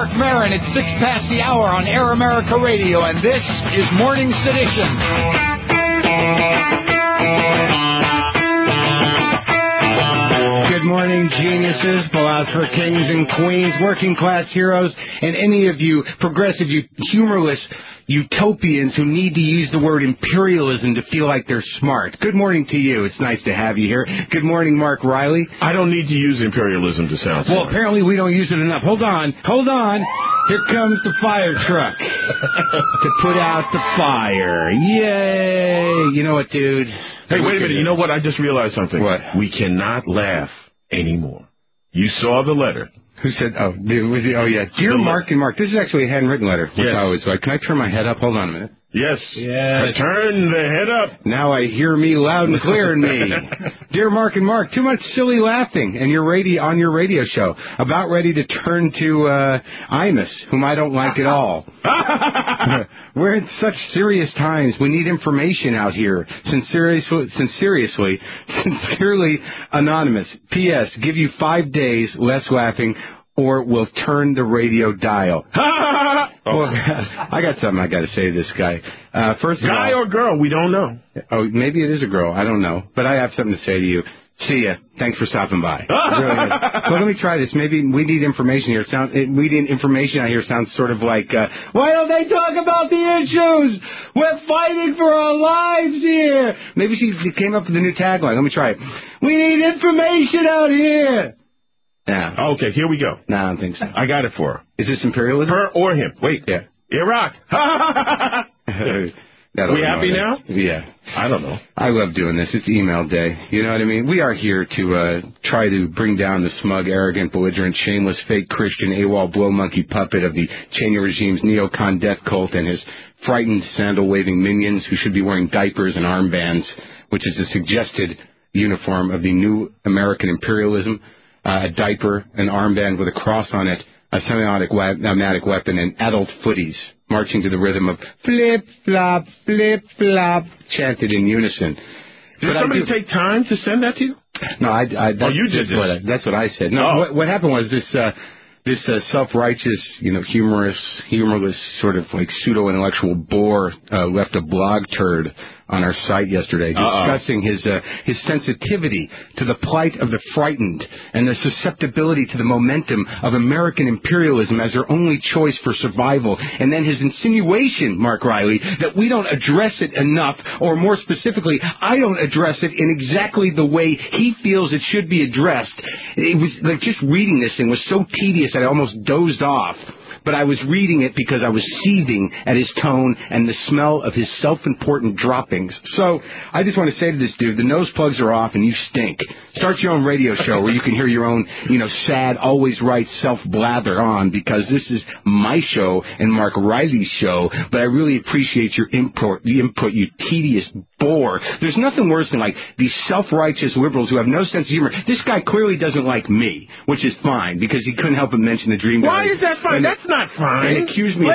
Marc Maron at 6 past the hour on Air America Radio, and this is Morning Sedition. Good morning, geniuses, philosopher kings and queens, working class heroes, and any of you progressive, you humorless utopians who need to use the word imperialism to feel like they're smart. Good morning to you. It's nice to have you here. Good morning, Mark Riley. I don't need to use imperialism to sound smart. Well, apparently we don't use it enough. Hold on. Here comes the fire truck to put out the fire. Yay! You know what, dude? Hey, wait a minute. You know what? I just realized something. What? We cannot laugh anymore. You saw the letter. Who said, oh, dude, yeah. Dear Mark and Mark, this is actually a handwritten letter, which yes. I always like. Can I turn my head up? Hold on a minute. Yes. Turn the head up. Now I hear me loud and clear in me. Dear Mark and Mark, too much silly laughing on your radio show. About ready to turn to Imus, whom I don't like at all. We're in such serious times. We need information out here. Sincerely anonymous. P.S. Give you 5 days less laughing, or we'll turn the radio dial. Well, I got something I got to say to this guy. First of all, guy or girl, we don't know. Oh, maybe it is a girl. I don't know. But I have something to say to you. See ya. Thanks for stopping by. Really good. Well, let me try this. Maybe we need information here. We need information out here. Sounds sort of like, why don't they talk about the issues? We're fighting for our lives here. Maybe she came up with a new tagline. Let me try it. We need information out here. Yeah. Okay, here we go. No, I don't think so. I got it for her. Is this imperialism? Her or him. Wait. Yeah. Iraq. We happy now? Yeah. I don't know. I love doing this. It's email day. You know what I mean? We are here to try to bring down the smug, arrogant, belligerent, shameless, fake Christian, AWOL, blow monkey puppet of the Cheney regime's neocon death cult and his frightened, sandal-waving minions who should be wearing diapers and armbands, which is the suggested uniform of the new American imperialism. A diaper, an armband with a cross on it, a semi-automatic weapon, and adult footies marching to the rhythm of flip-flop, flip-flop, chanted in unison. Did somebody take time to send that to you? No, you did this. That's what I said. No, what happened was this self-righteous, humorless, sort of like pseudo-intellectual bore left a blog turd on our site yesterday discussing his sensitivity to the plight of the frightened and their susceptibility to the momentum of American imperialism as their only choice for survival. And then his insinuation, Mark Riley, that we don't address it enough, or more specifically, I don't address it in exactly the way he feels it should be addressed. It was like just reading this thing was so tedious that I almost dozed off. But I was reading it because I was seething at his tone and the smell of his self-important droppings. So I just want to say to this dude, the nose plugs are off and you stink. Start your own radio show where you can hear your own, sad, always right self-blather on, because this is my show and Mark Riley's show. But I really appreciate your input, you tedious bore. There's nothing worse than like these self-righteous liberals who have no sense of humor. This guy clearly doesn't like me, which is fine because he couldn't help but mention the Dream. Why is that fine? That's not fine. And accused me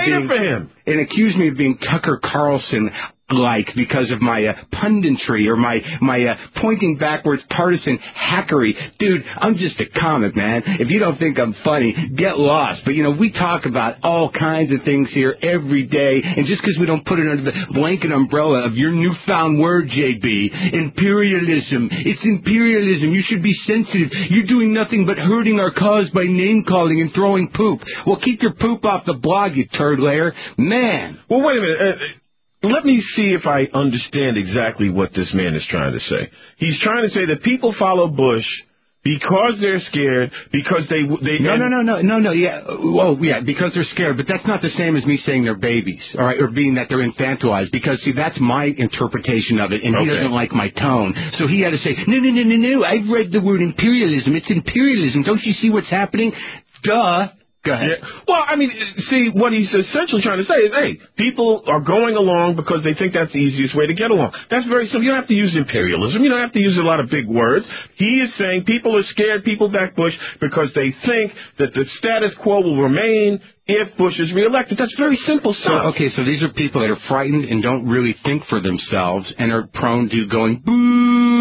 of being Tucker Carlson because of my punditry or my pointing backwards partisan hackery. Dude, I'm just a comic, man. If you don't think I'm funny, get lost. But, we talk about all kinds of things here every day, and just because we don't put it under the blanket umbrella of your newfound word, JB, imperialism. It's imperialism. You should be sensitive. You're doing nothing but hurting our cause by name-calling and throwing poop. Well, keep your poop off the blog, you turd layer. Man. Well, wait a minute. Let me see if I understand exactly what this man is trying to say. He's trying to say that people follow Bush because they're scared, because they No, yeah. Oh, yeah, because they're scared. But that's not the same as me saying they're babies, all right, or being that they're infantilized, because, see, that's my interpretation of it, and he doesn't like my tone. So he had to say, no, I've read the word imperialism. It's imperialism. Don't you see what's happening? Duh. Go ahead. Yeah. Well, I mean, see, what he's essentially trying to say is, hey, people are going along because they think that's the easiest way to get along. That's very simple. You don't have to use imperialism. You don't have to use a lot of big words. He is saying people are scared, people back Bush, because they think that the status quo will remain if Bush is reelected. That's very simple stuff. So these are people that are frightened and don't really think for themselves and are prone to going, boo,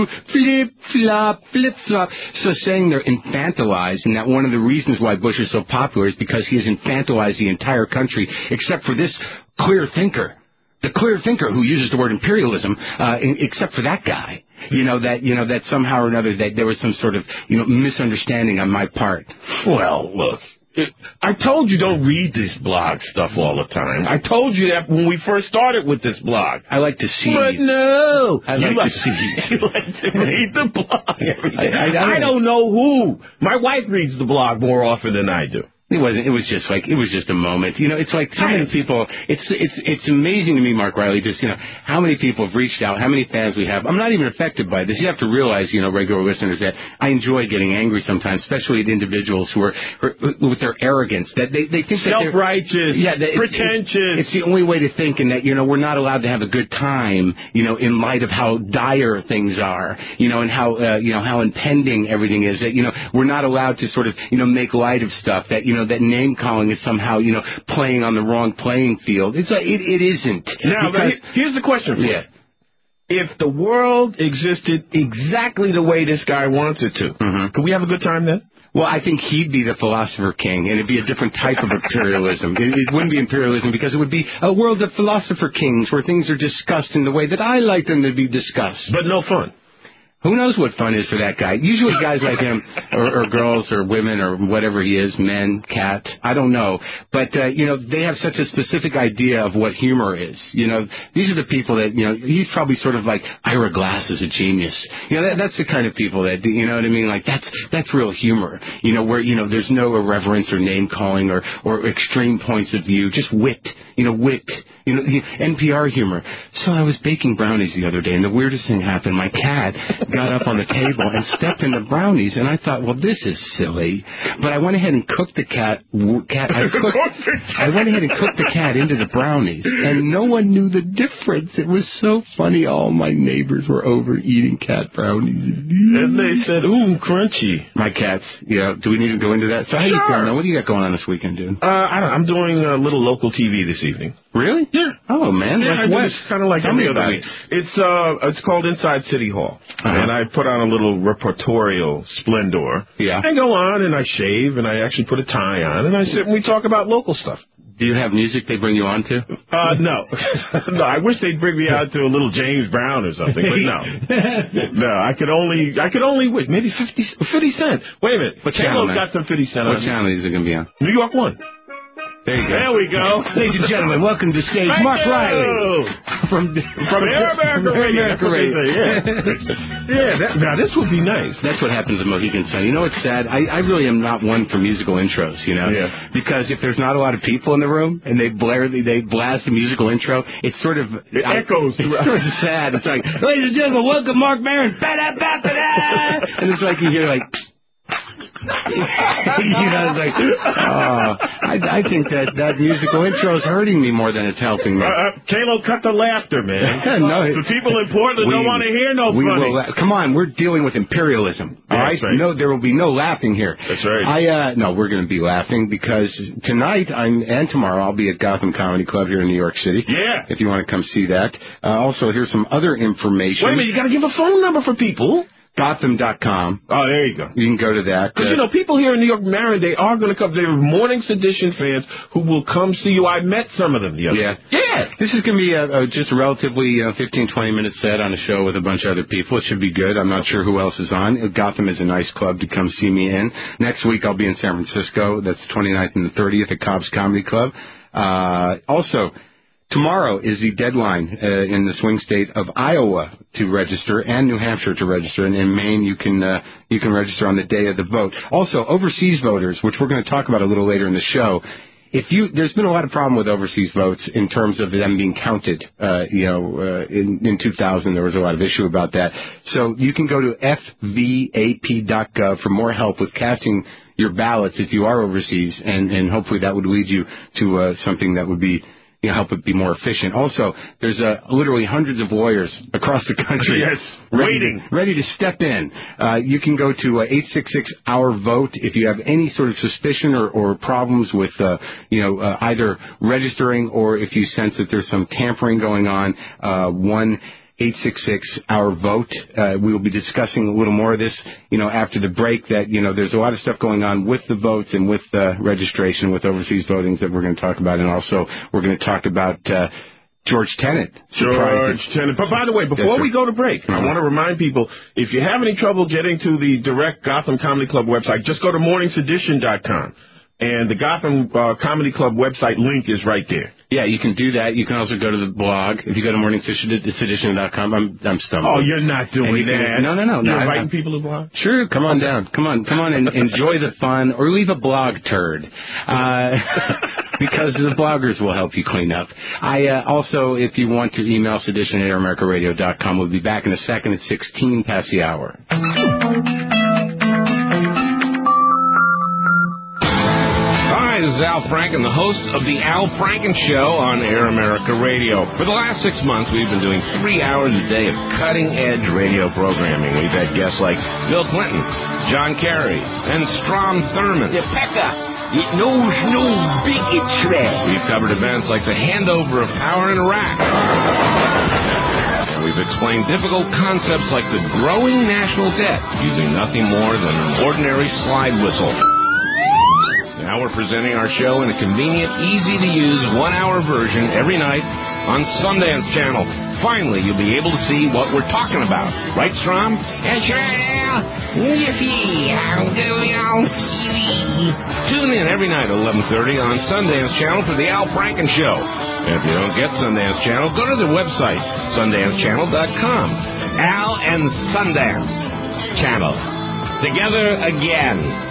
ooh, flip-flop, flip-flop. So saying they're infantilized, and that one of the reasons why Bush is so popular is because he has infantilized the entire country, except for this clear thinker. The clear thinker who uses the word imperialism, except for that guy, that somehow or another that there was some sort of, misunderstanding on my part. Well, look, I told you don't read this blog stuff all the time. I told you that when we first started with this blog. I like to see. But no, I like to see. You like to read the blog every day. I don't know who. My wife reads the blog more often than I do. It wasn't. It was just a moment. It's like so many people. It's amazing to me, Mark Riley. Just how many people have reached out, how many fans we have. I'm not even affected by this. You have to realize, regular listeners, that I enjoy getting angry sometimes, especially at individuals who are with their arrogance that they think self-righteous, pretentious. It's the only way to think, and that we're not allowed to have a good time, in light of how dire things are, and how impending everything is. That we're not allowed to sort of make light of stuff that that name calling is somehow, playing on the wrong playing field. It's like, it isn't. Now, here's the question for you. If the world existed exactly the way this guy wants it to, could we have a good time then? Well, I think he'd be the philosopher king, and it'd be a different type of imperialism. It wouldn't be imperialism because it would be a world of philosopher kings where things are discussed in the way that I like them to be discussed. But no fun. Who knows what fun is for that guy? Usually guys like him, or girls, or women, or whatever he is, men, cat, I don't know. But, they have such a specific idea of what humor is. These are the people that, he's probably sort of like Ira Glass is a genius. That's the kind of people that, you know what I mean? Like, that's real humor. Where, there's no irreverence or name calling or extreme points of view, just wit. Wit. NPR humor. So I was baking brownies the other day, and the weirdest thing happened. My cat got up on the table and stepped in the brownies, and I thought, well, this is silly. But I went ahead and cooked the cat. I went ahead and cooked the cat into the brownies, and no one knew the difference. It was so funny. All my neighbors were over eating cat brownies. And they said, ooh, crunchy. My cats, do we need to go into that? So how you going? What do you got going on this weekend, dude? I'm doing a little local TV this evening. Really? Yeah. Oh, man. Yeah, it's kind of like every other week. It's called Inside City Hall. And I put on a little reportorial splendor. Yeah. I go on and I shave and I actually put a tie on and I sit and we talk about local stuff. Do you have music they bring you on to? No. No, I wish they'd bring me out to a little James Brown or something, but no. No, I could only wait, maybe 50 Cent. Wait a minute. What channel? Got some 50 Cent on. What channel is it going to be on? New York 1. There you go. There we go. Ladies and gentlemen, welcome to stage Mark Riley. From Air America Radio. Yeah, now this would be nice. That's what happens to Mohegan Sun. It's sad. I really am not one for musical intros, Yeah. Because if there's not a lot of people in the room and they blast a musical intro, it's sort of... It echoes. It's sort of sad. It's like, ladies and gentlemen, welcome Mark Maron. And it's like you hear like... It's like, I think that musical intro is hurting me more than it's helping me. Kalo, cut the laughter, man. No, the people in Portland don't want to hear no funny. Come on, we're dealing with imperialism. All right? No, there will be no laughing here. That's right. No, we're going to be laughing because tonight and tomorrow I'll be at Gotham Comedy Club here in New York City. Yeah. If you want to come see that. Also, here's some other information. Wait a minute, you got to give a phone number for people. Gotham.com. Oh, there you go. You can go to that. Because, people here in New York, Marin, they are going to come. They're Morning Sedition fans who will come see you. I met some of them the other day. Yeah. This is going to be just a relatively 15, 20-minute set on a show with a bunch of other people. It should be good. I'm not sure who else is on. Gotham is a nice club to come see me in. Next week, I'll be in San Francisco. That's the 29th and the 30th at Cobb's Comedy Club. Also... tomorrow is the deadline in the swing state of Iowa to register and New Hampshire to register. And in Maine, you can register on the day of the vote. Also, overseas voters, which we're going to talk about a little later in the show. There's been a lot of problem with overseas votes in terms of them being counted. In 2000, there was a lot of issue about that. So you can go to fvap.gov for more help with casting your ballots if you are overseas, and hopefully that would lead you to something that would be help it be more efficient. Also, there's literally hundreds of lawyers across the country ready to step in. You can go to 866-OUR-VOTE if you have any sort of suspicion or problems with either registering or if you sense that there's some tampering going on. 866-OUR-VOTE. We will be discussing a little more of this, after the break, that, there's a lot of stuff going on with the votes and with registration, with overseas voting that we're going to talk about. And also we're going to talk about George Tenet. George Tenet. But by the way, before we go to break, I want to remind people, if you have any trouble getting to the direct Gotham Comedy Club website, just go to morningsedition.com. And the Gotham Comedy Club website link is right there. Yeah, you can do that. You can also go to the blog. If you go to morningsedition.com, I'm stumbling. Oh, you're not doing that. No. You're inviting people to blog? Sure, come on down. Come on and enjoy the fun, or leave a blog turd. Because the bloggers will help you clean up. Also, if you want to email sedition@airamericaradio.com, we'll be back in a second at 16 past the hour. Hi, this is Al Franken, the host of The Al Franken Show on Air America Radio. For the last 6 months, we've been doing 3 hours a day of cutting-edge radio programming. We've had guests like Bill Clinton, John Kerry, and Strom Thurmond. The pecker, it knows no bigotry. We've covered events like the handover of power in Iraq. And we've explained difficult concepts like the growing national debt using nothing more than an ordinary slide whistle. Now we're presenting our show in a convenient, easy-to-use 1-hour version every night on Sundance Channel. Finally, you'll be able to see what we're talking about. Right, Strom? That's right, Al. Yippee, I'm going on TV. Tune in every night at 11:30 on Sundance Channel for The Al Franken Show. And if you don't get Sundance Channel, go to the website, sundancechannel.com. Al and Sundance Channel. Together again.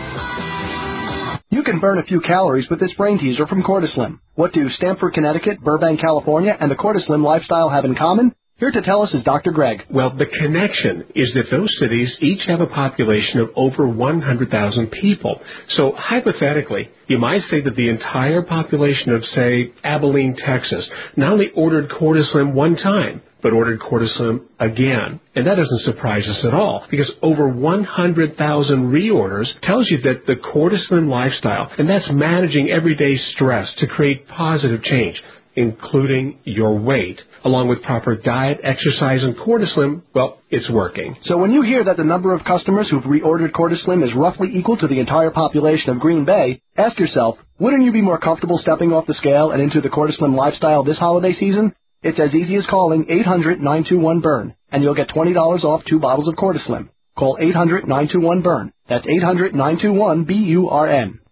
You can burn a few calories with this brain teaser from Cortislim. What do Stamford, Connecticut, Burbank, California, and the Cortislim lifestyle have in common? Here to tell us is Dr. Greg. Well, the connection is that those cities each have a population of over 100,000 people. So hypothetically, you might say that the entire population of, say, Abilene, Texas, not only ordered Cortislim one time, but ordered Cortislim again. And that doesn't surprise us at all, because over 100,000 reorders tells you that the Cortislim lifestyle, and that's managing everyday stress to create positive change, including your weight, along with proper diet, exercise, and Cortislim, well, it's working. So when you hear that the number of customers who've reordered Cortislim is roughly equal to the entire population of Green Bay, ask yourself, wouldn't you be more comfortable stepping off the scale and into the Cortislim lifestyle this holiday season? It's as easy as calling 800-921-BURN, and you'll get $20 off 2 bottles of Cortislim. Call 800-921-BURN. That's 800-921-BURN.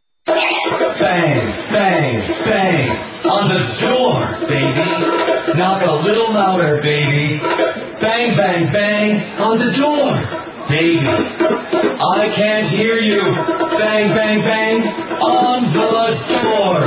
Bang, bang, bang, on the door, baby. Knock a little louder, baby. Bang, bang, bang, on the door, baby. I can't hear you. Bang, bang, bang, on the door.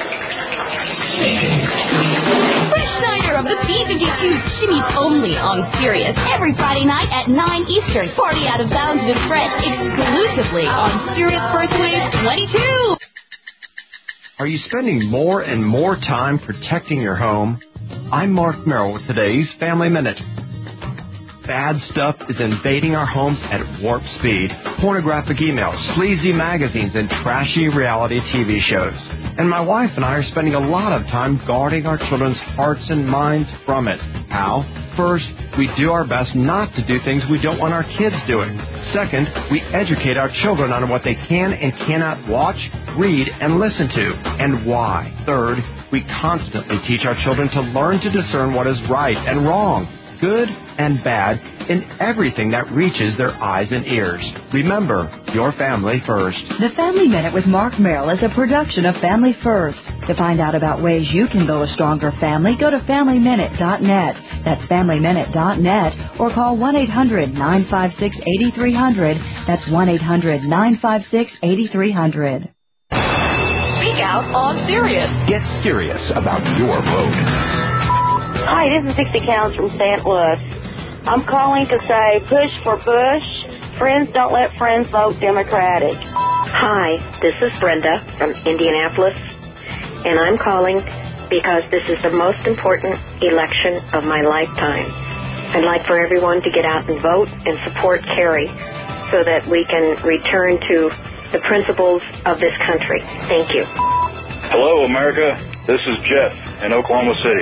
Of the B-52 Shimmies only on Sirius every Friday night at 9 Eastern. Party Out of Bounds with Fred exclusively on Sirius First Wave 22. Are you spending more and more time protecting your home? I'm Mark Merrill with today's Family Minute. Bad stuff is invading our homes at warp speed. Pornographic emails, sleazy magazines, and trashy reality TV shows. And my wife and I are spending a lot of time guarding our children's hearts and minds from it. How? First, we do our best not to do things we don't want our kids doing. Second, we educate our children on what they can and cannot watch, read, and listen to, and why. Third, we constantly teach our children to learn to discern what is right and wrong, good and bad, in everything that reaches their eyes and ears. Remember, your family first. The Family Minute with Mark Merrill is a production of Family First. To find out about ways you can build a stronger family, go to FamilyMinute.net. That's FamilyMinute.net, or call 1-800-956-8300. That's 1-800-956-8300. Speak out on Sirius. Get serious about your vote. Hi, this is 60 Counts from St. Louis. I'm calling to say push for Bush. Friends don't let friends vote Democratic. Hi, this is Brenda from Indianapolis, and I'm calling because this is the most important election of my lifetime. I'd like for everyone to get out and vote and support Kerry so that we can return to the principles of this country. Thank you. Hello, America. This is Jeff in Oklahoma City.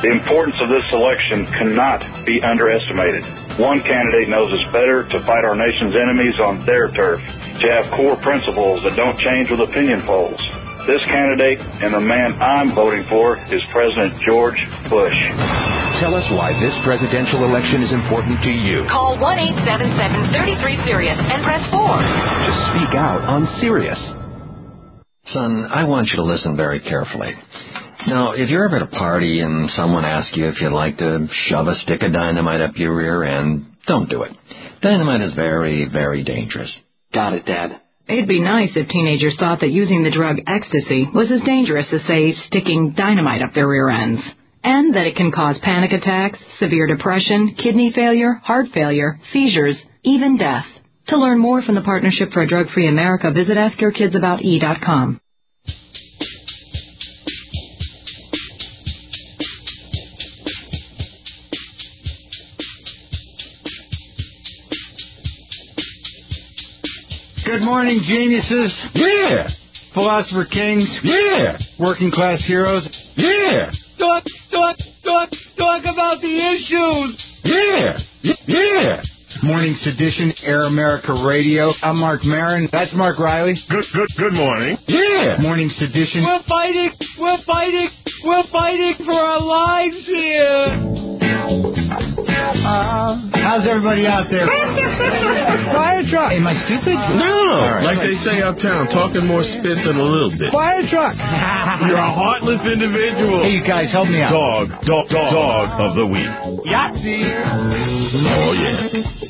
The importance of this election cannot be underestimated. One candidate knows us better to fight our nation's enemies on their turf, to have core principles that don't change with opinion polls. This candidate and the man I'm voting for is President George Bush. Tell us why this presidential election is important to you. Call 1-877-33-SIRIUS and press 4. Just speak out on Sirius. Son, I want you to listen very carefully. Now, if you're ever at a party and someone asks you if you'd like to shove a stick of dynamite up your rear end, don't do it. Dynamite is very, very dangerous. Got it, Dad. It'd be nice if teenagers thought that using the drug ecstasy was as dangerous as, say, sticking dynamite up their rear ends. And that it can cause panic attacks, severe depression, kidney failure, heart failure, seizures, even death. To learn more from the Partnership for a Drug-Free America, visit AskYourKidsAboutE.com. Good morning, geniuses. Yeah. Philosopher kings. Yeah. Working class heroes. Yeah. Talk about the issues. Yeah. Yeah. Morning Sedition, Air America Radio. I'm Mark Maron. That's Mark Riley. Good morning. Yeah. Morning Sedition. We're fighting for our lives here. How's everybody out there? Fire truck. Am I stupid? No. Right. Like they say uptown, talking more spit than a little bit. Fire truck. You're a heartless individual. Hey, you guys, help me out. Dog of the week. Yahtzee. Oh, yeah.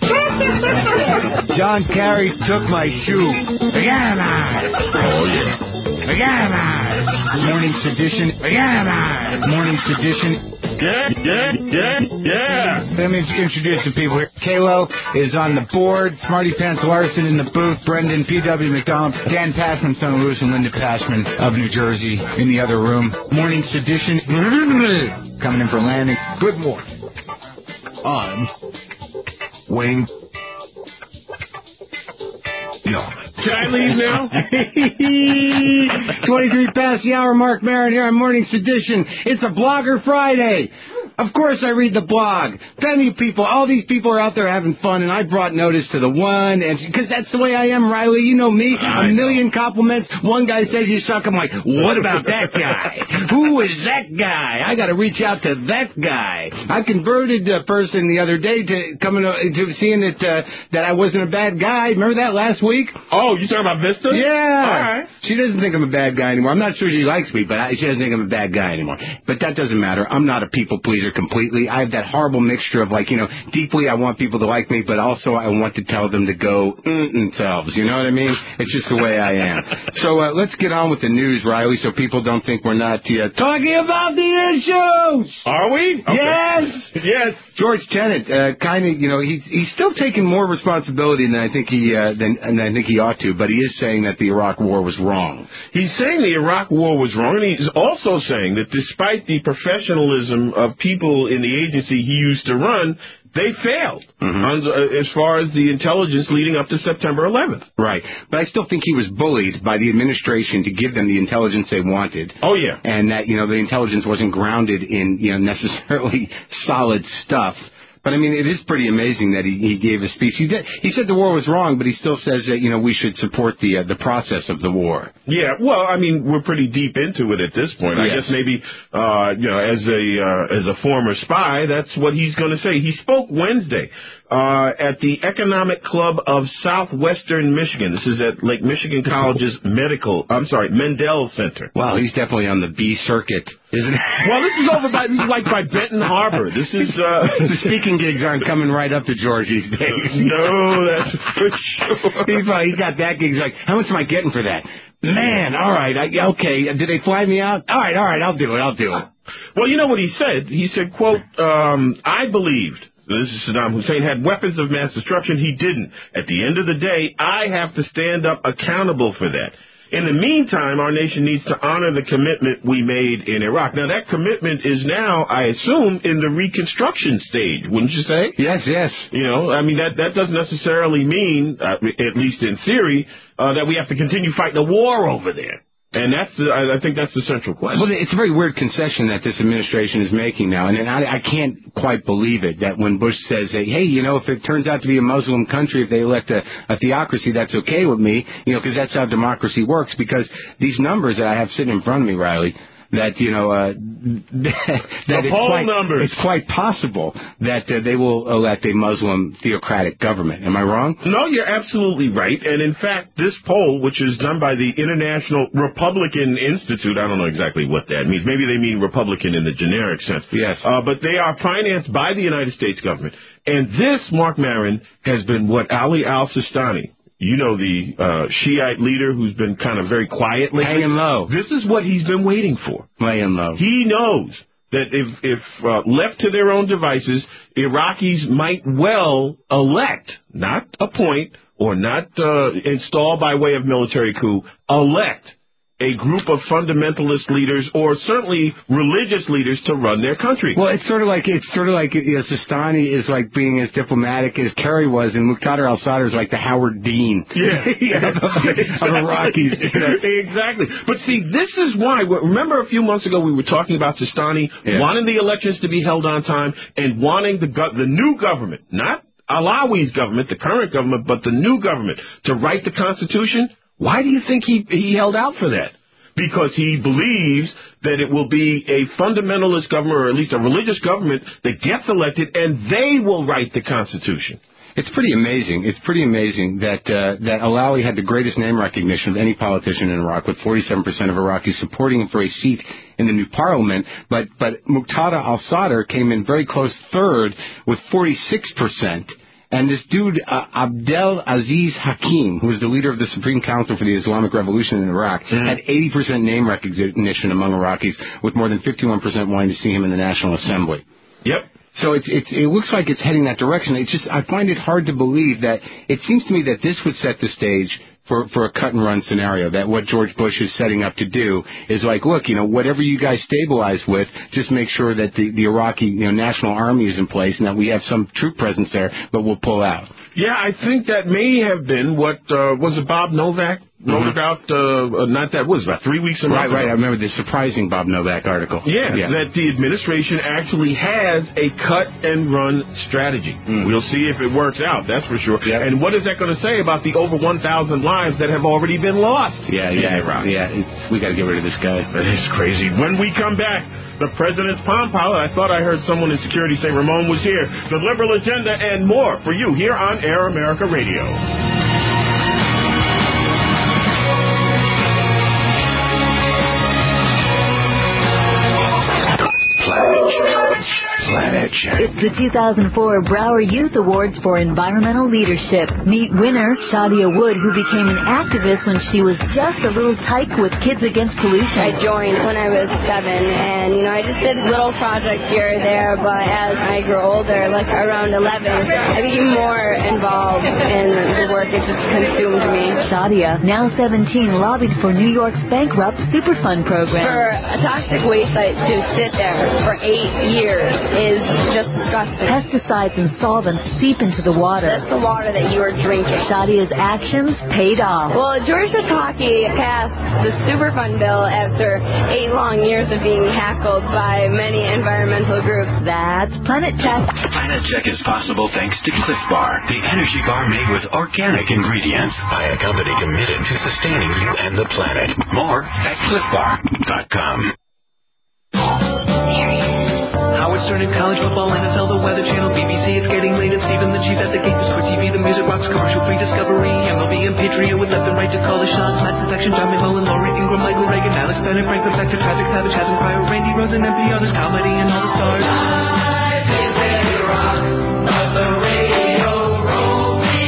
John Kerry took my shoe. Again. Oh, yeah. Again. Morning Sedition. Again. Morning Sedition. Yeah. Let me introduce some people here. Kalo is on the board. Smarty Pants Larson in the booth. Brendan P.W. McDonald. Dan Pashman, son of Lewis, and Linda Pashman of New Jersey in the other room. Morning Sedition. Coming in for landing. Good morning. I'm Wayne. No. Can I leave now? 23 past the hour, Mark Maron here on Morning Sedition. It's a Blogger Friday. Of course I read the blog. Plenty of people, all these people are out there having fun, and I brought notice to the one, and because that's the way I am, Riley. You know me. A million compliments. One guy says you suck. I'm like, what about that guy? Who is that guy? I got to reach out to that guy. I converted a person the other day to coming to seeing that I wasn't a bad guy. Remember that last week? Oh, you talking about Vista? Yeah. All right. She doesn't think I'm a bad guy anymore. I'm not sure she likes me, but she doesn't think I'm a bad guy anymore. But that doesn't matter. I'm not a people pleaser completely. I have that horrible mixture of, like, deeply I want people to like me, but also I want to tell them to go themselves. You know what I mean? It's just the way I am. So let's get on with the news, Riley, so people don't think we're not talking about the issues. Are we? Okay. Yes. George Tenet, he's still taking more responsibility than I think he ought to, but he is saying that the Iraq War was wrong. He's saying the Iraq War was wrong, and he's also saying that despite the professionalism of people in the agency he used to run, they failed as far as the intelligence leading up to September 11th. Right. But I still think he was bullied by the administration to give them the intelligence they wanted. Oh, yeah. And that, the intelligence wasn't grounded in, necessarily solid stuff. But, I mean, it is pretty amazing that he gave a speech. He said the war was wrong, but he still says that, we should support the process of the war. Yeah, well, I mean, we're pretty deep into it at this point. Yes. I guess maybe, as a former spy, that's what he's going to say. He spoke Wednesday at the Economic Club of Southwestern Michigan. This is at Lake Michigan College's Mendel Center. Wow, he's definitely on the B circuit, isn't it? Well, this is like by Benton Harbor. This is the speaking gigs aren't coming right up to George these days. No, that's for sure. He's got that gig. He's like, how much am I getting for that? Man, all right, okay. Did they fly me out? All right, I'll do it. Well, you know what he said? He said, quote, I believed. This is Saddam Hussein had weapons of mass destruction. He didn't. At the end of the day, I have to stand up accountable for that. In the meantime, our nation needs to honor the commitment we made in Iraq. Now, that commitment is now, I assume, in the reconstruction stage, wouldn't you say? Yes. That doesn't necessarily mean, at least in theory, that we have to continue fighting a war over there. And I think that's the central question. Well, it's a very weird concession that this administration is making now, and I can't quite believe it, that when Bush says, hey, you know, if it turns out to be a Muslim country, if they elect a theocracy, that's okay with me, you know, because that's how democracy works, because these numbers that I have sitting in front of me, Riley, that, you know, that it's quite possible that they will elect a Muslim theocratic government. Am I wrong? No, you're absolutely right. And in fact, this poll, which is done by the International Republican Institute, I don't know exactly what that means. Maybe they mean Republican in the generic sense. Yes. But they are financed by the United States government. And this, Mark Maron, has been what Ali al-Sistani, you know, the Shiite leader who's been kind of very quiet lately. Hanging low. This is what he's been waiting for. Laying low. He knows that if left to their own devices, Iraqis might well elect, not appoint or not install by way of military coup, elect a group of fundamentalist leaders or certainly religious leaders to run their country. Well, it's sort of like Sistani is like being as diplomatic as Kerry was, and Muqtada al-Sadr is like the Howard Dean of Iraqis. Exactly. But see, this is why. Remember a few months ago we were talking about Sistani wanting the elections to be held on time and wanting the new government, not Alawi's government, the current government, but the new government to write the Constitution. Why do you think he held out for that? Because he believes that it will be a fundamentalist government, or at least a religious government, that gets elected, and they will write the Constitution. It's pretty amazing. It's pretty amazing that Alawi had the greatest name recognition of any politician in Iraq, with 47% of Iraqis supporting him for a seat in the new parliament. But Muqtada al-Sadr came in very close third with 46%. And this dude, Abdel Aziz Hakim, who was the leader of the Supreme Council for the Islamic Revolution in Iraq, had 80% name recognition among Iraqis, with more than 51% wanting to see him in the National Assembly. Yep. So it looks like it's heading that direction. I find it hard to believe that it seems to me that this would set the stage for a cut and run scenario, that what George Bush is setting up to do is like, look, you know, whatever you guys stabilize with, just make sure that the Iraqi, you know, national army is in place and that we have some troop presence there, but we'll pull out. Yeah, I think that may have been what was it Bob Novak wrote about, not that, was about 3 weeks ago. Right, I remember the surprising Bob Novak article. Yeah, that the administration actually has a cut-and-run strategy. We'll see if it works out, that's for sure. Yeah. And what is that going to say about the over 1,000 lives that have already been lost in Iraq? We got to get rid of this guy. That is crazy. When we come back, the president's Palm Pilot. I thought I heard someone in security say Ramon was here. The liberal agenda and more for you here on Air America Radio. Planet Check. It's the 2004 Broward Youth Awards for Environmental Leadership. Meet winner Shadia Wood, who became an activist when she was just a little tyke with Kids Against Pollution. I joined when I was 7, and, you know, I just did little projects here or there, but as I grew older, like around 11, I became more involved in the work. It just consumed me. Shadia, now 17, lobbied for New York's bankrupt Superfund program. For a toxic waste site to sit there for 8 years is just disgusting. Pesticides and solvents seep into the water. That's the water that you are drinking. Shadia's actions paid off. Well, George Pataki passed the Superfund bill after 8 long years of being heckled by many environmental groups. That's Planet Check. Planet Check is possible thanks to Cliff Bar, the energy bar made with organic ingredients by a company committed to sustaining you and the planet. More at cliffbar.com. Howard Stern in college football, NFL, the Weather Channel, BBC, It's Getting Late, and Stephen the Chief at the gate, Discord TV, the music box, commercial free Discovery, MLB and Patriot with left and right to call the shots, Matt's Infection, John McMullen, Laurie Ingram, Michael Reagan, Alex Bennett, Franklin Factor, Tragic Savage, Chasm Pryor, Randy Rosen, NPR, there's comedy and all the stars. Life is a rock, but the radio roll me.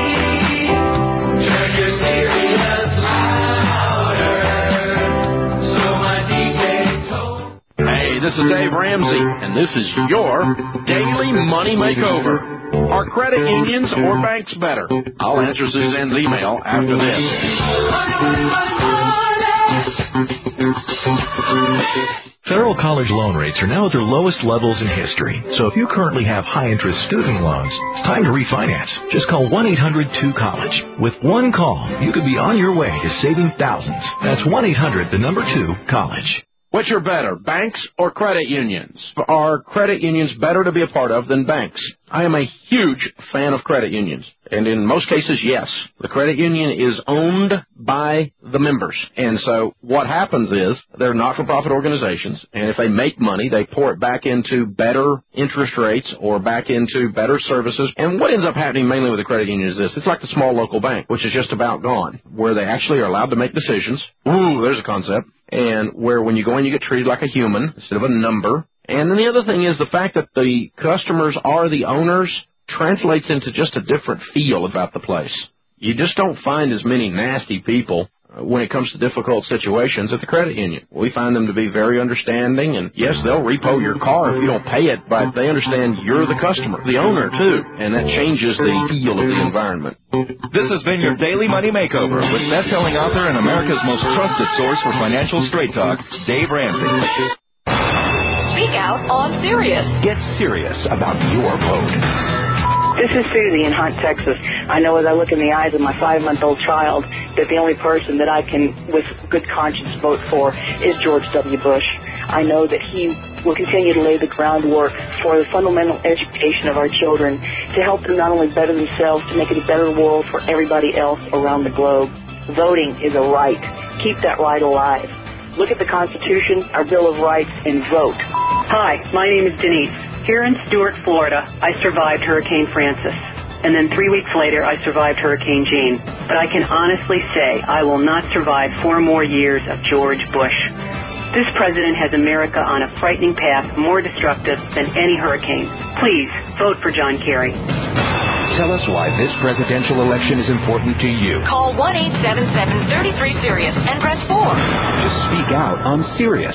Turn your Sirius louder, so my DJ told. Hey, this is Dave Ramsey, and this is your Daily Money Makeover. Are credit unions or banks better? I'll answer Suzanne's email after this. Federal college loan rates are now at their lowest levels in history. So if you currently have high-interest student loans, it's time to refinance. Just call 1-800-2COLLEGE. With one call, you could be on your way to saving thousands. That's 1-800-2-COLLEGE. Which are better, banks or credit unions? Are credit unions better to be a part of than banks? I am a huge fan of credit unions. And in most cases, yes. The credit union is owned by the members. And so what happens is they're not-for-profit organizations. And if they make money, they pour it back into better interest rates or back into better services. And what ends up happening mainly with the credit union is this. It's like the small local bank, which is just about gone, where they actually are allowed to make decisions. Ooh, there's a concept. And where when you go in, you get treated like a human instead of a number. And then the other thing is the fact that the customers are the owners translates into just a different feel about the place. You just don't find as many nasty people when it comes to difficult situations at the credit union. We find them to be very understanding, and yes, they'll repo your car if you don't pay it, but they understand you're the customer, the owner too, and that changes the feel of the environment. This has been your Daily Money Makeover with best-selling author and America's most trusted source for financial straight talk, Dave Ramsey. Speak out on Sirius. Get serious about your vote. This is Susie in Hunt, Texas. I know as I look in the eyes of my 5-month-old child that the only person that I can, with good conscience, vote for is George W. Bush. I know that he will continue to lay the groundwork for the fundamental education of our children to help them not only better themselves, to make it a better world for everybody else around the globe. Voting is a right. Keep that right alive. Look at the Constitution, our Bill of Rights, and vote. Hi, my name is Denise. Here in Stuart, Florida, I survived Hurricane Francis. And then 3 weeks later, I survived Hurricane Jean. But I can honestly say I will not survive 4 more years of George Bush. This president has America on a frightening path, more destructive than any hurricane. Please, vote for John Kerry. Tell us why this presidential election is important to you. Call 1-877-33-SIRIUS and press 4. Just speak out on Sirius.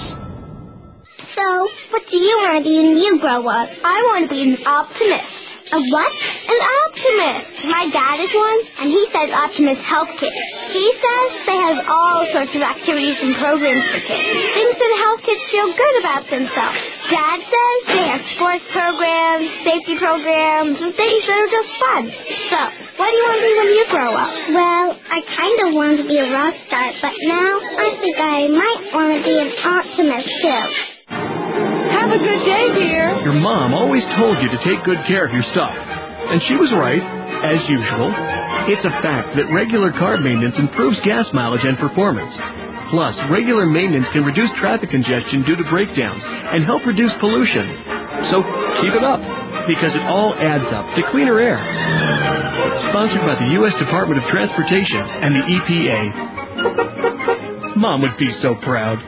So, what do you want to be when you grow up? I want to be an optimist. A what? An optimist. My dad is one, and he says Optimist Health Kids. He says they have all sorts of activities and programs for kids. Things that help kids feel good about themselves. Dad says they have sports programs, safety programs, and things that are just fun. So, what do you want to be when you grow up? Well, I kind of want to be a rock star, but now I think I might want to be an optimist too. Have a good day, dear. Your mom always told you to take good care of your stuff. And she was right, as usual. It's a fact that regular car maintenance improves gas mileage and performance. Plus, regular maintenance can reduce traffic congestion due to breakdowns and help reduce pollution. So keep it up, because it all adds up to cleaner air. Sponsored by the U.S. Department of Transportation and the EPA. Mom would be so proud.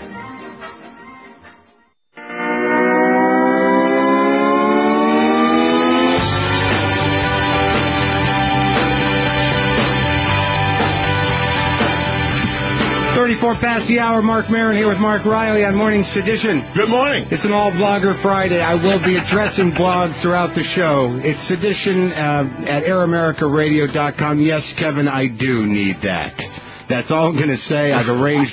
Past the hour, Mark Maron here with Mark Riley on Morning Sedition. Good morning. It's an all-blogger Friday. I will be addressing blogs throughout the show. It's Sedition at AirAmericaRadio.com. Yes, Kevin, I do need that. That's all I'm going to say. I've arranged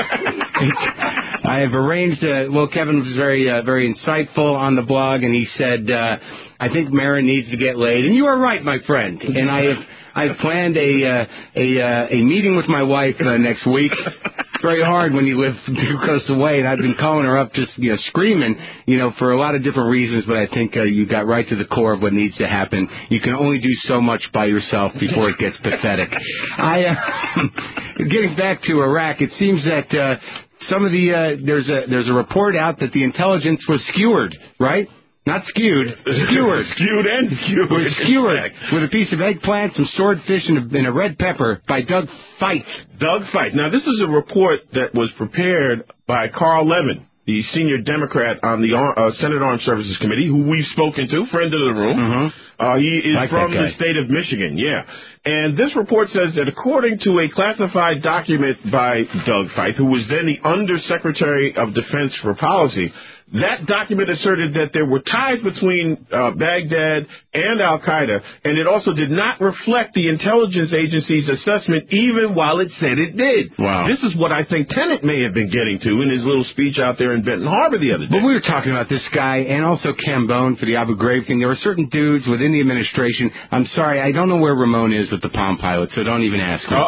well, Kevin was very insightful on the blog, and he said, I think Maron needs to get laid. And you are right, my friend. And I've planned a meeting with my wife next week. It's very hard when you live too close away, and I've been calling her up just screaming, for a lot of different reasons. But I think you got right to the core of what needs to happen. You can only do so much by yourself before it gets pathetic. Getting back to Iraq, it seems that some of the there's a report out that the intelligence was skewered, right? Not skewed, skewered. Skewed and skewered. Was skewered with a piece of eggplant, some swordfish, and a red pepper by Doug Feit. Doug Feit. Now, this is a report that was prepared by Carl Levin, the senior Democrat on the Senate Armed Services Committee, who we've spoken to, friend of the room. Mm-hmm. He is from the state of Michigan, yeah. And this report says that according to a classified document by Doug Feit, who was then the Undersecretary of Defense for Policy, that document asserted that there were ties between Baghdad and al-Qaeda, and it also did not reflect the intelligence agency's assessment even while it said it did. Wow. This is what I think Tenet may have been getting to in his little speech out there in Benton Harbor the other day. But we were talking about this guy and also Cambone for the Abu Ghraib thing. There were certain dudes within the administration. I'm sorry, I don't know where Ramon is with the Palm Pilot, so don't even ask me.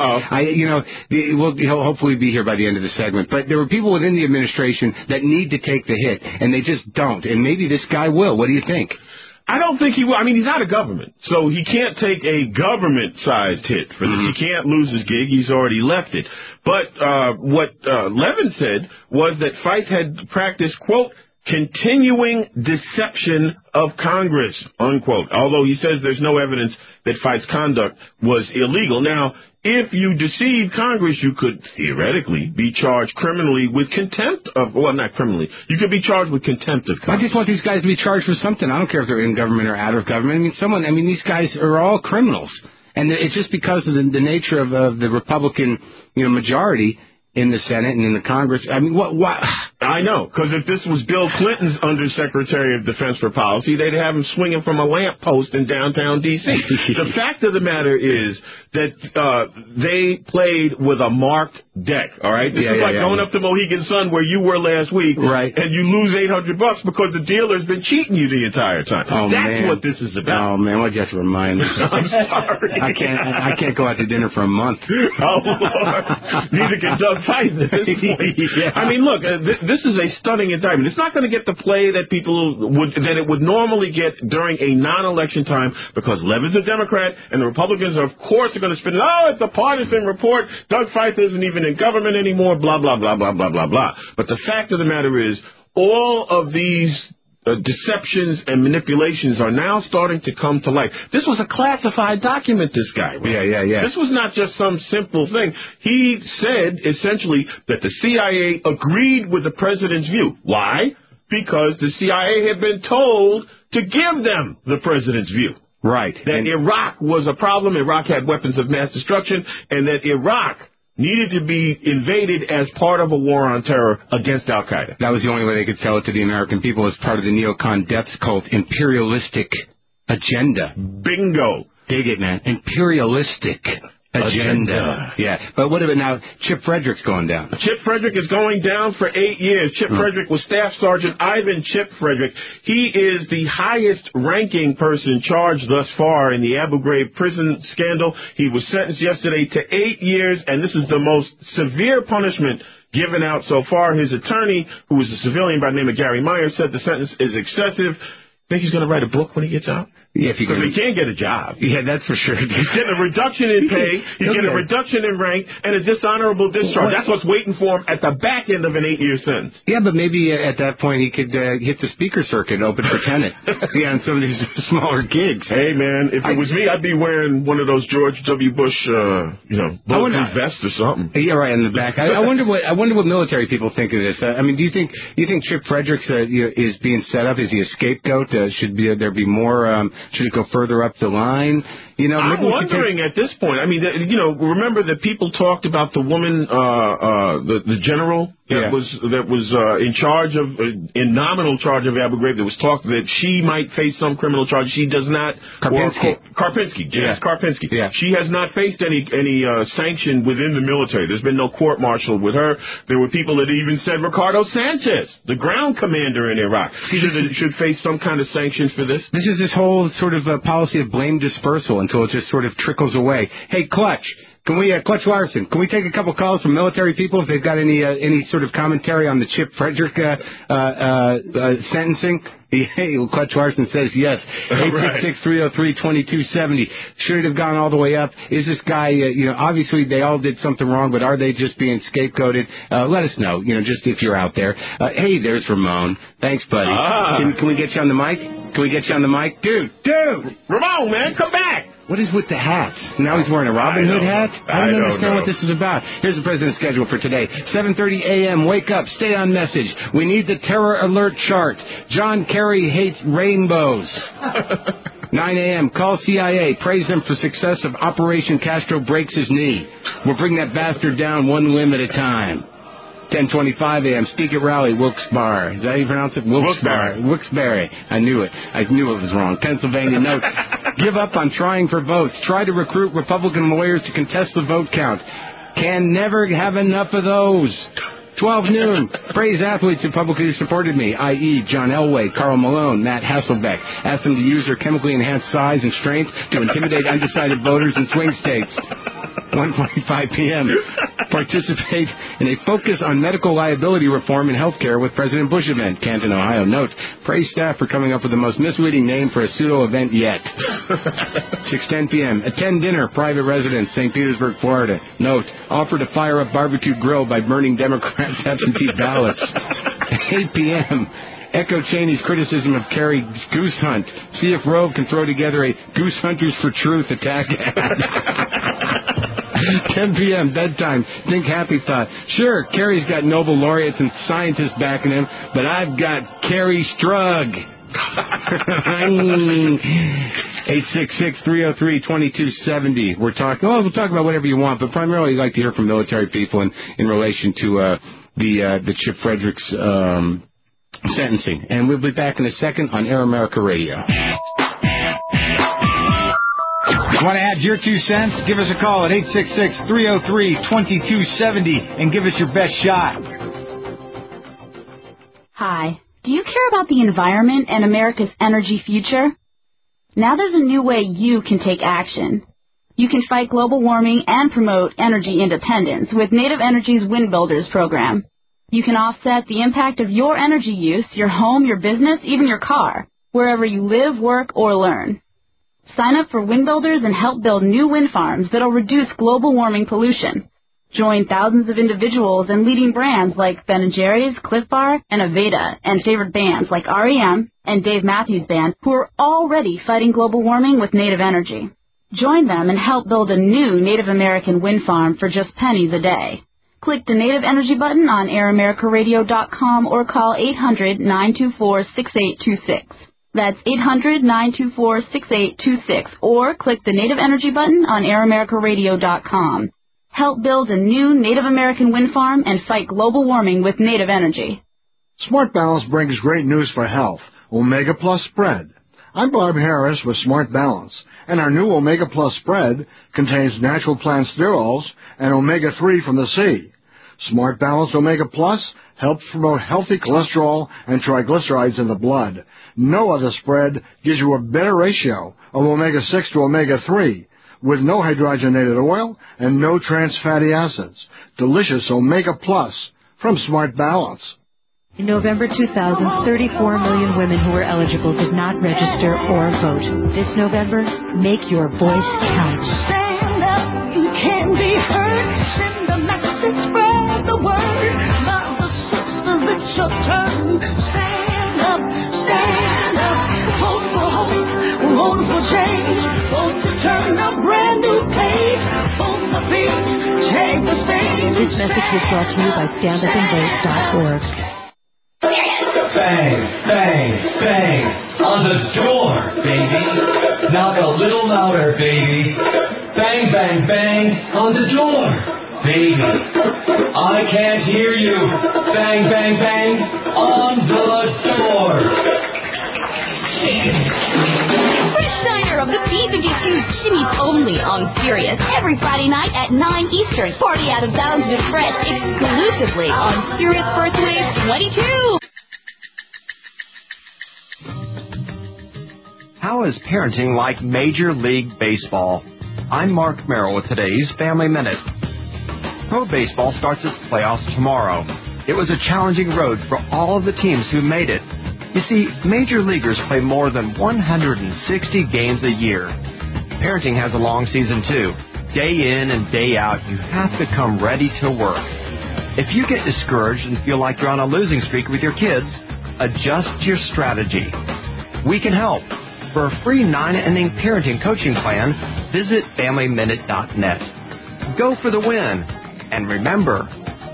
He'll hopefully be here by the end of the segment. But there were people within the administration that need to take the hit, and they just don't. And maybe this guy will. What do you think? I don't think he will. I mean, he's out of government, so he can't take a government-sized hit for this. He can't lose his gig. He's already left it. But what Levin said was that Feith had practiced, quote, continuing deception of Congress, unquote, although he says there's no evidence that Feith's conduct was illegal. Now, if you deceive Congress, you could theoretically be charged criminally with contempt of, well, not criminally. You could be charged with contempt of Congress. I just want these guys to be charged for something. I don't care if they're in government or out of government. These guys are all criminals. And it's just because of the nature of the Republican, majority in the Senate and in the Congress. I mean, what? I know, because if this was Bill Clinton's Undersecretary of Defense for Policy, they'd have him swinging from a lamppost in downtown D.C. The fact of the matter is that they played with a marked deck, all right? This is like going up to Mohegan Sun where you were last week, right? And you lose $800 because the dealer's been cheating you the entire time. That's what this is about. Oh, man, why'd you have to remind me? I'm sorry. I can't go out to dinner for a month. Oh, Lord. Neither can Doug Feith at this point. I mean, look, this is a stunning indictment. It's not going to get the play that it would normally get during a non-election time because Levin's a Democrat and the Republicans, of course, are going to spin it. Oh, it's a partisan report. Doug Feith isn't even in government anymore, blah, blah, blah, blah, blah, blah, blah. But the fact of the matter is all of these deceptions and manipulations are now starting to come to light. This was a classified document, this guy. Right? Yeah. This was not just some simple thing. He said, essentially, that the CIA agreed with the president's view. Why? Because the CIA had been told to give them the president's view. Right. That Iraq was a problem, Iraq had weapons of mass destruction, and that Iraq needed to be invaded as part of a war on terror against al-Qaeda. That was the only way they could sell it to the American people as part of the neocon death cult imperialistic agenda. Bingo. Dig it, man. Imperialistic agenda. Yeah. But what about now? Chip Frederick's going down. Chip Frederick is going down for 8 years. Chip Frederick was Staff Sergeant Ivan Chip Frederick. He is the highest ranking person charged thus far in the Abu Ghraib prison scandal. He was sentenced yesterday to 8 years, and this is the most severe punishment given out so far. His attorney, who is a civilian by the name of Gary Myers, said the sentence is excessive. Think he's going to write a book when he gets out? Yeah, because he can't get a job. Yeah, that's for sure. He's getting a reduction in pay, he's getting a reduction in rank, and a dishonorable discharge. That's what's waiting for him at the back end of an 8-year sentence. Yeah, but maybe at that point he could hit the speaker circuit, open for Tenet. On some of these smaller gigs. Hey, man, if it was me, I'd be wearing one of those George W. Bush, bulletproof vests or something. Yeah, right, in the back. I wonder what military people think of this. I mean, do you think Chip Fredericks is being set up? Is he a scapegoat? Should there be more? Should it go further up the line? I'm wondering at this point. I mean, remember that people talked about the woman, the general that was in nominal charge of Abu Ghraib. There was talk that she might face some criminal charge. She does not. Karpinski. Yes, Karpinski. Yeah. She has not faced any sanction within the military. There's been no court-martial with her. There were people that even said Ricardo Sanchez, the ground commander in Iraq, should face some kind of sanctions for this. This is this whole sort of policy of blame dispersal until it just sort of trickles away. Hey, Clutch. Can we, Clutch Larson, can we take a couple calls from military people if they've got any sort of commentary on the Chip Frederick sentencing? Hey, Clutch Larson says yes. 866-303-2270. Should it have gone all the way up? Is this guy, obviously they all did something wrong, but are they just being scapegoated? Let us know, just if you're out there. Hey, there's Ramon. Thanks, buddy. Can we get you on the mic? Dude! Ramon, man, come back! What is with the hats? Now he's wearing a Robin Hood hat? I don't understand what this is about. Here's the president's schedule for today. 7:30 a.m., wake up, stay on message. We need the terror alert chart. John Kerry hates rainbows. 9 a.m., call CIA, praise them for success of Operation Castro breaks his knee. We'll bring that bastard down one limb at a time. 10:25 a.m. Speak at rally, Wilkes-Barre. Is that how you pronounce it? Wilkes-Barre. I knew it. I knew it was wrong. Pennsylvania note. Give up on trying for votes. Try to recruit Republican lawyers to contest the vote count. Can never have enough of those. 12 noon. Praise athletes who publicly supported me, i.e. John Elway, Karl Malone, Matt Hasselbeck. Ask them to use their chemically enhanced size and strength to intimidate undecided voters in swing states. 1:45 p.m. Participate in a focus on medical liability reform in healthcare with President Bush event. Canton, Ohio. Note, praise staff for coming up with the most misleading name for a pseudo event yet. 6:10 p.m. Attend dinner, private residence, St. Petersburg, Florida. Note, offer to fire up barbecue grill by burning Democrats' absentee ballots. 8 p.m. Echo Cheney's criticism of Kerry's goose hunt. See if Rove can throw together a Goose Hunters for Truth attack ad. 10 p.m. bedtime. Think happy thought. Sure, Kerry's got Nobel laureates and scientists backing him, but I've got Kerry Strug. 866-303-2270. We'll talk about whatever you want, but primarily I'd like to hear from military people in relation to the Chip Fredericks sentencing. And we'll be back in a second on Air America Radio. Want to add your 2 cents? Give us a call at 866-303-2270 and give us your best shot. Hi. Do you care about the environment and America's energy future? Now there's a new way you can take action. You can fight global warming and promote energy independence with Native Energy's Wind Builders program. You can offset the impact of your energy use, your home, your business, even your car, wherever you live, work, or learn. Sign up for Wind Builders and help build new wind farms that'll reduce global warming pollution. Join thousands of individuals and leading brands like Ben & Jerry's, Cliff Bar, and Aveda, and favorite bands like REM and Dave Matthews Band, who are already fighting global warming with Native Energy. Join them and help build a new Native American wind farm for just pennies a day. Click the Native Energy button on AirAmericaRadio.com or call 800-924-6826. That's 800-924-6826, or click the Native Energy button on AirAmericaRadio.com. Help build a new Native American wind farm and fight global warming with Native Energy. Smart Balance brings great news for health. Omega Plus Spread. I'm Bob Harris with Smart Balance, and our new Omega Plus Spread contains natural plant sterols and omega-3 from the sea. Smart Balance Omega Plus helps promote healthy cholesterol and triglycerides in the blood. No other spread gives you a better ratio of omega-6 to omega-3 with no hydrogenated oil and no trans fatty acids. Delicious Omega Plus from Smart Balance. In November 2000, 34 million women who were eligible did not register or vote. This November, make your voice count. Stand up, you can be heard. Send a message, spread the word. Mother, sisters, it's your turn. Stand up, vote for hope, vote for change. Vote to turn a brand new page. Vote for peace, take the stage. This message was brought to you by StandUpAndVote.org. Bang, bang, bang, on the door, baby. Knock a little louder, baby. Bang, bang, bang, on the door, baby. I can't hear you. Bang, bang, bang, on the door. Fred Schneider of the B-52 Jimmy's only on Sirius every Friday night at 9 Eastern. Party Out of Bounds with Fred exclusively on Sirius First Wave 22. How is parenting like Major League Baseball? I'm Mark Merrill with today's Family Minute. Pro baseball starts its playoffs tomorrow. It was a challenging road for all of the teams who made it. You see, major leaguers play more than 160 games a year. Parenting has a long season too. Day in and day out, you have to come ready to work. If you get discouraged and feel like you're on a losing streak with your kids, adjust your strategy. We can help. For a free 9-inning parenting coaching plan, visit FamilyMinute.net. Go for the win. And remember,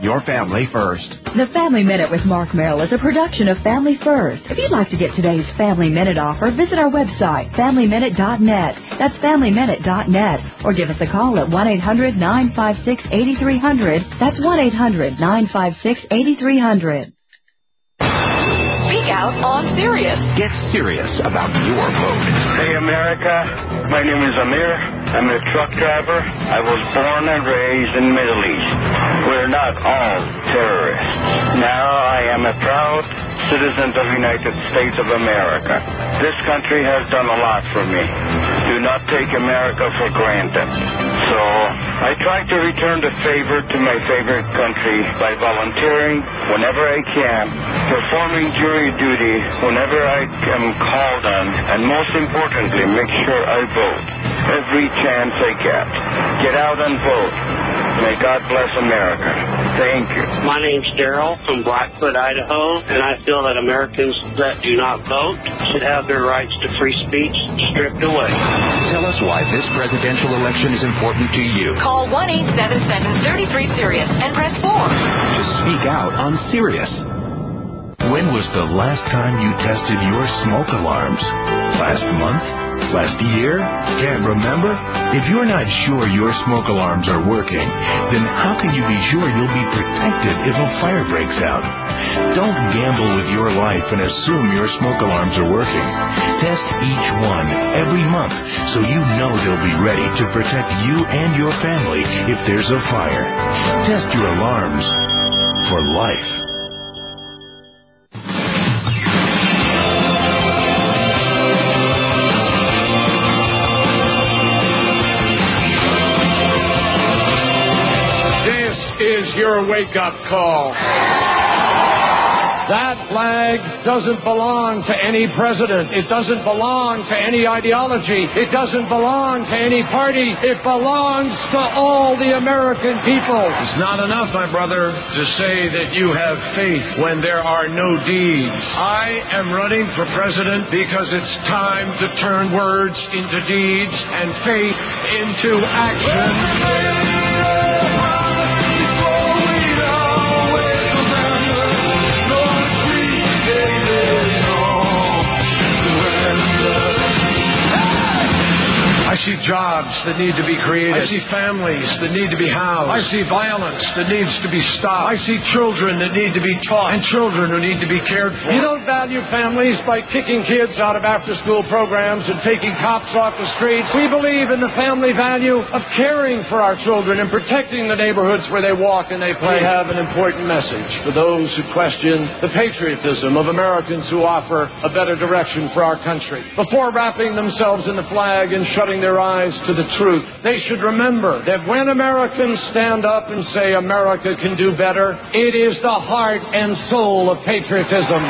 your family first. The Family Minute with Mark Merrill is a production of Family First. If you'd like to get today's Family Minute offer, visit our website, FamilyMinute.net. That's FamilyMinute.net. Or give us a call at 1-800-956-8300. That's 1-800-956-8300. Speak out on Sirius. Get serious about your vote. Hey, America. My name is Amir. I'm a truck driver. I was born and raised in the Middle East. We're not all terrorists. Now I am a proud citizen of the United States of America. This country has done a lot for me. Do not take America for granted. So I try to return the favor to my favorite country by volunteering whenever I can, performing jury duty whenever I am called on, and most importantly, make sure I vote every chance I get. Get out and vote. May God bless America. Thank you. My name's Daryl from Blackfoot, Idaho, and I feel that Americans that do not vote should have their rights to free speech stripped away. Tell us why this presidential election is important to you. Call 1-877-33-SIRIUS and press 4. Just speak out on Sirius. When was the last time you tested your smoke alarms? Last month? Last year? Can't remember? If you're not sure your smoke alarms are working, then how can you be sure you'll be protected if a fire breaks out? Don't gamble with your life and assume your smoke alarms are working. Test each one every month so you know they'll be ready to protect you and your family if there's a fire. Test your alarms for life. Is your wake-up call. That flag doesn't belong to any president. It doesn't belong to any ideology. It doesn't belong to any party. It belongs to all the American people. It's not enough, my brother, to say that you have faith when there are no deeds. I am running for president because it's time to turn words into deeds and faith into action. I see jobs that need to be created. I see families that need to be housed. I see violence that needs to be stopped. I see children that need to be taught and children who need to be cared for. You don't value families by kicking kids out of after-school programs and taking cops off the streets. We believe in the family value of caring for our children and protecting the neighborhoods where they walk and they play. We have an important message for those who question the patriotism of Americans who offer a better direction for our country. Before wrapping themselves in the flag and shutting their eyes to the truth, they should remember that when Americans stand up and say America can do better, it is the heart and soul of patriotism.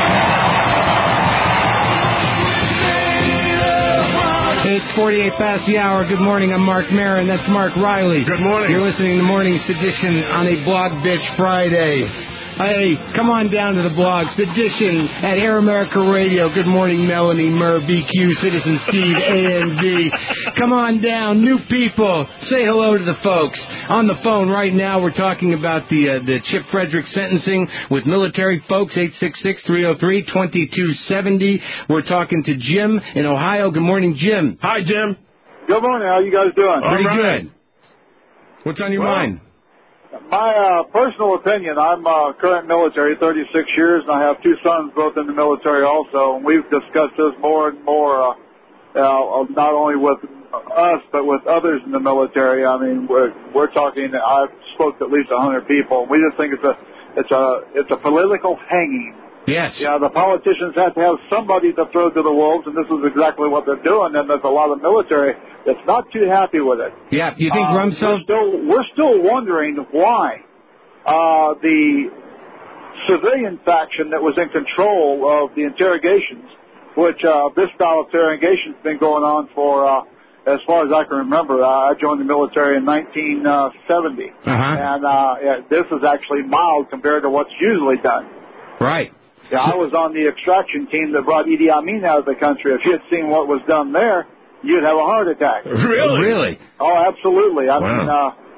It's 48 past the hour. Good morning. I'm Mark Maron. That's Mark Riley. Good morning. You're listening to Morning Sedition on a Blog Bitch Friday. Hey, come on down to the blog. Sedition at Air America Radio. Good morning, Melanie, Murr, BQ, Citizen Steve, ANV. Come on down. New people. Say hello to the folks. On the phone right now, we're talking about the Chip Frederick sentencing with military folks, 866-303-2270. We're talking to Jim in Ohio. Good morning, Jim. Hi, Jim. Good morning. How you guys doing? Pretty good. What's on your mind? My personal opinion, I'm current military, 36 years, and I have two sons both in the military also, and we've discussed this more and more, not only with us, but with others in the military. I mean, we're talking, I've spoke to at least 100 people, and we just think it's a political hanging. Yes. Yeah, the politicians have to have somebody to throw to the wolves, and this is exactly what they're doing, and there's a lot of military that's not too happy with it. Yeah, you think Rumsfeld... We're still wondering why the civilian faction that was in control of the interrogations, which this style of interrogation has been going on for, as far as I can remember. I joined the military in 1970, and this is actually mild compared to what's usually done. Right. Yeah, I was on the extraction team that brought Idi Amin out of the country. If you had seen what was done there, you'd have a heart attack. Really? Oh, absolutely. I mean,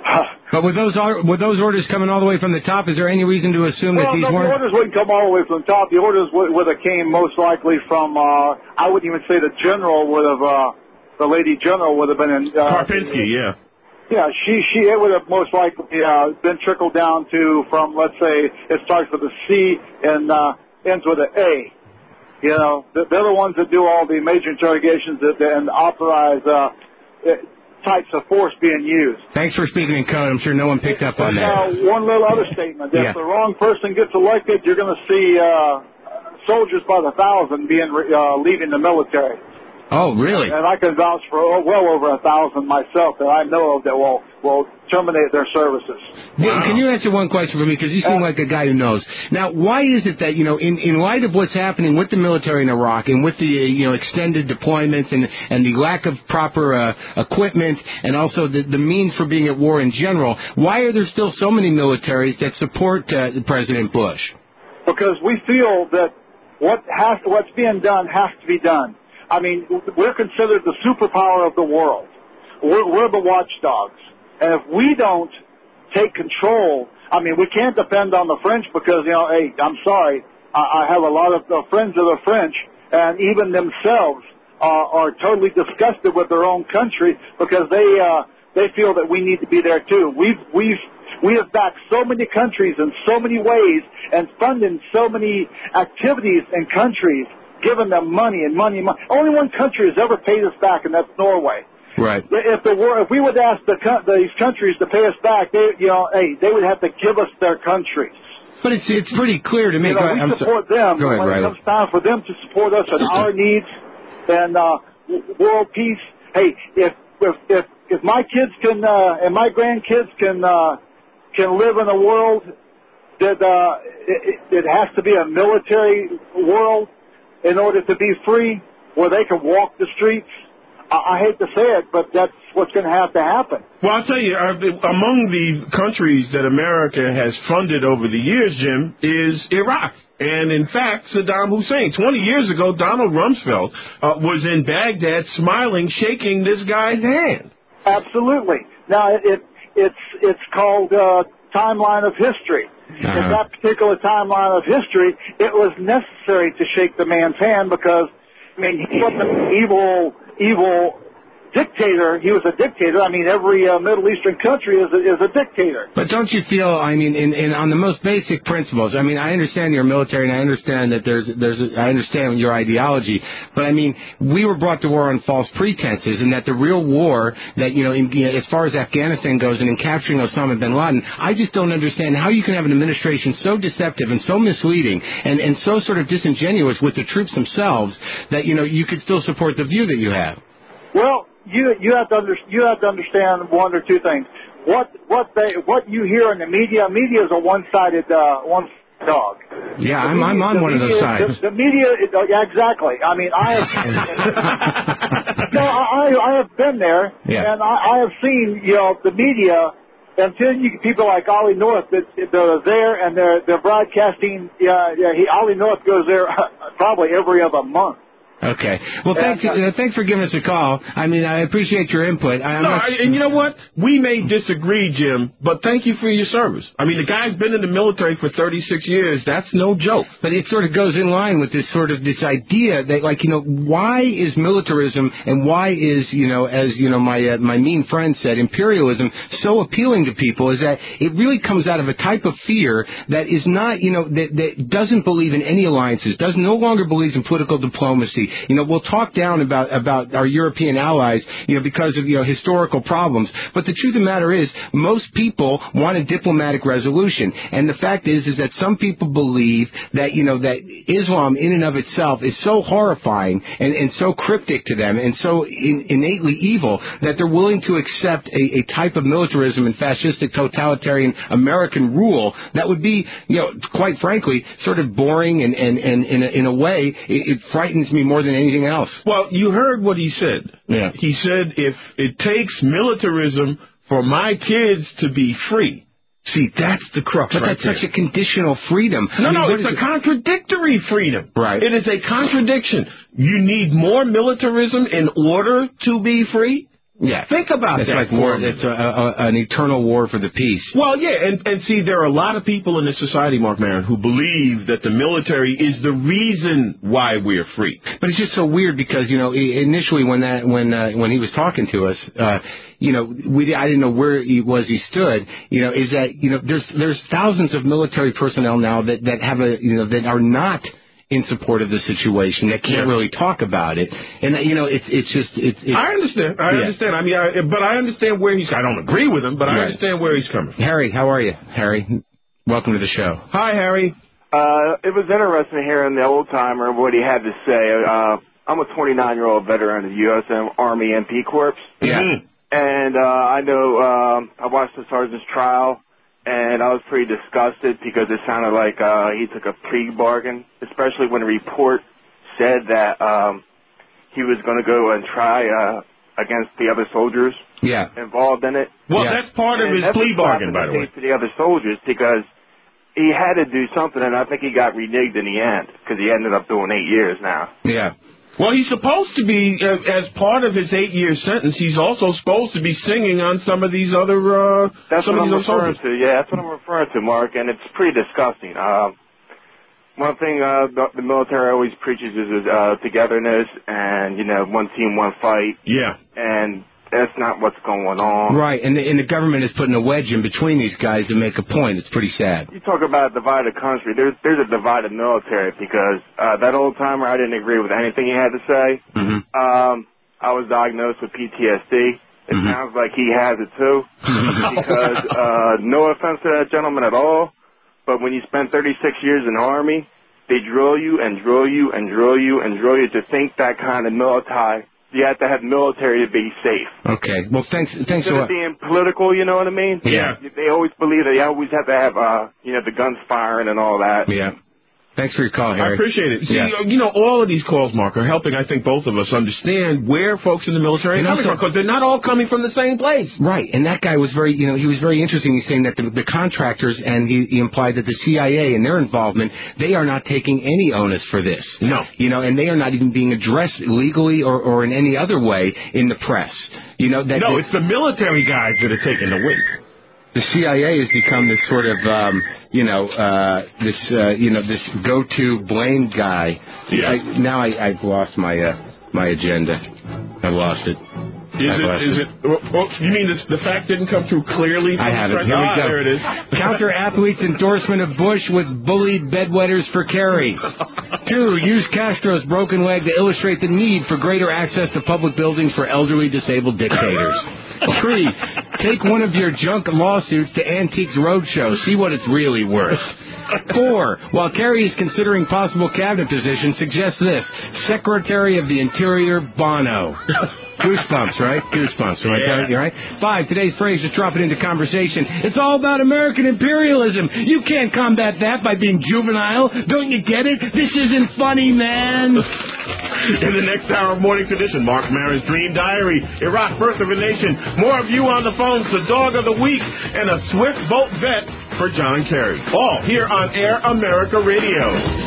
But with those orders coming all the way from the top, is there any reason to assume that these the weren't? orders wouldn't come all the way from the top. The orders would have came most likely from, I wouldn't even say the general would have, the lady general would have been in... Karpinski, yeah. Yeah, it would have most likely been trickled down to from, let's say, it starts with a C and ends with an A. You know, they're the ones that do all the major interrogations and authorize types of force being used. Thanks for speaking in code. I'm sure no one picked up on that. Now, one little other statement. If Yeah. the wrong person gets elected, you're going to see soldiers by the thousand leaving the military. Oh, really? And I can vouch for well over 1,000 myself that I know of that will terminate their services. Wow. Can you answer one question for me? Because you seem like a guy who knows. Now, why is it that, in light of what's happening with the military in Iraq and with the, extended deployments and the lack of proper equipment and also the means for being at war in general, why are there still so many militaries that support President Bush? Because we feel that what's being done has to be done. I mean, we're considered the superpower of the world. We're the watchdogs. And if we don't take control, I mean, we can't depend on the French because, hey, I'm sorry, I have a lot of friends of the French, and even themselves are totally disgusted with their own country because they feel that we need to be there too. We have backed so many countries in so many ways and funded so many activities in countries, giving them money and money. Only one country has ever paid us back, and that's Norway. Right. If we would ask these countries to pay us back, they would have to give us their countries. But it's pretty clear to me. We support them. Go ahead, when it comes time for them to support us and our needs and world peace. Hey, if my kids can and my grandkids can live in a world that it has to be a military world in order to be free, where they can walk the streets. I hate to say it, but that's what's going to have to happen. Well, I'll tell you, among the countries that America has funded over the years, Jim, is Iraq. And, in fact, Saddam Hussein. 20 years ago, Donald Rumsfeld was in Baghdad smiling, shaking this guy's hand. Absolutely. Now, it's called timeline of history. In that particular timeline of history, it was necessary to shake the man's hand because, he wasn't an evil dictator. He was a dictator. Every Middle Eastern country is a dictator. But don't you feel, on the most basic principles, I understand you're military and I understand that I understand your ideology, but we were brought to war on false pretenses and that the real war that, as far as Afghanistan goes and in capturing Osama bin Laden, I just don't understand how you can have an administration so deceptive and so misleading and so sort of disingenuous with the troops themselves that, you could still support the view that you have. Well, you have to understand one or two things. What you hear in the media is a one-sided dog. Yeah, I'm on one of those sides. The media, exactly. I have been there, and I have seen the media. Until people like Ollie North that are there and they're broadcasting. Ollie North goes there probably every other month. Okay. Well, thanks for giving us a call. I appreciate your input. And you know what? We may disagree, Jim, but thank you for your service. The guy's been in the military for 36 years. That's no joke. But it sort of goes in line with this idea that, why is militarism and why is, my mean friend said, imperialism so appealing to people is that it really comes out of a type of fear that is not, that doesn't believe in any alliances, no longer believes in political diplomacy. We'll talk down about our European allies, because of, historical problems. But the truth of the matter is, most people want a diplomatic resolution. And the fact is that some people believe that, that Islam in and of itself is so horrifying and so cryptic to them and so innately evil that they're willing to accept a type of militarism and fascistic totalitarian American rule that would be, quite frankly, sort of boring and in a way, it frightens me more than anything else. Well, you heard what he said. Yeah. He said, if it takes militarism for my kids to be free. See, that's the crux but right that's such a conditional freedom. It's a contradictory freedom. Right. It is a contradiction. You need more militarism in order to be free? Yeah. Think about it's that. Like war. It's an eternal war for the peace. Well, yeah, and see, there are a lot of people in this society, Mark Maron, who believe that the military is the reason why we're free. But it's just so weird because, you know, initially when he was talking to us, you know, I didn't know where he stood. You know, is that, you know, there's thousands of military personnel now that have that are not in support of the situation, that can't really talk about it, and you know, it's just. I understand. I understand. I mean, but I understand where he's. I don't agree with him, but I understand where he's coming from. Harry, how are you? Harry, welcome to the show. Hi, Harry. It was interesting hearing the old timer what he had to say. I'm a 29-year-old veteran of the U.S. Army MP Corps. Yeah. And I know I watched the sergeant's trial. And I was pretty disgusted because it sounded like he took a plea bargain, especially when the report said that he was going to go and try against the other soldiers involved in it. Well, that's part of his plea bargain, by the way. To the other soldiers, because he had to do something, and I think he got reneged in the end because he ended up doing 8 years now. Yeah. Well, he's supposed to be, as part of his 8-year sentence, he's also supposed to be singing on some of these other, that's some what of these I'm referring soldiers. to. Yeah, that's what I'm referring to, Mark, and it's pretty disgusting. One thing the military always preaches is togetherness and, you know, one team, one fight. Yeah. And that's not what's going on. Right, and the government is putting a wedge in between these guys to make a point. It's pretty sad. You talk about a divided country. There's a divided military because that old timer, I didn't agree with anything he had to say. Mm-hmm. I was diagnosed with PTSD. It sounds like he has it too. Because no offense to that gentleman at all, but when you spend 36 years in the Army, they drill you and drill you and drill you and drill you to think that kind of military. You have to have military to be safe. Okay. Well, thanks Instead a lot. of being political, you know what I mean? Yeah. They always believe that you always have to have, the guns firing and all that. Yeah. Thanks for your call, Harry. I appreciate it. See, you know, all of these calls, Mark, are helping, I think, both of us understand where folks in the military are coming from, because they're not all coming from the same place. Right, and that guy was very interesting. He's saying that the contractors, and he implied that the CIA and their involvement, they are not taking any onus for this. No. You know, and they are not even being addressed legally or in any other way in the press. You know, it's the military guys that are taking the weight. The CIA has become this sort of, this go-to blame guy. Yeah. Now I've lost my agenda. I've lost it. You mean the fact didn't come through clearly? I have it. Here we go. There it is. Counter athletes' endorsement of Bush with bullied bedwetters for Kerry. 2, use Castro's broken leg to illustrate the need for greater access to public buildings for elderly disabled dictators. 3, take one of your junk lawsuits to Antiques Roadshow. See what it's really worth. 4, while Kerry is considering possible cabinet positions, suggest this: Secretary of the Interior Bono. Goosebumps, right? Goosebumps, right? Yeah. Right? 5, today's phrase to drop it into conversation: it's all about American imperialism. You can't combat that by being juvenile. Don't you get it? This isn't funny, man. In the next hour of Morning Tradition, Mark Maron's Dream Diary, Iraq, Birth of a Nation, more of you on the phones, the Dog of the Week, and a swift vote vet for John Kerry. All here on Air America Radio.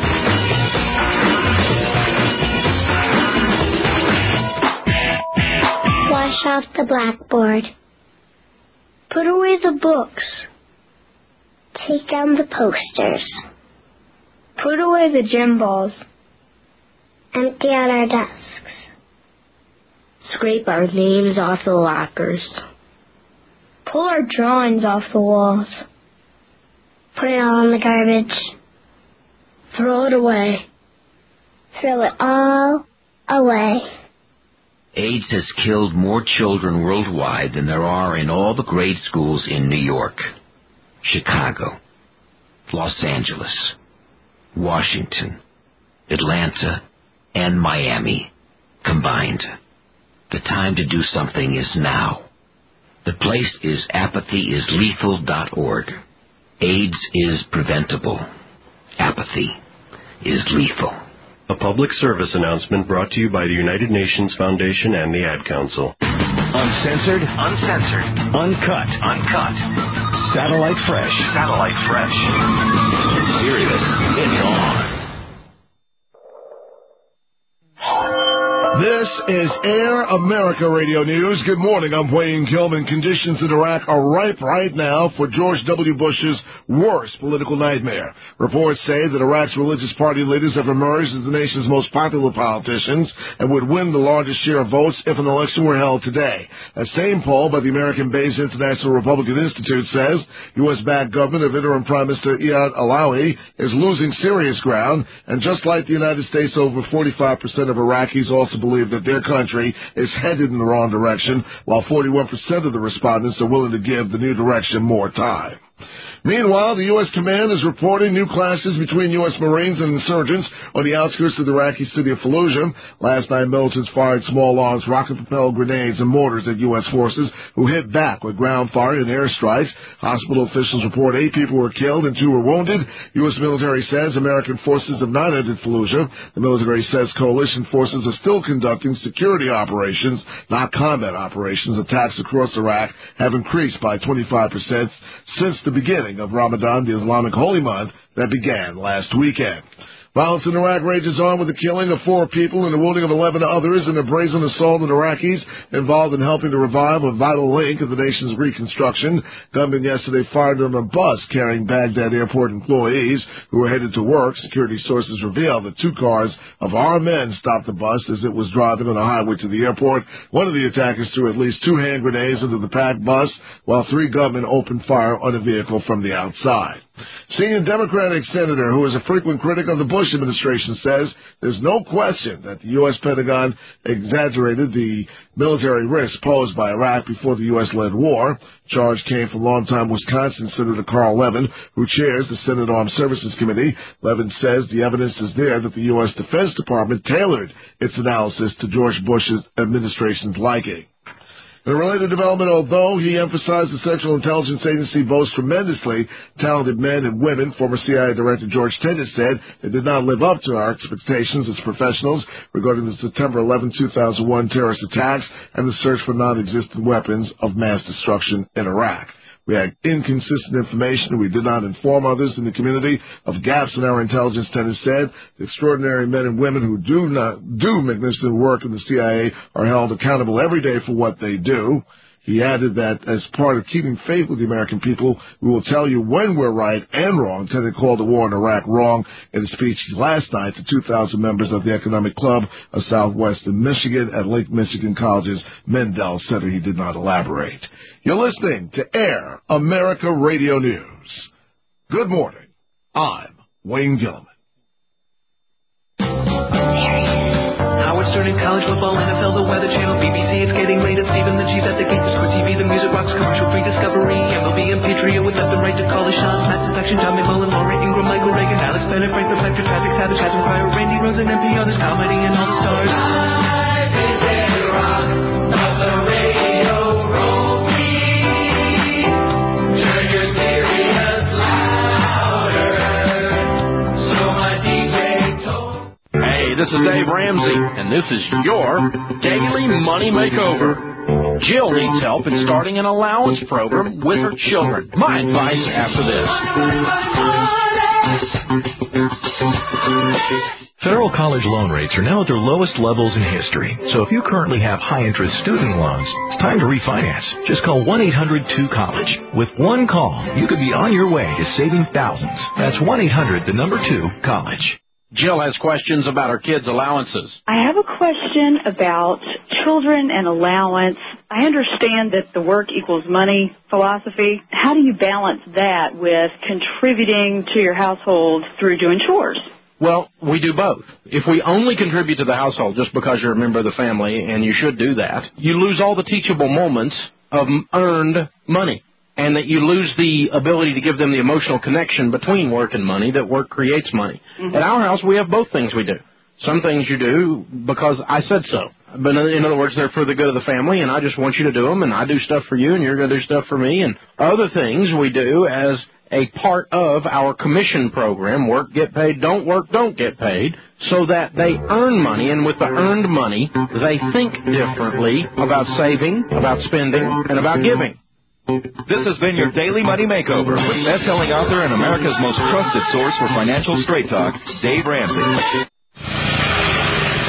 Wash off the blackboard. Put away the books. Take down the posters. Put away the gym balls. Empty out our desks. Scrape our names off the lockers. Pull our drawings off the walls. Put it all in the garbage. Throw it away. Throw it all away. AIDS has killed more children worldwide than there are in all the grade schools in New York, Chicago, Los Angeles, Washington, Atlanta, and Miami combined. The time to do something is now. The place is apathyislethal.org. AIDS is preventable. Apathy is lethal. A public service announcement brought to you by the United Nations Foundation and the Ad Council. Uncensored, uncut, satellite fresh. Sirius, it's on. This is Air America Radio News. Good morning. I'm Wayne Gilman. Conditions in Iraq are ripe right now for George W. Bush's worst political nightmare. Reports say that Iraq's religious party leaders have emerged as the nation's most popular politicians and would win the largest share of votes if an election were held today. A same poll by the American-based International Republican Institute says U.S.-backed government of interim Prime Minister Iyad Allawi is losing serious ground, and just like the United States, over 45% of Iraqis also believe that their country is headed in the wrong direction, while 41% of the respondents are willing to give the new direction more time. Meanwhile, the U.S. command is reporting new clashes between U.S. Marines and insurgents on the outskirts of the Iraqi city of Fallujah. Last night, militants fired small arms, rocket-propelled grenades, and mortars at U.S. forces, who hit back with ground fire and airstrikes. Hospital officials report 8 people were killed and 2 were wounded. U.S. military says American forces have not entered Fallujah. The military says coalition forces are still conducting security operations, not combat operations. Attacks across Iraq have increased by 25% since the beginning of Ramadan, the Islamic holy month that began last weekend. Violence in Iraq rages on with the killing of 4 people and the wounding of 11 others in a brazen assault on Iraqis involved in helping to revive a vital link of the nation's reconstruction. Gunmen yesterday fired on a bus carrying Baghdad airport employees who were headed to work. Security sources reveal that 2 cars of armed men stopped the bus as it was driving on a highway to the airport. One of the attackers threw at least 2 hand grenades into the packed bus, while 3 gunmen opened fire on a vehicle from the outside. Senior Democratic senator who is a frequent critic of the Bush administration says there's no question that the U.S. Pentagon exaggerated the military risks posed by Iraq before the U.S.-led war. Charge came from longtime Wisconsin Senator Carl Levin, who chairs the Senate Armed Services Committee. Levin says the evidence is there that the U.S. Defense Department tailored its analysis to George Bush's administration's liking. In a related development, although he emphasized the Central Intelligence Agency boasts tremendously talented men and women, former CIA Director George Tenet said it did not live up to our expectations as professionals regarding the September 11, 2001 terrorist attacks and the search for non-existent weapons of mass destruction in Iraq. We had inconsistent information, and we did not inform others in the community of gaps in our intelligence, Tenet said. The extraordinary men and women who do magnificent work in the CIA are held accountable every day for what they do. He added that as part of keeping faith with the American people, we will tell you when we're right and wrong. Tenet called the war in Iraq wrong in a speech last night to 2,000 members of the Economic Club of Southwestern Michigan at Lake Michigan College's Mendel Center. He did not elaborate. You're listening to Air America Radio News. Good morning. I'm Wayne Gilman. Howard Stern in college football, NFL, the Weather Channel, BBC, It's Getting Late at Stephen, the G's at the gate, the Score TV, the Music Box, commercial-free Discovery, MLB and Patriot with left and right to call the shots, Matt's Infection, John McMullen, Laura Ingram, Michael Reagan, Alex Bennett, Frank Perfector, Traffic Savage, Chasm Pryor, Randy Rose, and NPR, there's comedy and all the stars. Life is a rock, but the radio roll free. Turn your Sirius louder, so my DJ told. Hey, this is Dave Ramsey, and this is your Daily Money Makeover. Jill needs help in starting an allowance program with her children. My advice after this. Federal college loan rates are now at their lowest levels in history. So if you currently have high-interest student loans, it's time to refinance. Just call 1-800-2-COLLEGE. With one call, you could be on your way to saving thousands. That's 1-800-2-COLLEGE. Jill has questions about her kids' allowances. I have a question about children and allowance. I understand that the work equals money philosophy. How do you balance that with contributing to your household through doing chores? Well, we do both. If we only contribute to the household just because you're a member of the family, and you should do that, you lose all the teachable moments of earned money. And that you lose the ability to give them the emotional connection between work and money, that work creates money. Mm-hmm. At our house, we have both things we do. Some things you do because I said so. But in other words, they're for the good of the family, and I just want you to do them, and I do stuff for you, and you're going to do stuff for me. And other things we do as a part of our commission program, work, get paid, don't work, don't get paid, so that they earn money, and with the earned money, they think differently about saving, about spending, and about giving. This has been your Daily Money Makeover with best-selling author and America's most trusted source for financial straight talk, Dave Ramsey.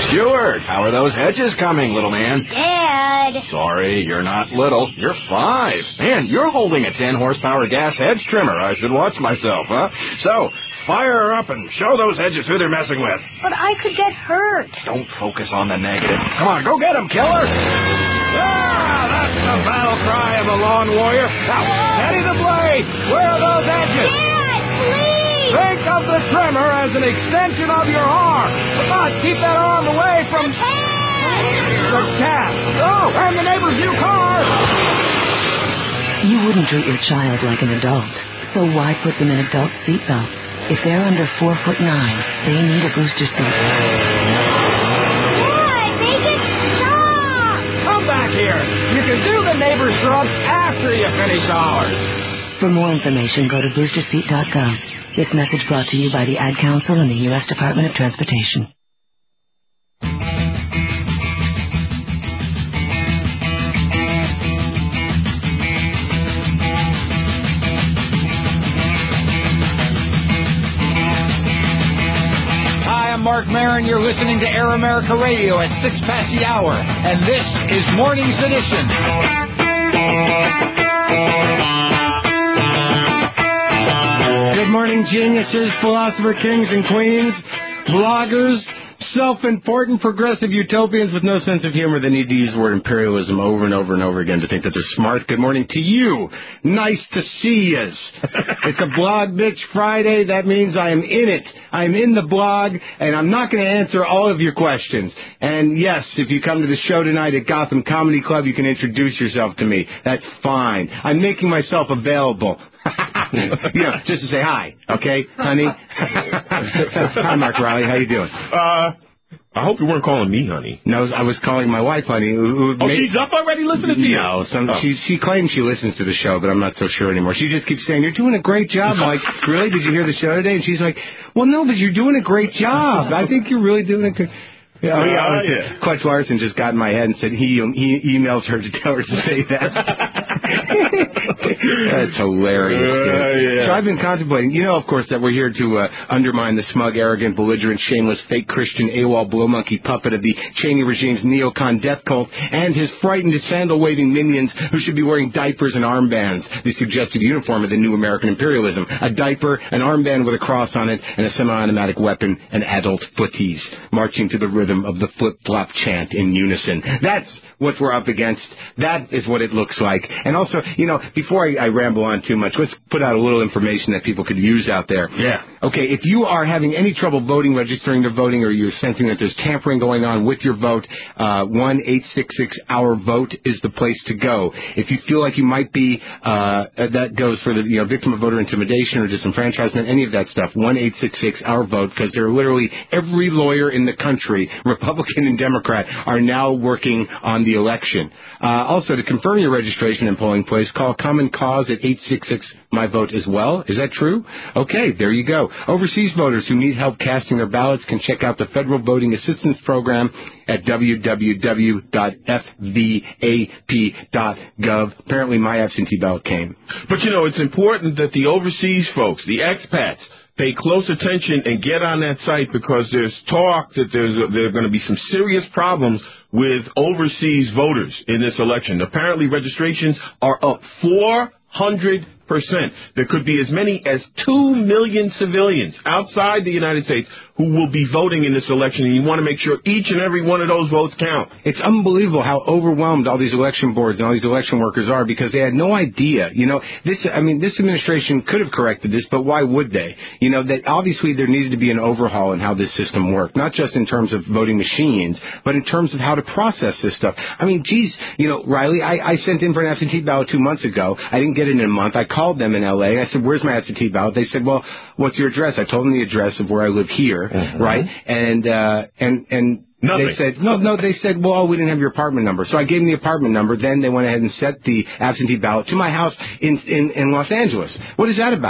Stewart, how are those hedges coming, little man? Dad. Sorry, you're not little. You're 5. Man, you're holding a 10-horsepower gas hedge trimmer. I should watch myself, huh? So, fire up and show those hedges who they're messing with. But I could get hurt. Don't focus on the negative. Come on, go get him, killer. That's the battle cry of a lawn warrior. Now, steady the blade. Where are those edges? Dad, please! Think of the trimmer as an extension of your arm. Come on, keep that arm away from... The cat. Oh, and the neighbor's new car. You wouldn't treat your child like an adult, so why put them in adult seatbelts? If they're under 4'9", they need a booster seat. Back here. You can do the neighbor's shrubs after you finish ours. For more information, go to boosterseat.gov. This message brought to you by the Ad Council and the U.S. Department of Transportation. Mark Maron, you're listening to Air America Radio at 6 past the hour, and this is Morning's Edition. Good morning, geniuses, philosopher kings and queens, bloggers, self-important progressive utopians with no sense of humor that need to use the word imperialism over and over and over again to think that they're smart. Good morning to you. Nice to see yous. It's a Blog Bitch Friday. That means I am in it. I'm in the blog, and I'm not going to answer all of your questions. And yes, if you come to the show tonight at Gotham Comedy Club, you can introduce yourself to me. That's fine. I'm making myself available. Just to say hi, okay, honey? Hi, Mark Riley. How you doing? I hope you weren't calling me honey. No, I was calling my wife honey. She's up already listening to you? No, she claims she listens to the show, but I'm not so sure anymore. She just keeps saying, you're doing a great job. I'm like, really? Did you hear the show today? And she's like, well, no, but you're doing a great job. I think you're really doing a good... Yeah. Clutch Larson just got in my head and said he emails her to tell her to say that. That's hilarious. So I've been contemplating, of course, that we're here to undermine the smug, arrogant, belligerent, shameless, fake Christian, AWOL, blow monkey puppet of the Cheney regime's neocon death cult and his frightened, sandal-waving minions who should be wearing diapers and armbands, the suggested uniform of the new American imperialism. A diaper, an armband with a cross on it, and a semi-automatic weapon, and adult footies, marching to the rhythm of the flip-flop chant in unison. That's what we're up against. That is what it looks like. And also, before I ramble on too much, let's put out a little information that people could use out there. Yeah. Okay, if you are having any trouble voting, registering to voting, or you're sensing that there's tampering going on with your vote, 1-866-OUR-VOTE is the place to go. If you feel like you might be, that goes for the victim of voter intimidation or disenfranchisement, any of that stuff, 1-866-OUR-VOTE, because there are literally every lawyer in the country, Republican and Democrat, are now working on the election. Also, to confirm your registration and polling place, call Common Cause at 866-MY-VOTE as well. Is that true? Okay, there you go. Overseas voters who need help casting their ballots can check out the Federal Voting Assistance Program at www.fvap.gov. Apparently my absentee ballot came. But, it's important that the overseas folks, the expats, pay close attention and get on that site, because there's talk that there are going to be some serious problems with overseas voters in this election. Apparently registrations are up 400%. There could be as many as 2 million civilians outside the United States who will be voting in this election, and you want to make sure each and every one of those votes count. It's unbelievable how overwhelmed all these election boards and all these election workers are, because they had no idea. This administration could have corrected this, but why would they? That obviously there needed to be an overhaul in how this system worked, not just in terms of voting machines, but in terms of how to process this stuff. Riley, I sent in for an absentee ballot 2 months ago. I didn't get it in a month. I called them in L.A. I said, where's my absentee ballot? They said, well, what's your address? I told them the address of where I live here. Right? And Nothing. They said, no, they said, well, we didn't have your apartment number. So I gave them the apartment number. Then they went ahead and set the absentee ballot to my house in Los Angeles. What is that about?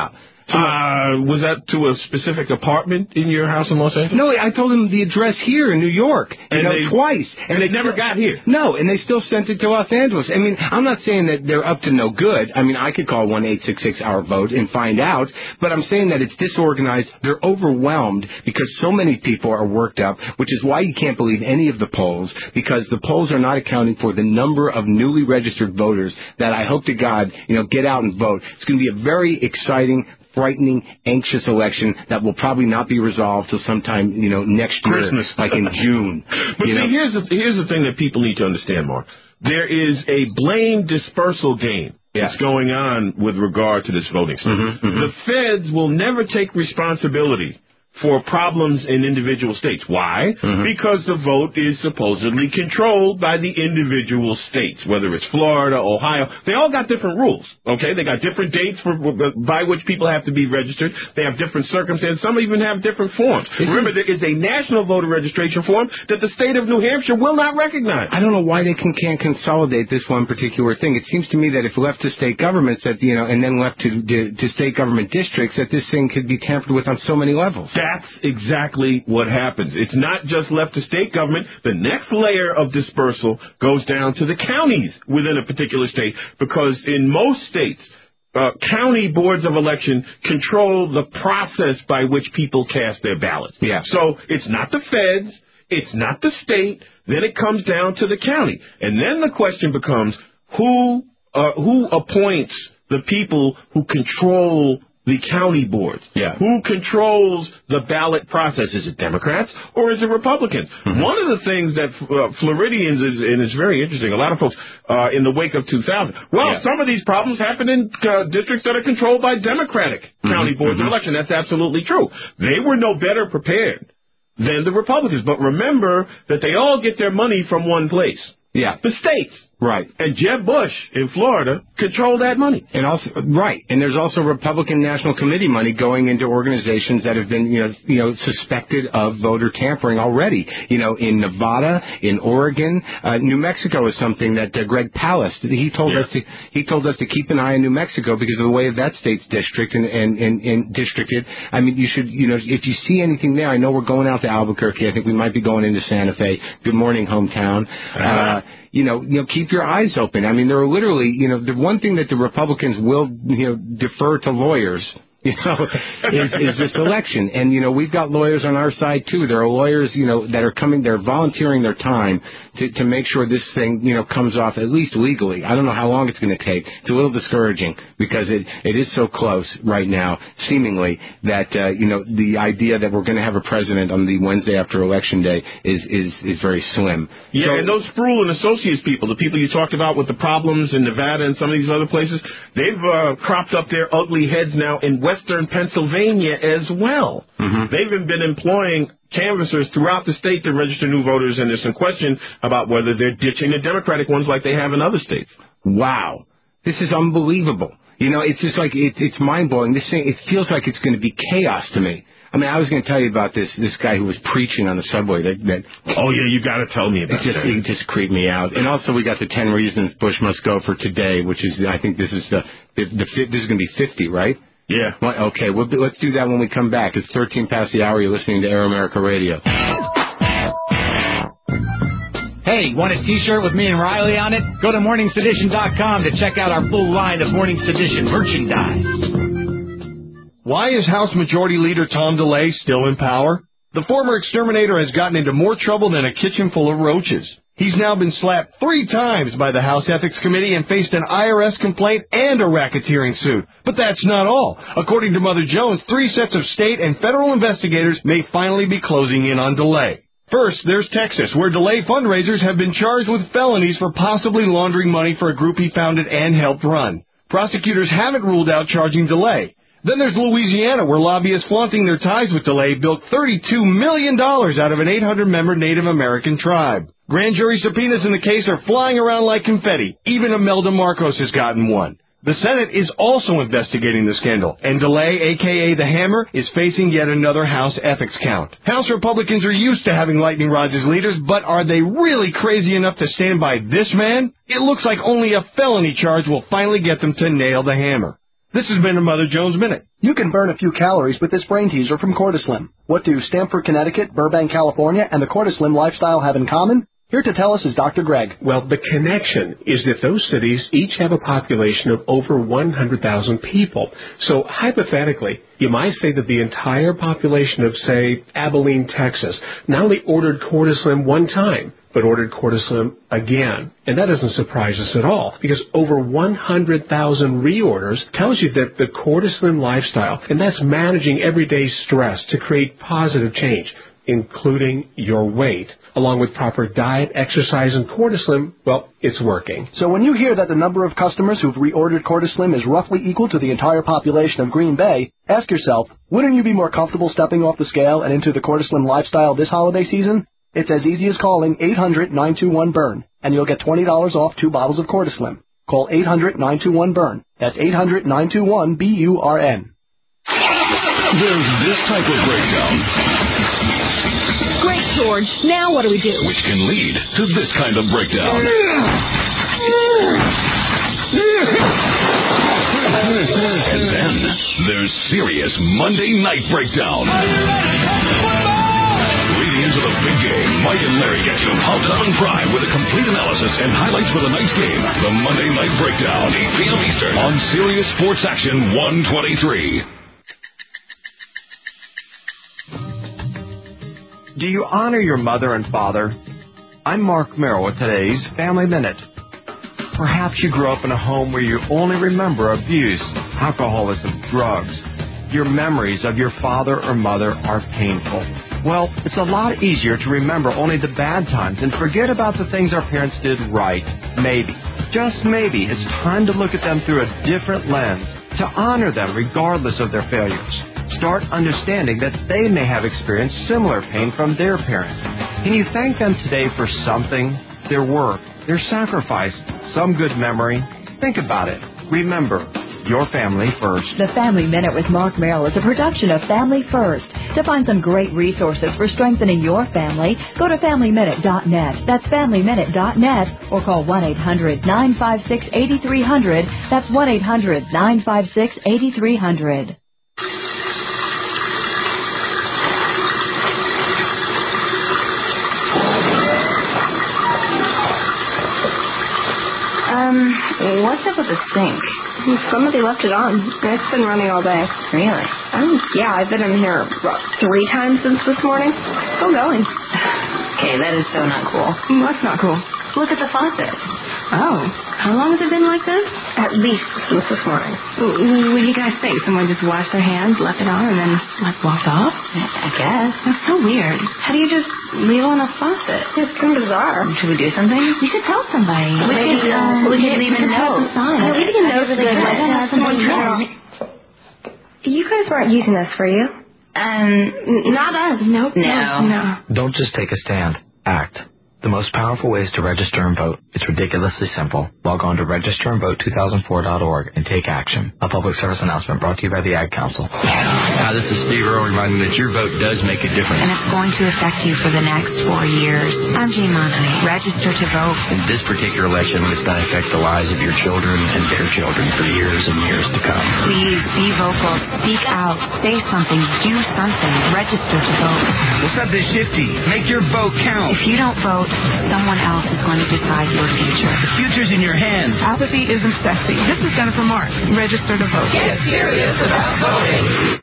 Was that to a specific apartment in your house in Los Angeles? No, I told them the address here in New York, twice. And they never got here? No, and they still sent it to Los Angeles. I mean, I'm not saying that they're up to no good. I mean, I could call 1-866-OUR-VOTE and find out, but I'm saying that it's disorganized. They're overwhelmed because so many people are worked up, which is why you can't believe any of the polls, because the polls are not accounting for the number of newly registered voters that I hope to God, get out and vote. It's going to be a very exciting, frightening, anxious election that will probably not be resolved till sometime, next year, Christmas. like in June. But see, here's the thing that people need to understand, Mark. There is a blame dispersal game that's going on with regard to this voting system. The feds will never take responsibility for problems in individual states. Why? Because the vote is supposedly controlled by the individual states, whether it's Florida, Ohio. They all got different rules, okay? They got different dates by which people have to be registered. They have different circumstances. Some even have different forms. Remember, there is a national voter registration form that the state of New Hampshire will not recognize. I don't know why they can't consolidate this one particular thing. It seems to me that if left to state governments, that and then left to state government districts, that this thing could be tampered with on so many levels. That's exactly what happens. It's not just left to state government. The next layer of dispersal goes down to the counties within a particular state, because in most states, county boards of election control the process by which people cast their ballots. Yeah. So it's not the feds, it's not the state, then it comes down to the county. And then the question becomes, who appoints the people who control the county boards? Who controls the ballot process? Is it Democrats or is it Republicans? One of the things that Floridians, and it's very interesting, a lot of folks in the wake of 2000, some of these problems happen in districts that are controlled by Democratic county boards of election. That's absolutely true. They were no better prepared than the Republicans. But remember that they all get their money from one place. The states. Right. And Jeb Bush in Florida controlled that money. And also, right. And there's also Republican National Committee money going into organizations that have been, suspected of voter tampering already. In Nevada, in Oregon, New Mexico is something that Greg Palast, he told us to keep an eye on New Mexico because of the way that state's district and districted. I mean, you should, if you see anything there, I know we're going out to Albuquerque. I think we might be going into Santa Fe. Good morning, hometown. Keep your eyes open. I mean, there are literally, the one thing that the Republicans will, defer to lawyers, is this election. And, we've got lawyers on our side, too. There are lawyers, that are coming, they're volunteering their time to make sure this thing, comes off at least legally. I don't know how long it's going to take. It's a little discouraging because it is so close right now, seemingly, that, the idea that we're going to have a president on the Wednesday after Election Day is very slim. Yeah, and those Sproul and Associates people, the people you talked about with the problems in Nevada and some of these other places, they've cropped up their ugly heads now in Western Pennsylvania as well. They've been employing canvassers throughout the state to register new voters, and there's some question about whether they're ditching the Democratic ones like they have in other states. Wow. This is unbelievable. It's just like, it's mind-blowing. This thing, it feels like it's going to be chaos to me. I mean, I was going to tell you about this guy who was preaching on the subway. Oh, yeah, you got to tell me about that. It just creeped me out. And also, we got the 10 reasons Bush must go for today, which is, I think this is this is going to be 50, right? Yeah. Well, okay, let's do that when we come back. It's 13 past the hour. You're listening to Air America Radio. Hey, want a T-shirt with me and Riley on it? Go to morningsedition.com to check out our full line of Morning Sedition merchandise. Why is House Majority Leader Tom DeLay still in power? The former exterminator has gotten into more trouble than a kitchen full of roaches. He's now been slapped 3 times by the House Ethics Committee and faced an IRS complaint and a racketeering suit. But that's not all. According to Mother Jones, 3 sets of state and federal investigators may finally be closing in on DeLay. First, there's Texas, where DeLay fundraisers have been charged with felonies for possibly laundering money for a group he founded and helped run. Prosecutors haven't ruled out charging DeLay. Then there's Louisiana, where lobbyists flaunting their ties with DeLay built $32 million out of an 800-member Native American tribe. Grand jury subpoenas in the case are flying around like confetti. Even Imelda Marcos has gotten one. The Senate is also investigating the scandal, and DeLay, a.k.a. the Hammer, is facing yet another House ethics count. House Republicans are used to having lightning rods as leaders, but are they really crazy enough to stand by this man? It looks like only a felony charge will finally get them to nail the Hammer. This has been a Mother Jones Minute. You can burn a few calories with this brain teaser from Cortislim. What do Stamford, Connecticut, Burbank, California, and the Cortislim lifestyle have in common? Here to tell us is Dr. Greg. Well, the connection is that those cities each have a population of over 100,000 people. So hypothetically, you might say that the entire population of, say, Abilene, Texas, not only ordered Cortislim one time, but ordered Cortislim again. And that doesn't surprise us at all, because over 100,000 reorders tells you that the Cortislim lifestyle, and that's managing everyday stress to create positive change, including your weight, along with proper diet, exercise, and Cortislim, well, it's working. So when you hear that the number of customers who've reordered Cortislim is roughly equal to the entire population of Green Bay, ask yourself, wouldn't you be more comfortable stepping off the scale and into the Cortislim lifestyle this holiday season? It's as easy as calling 800-921-BURN, and you'll get $20 off 2 bottles of Cortislim. Call 800-921-BURN. That's 800-921-BURN. There's this type of breakdown. Great, George. Now what do we do? Which can lead to this kind of breakdown. And then there's serious Monday night breakdown. Leading into the big game, Mike and Larry get you pumped up and primed with a complete analysis and highlights for the night's game. The Monday Night Breakdown, 8 p.m. Eastern on Sirius Sports Action 123. Do you honor your mother and father? I'm Mark Merrill with today's Family Minute. Perhaps you grew up in a home where you only remember abuse, alcoholism, drugs. Your memories of your father or mother are painful. Well, it's a lot easier to remember only the bad times and forget about the things our parents did right. Maybe, just maybe, it's time to look at them through a different lens, to honor them regardless of their failures. Start understanding that they may have experienced similar pain from their parents. Can you thank them today for something? Their work, their sacrifice, some good memory? Think about it. Remember, your family first. The Family Minute with Mark Merrill is a production of Family First. To find some great resources for strengthening your family, go to FamilyMinute.net. That's FamilyMinute.net, or call 1-800-956-8300. That's 1-800-956-8300. What's up with the sink? Somebody left it on. It's been running all day. Really? Yeah, I've been in here 3 times since this morning. Still going. Okay, that is so not cool. What's not cool? Look at the faucet. Oh. How long has it been like this? At least since this morning. What do you guys think? Someone just washed their hands, left it on, and then walked off? I guess. That's so weird. How do you just leave on a faucet? It's kind of bizarre. Should we do something? We should tell somebody. We could leave a note. Leaving a note is a good way. You guys weren't using this, were you? Not us. Nope. No. Don't just take a stand. Act. The most powerful ways to register and vote. It's ridiculously simple. Log on to registerandvote2004.org and take action. A public service announcement brought to you by the Ag Council. Hi, this is Steve Earle reminding that your vote does make a difference. And it's going to affect you for the next 4 years. I'm Jane Monheit. Register to vote. In this particular election, it's going to affect the lives of your children and their children for years and years to come. Please be vocal. Speak out. Say something. Do something. Register to vote. What's up, this Shifty? Make your vote count. If you don't vote, someone else is going to decide your future. The future's in your hands. Apathy isn't sexy. This is Jennifer Mark. Register to vote. Get serious about voting.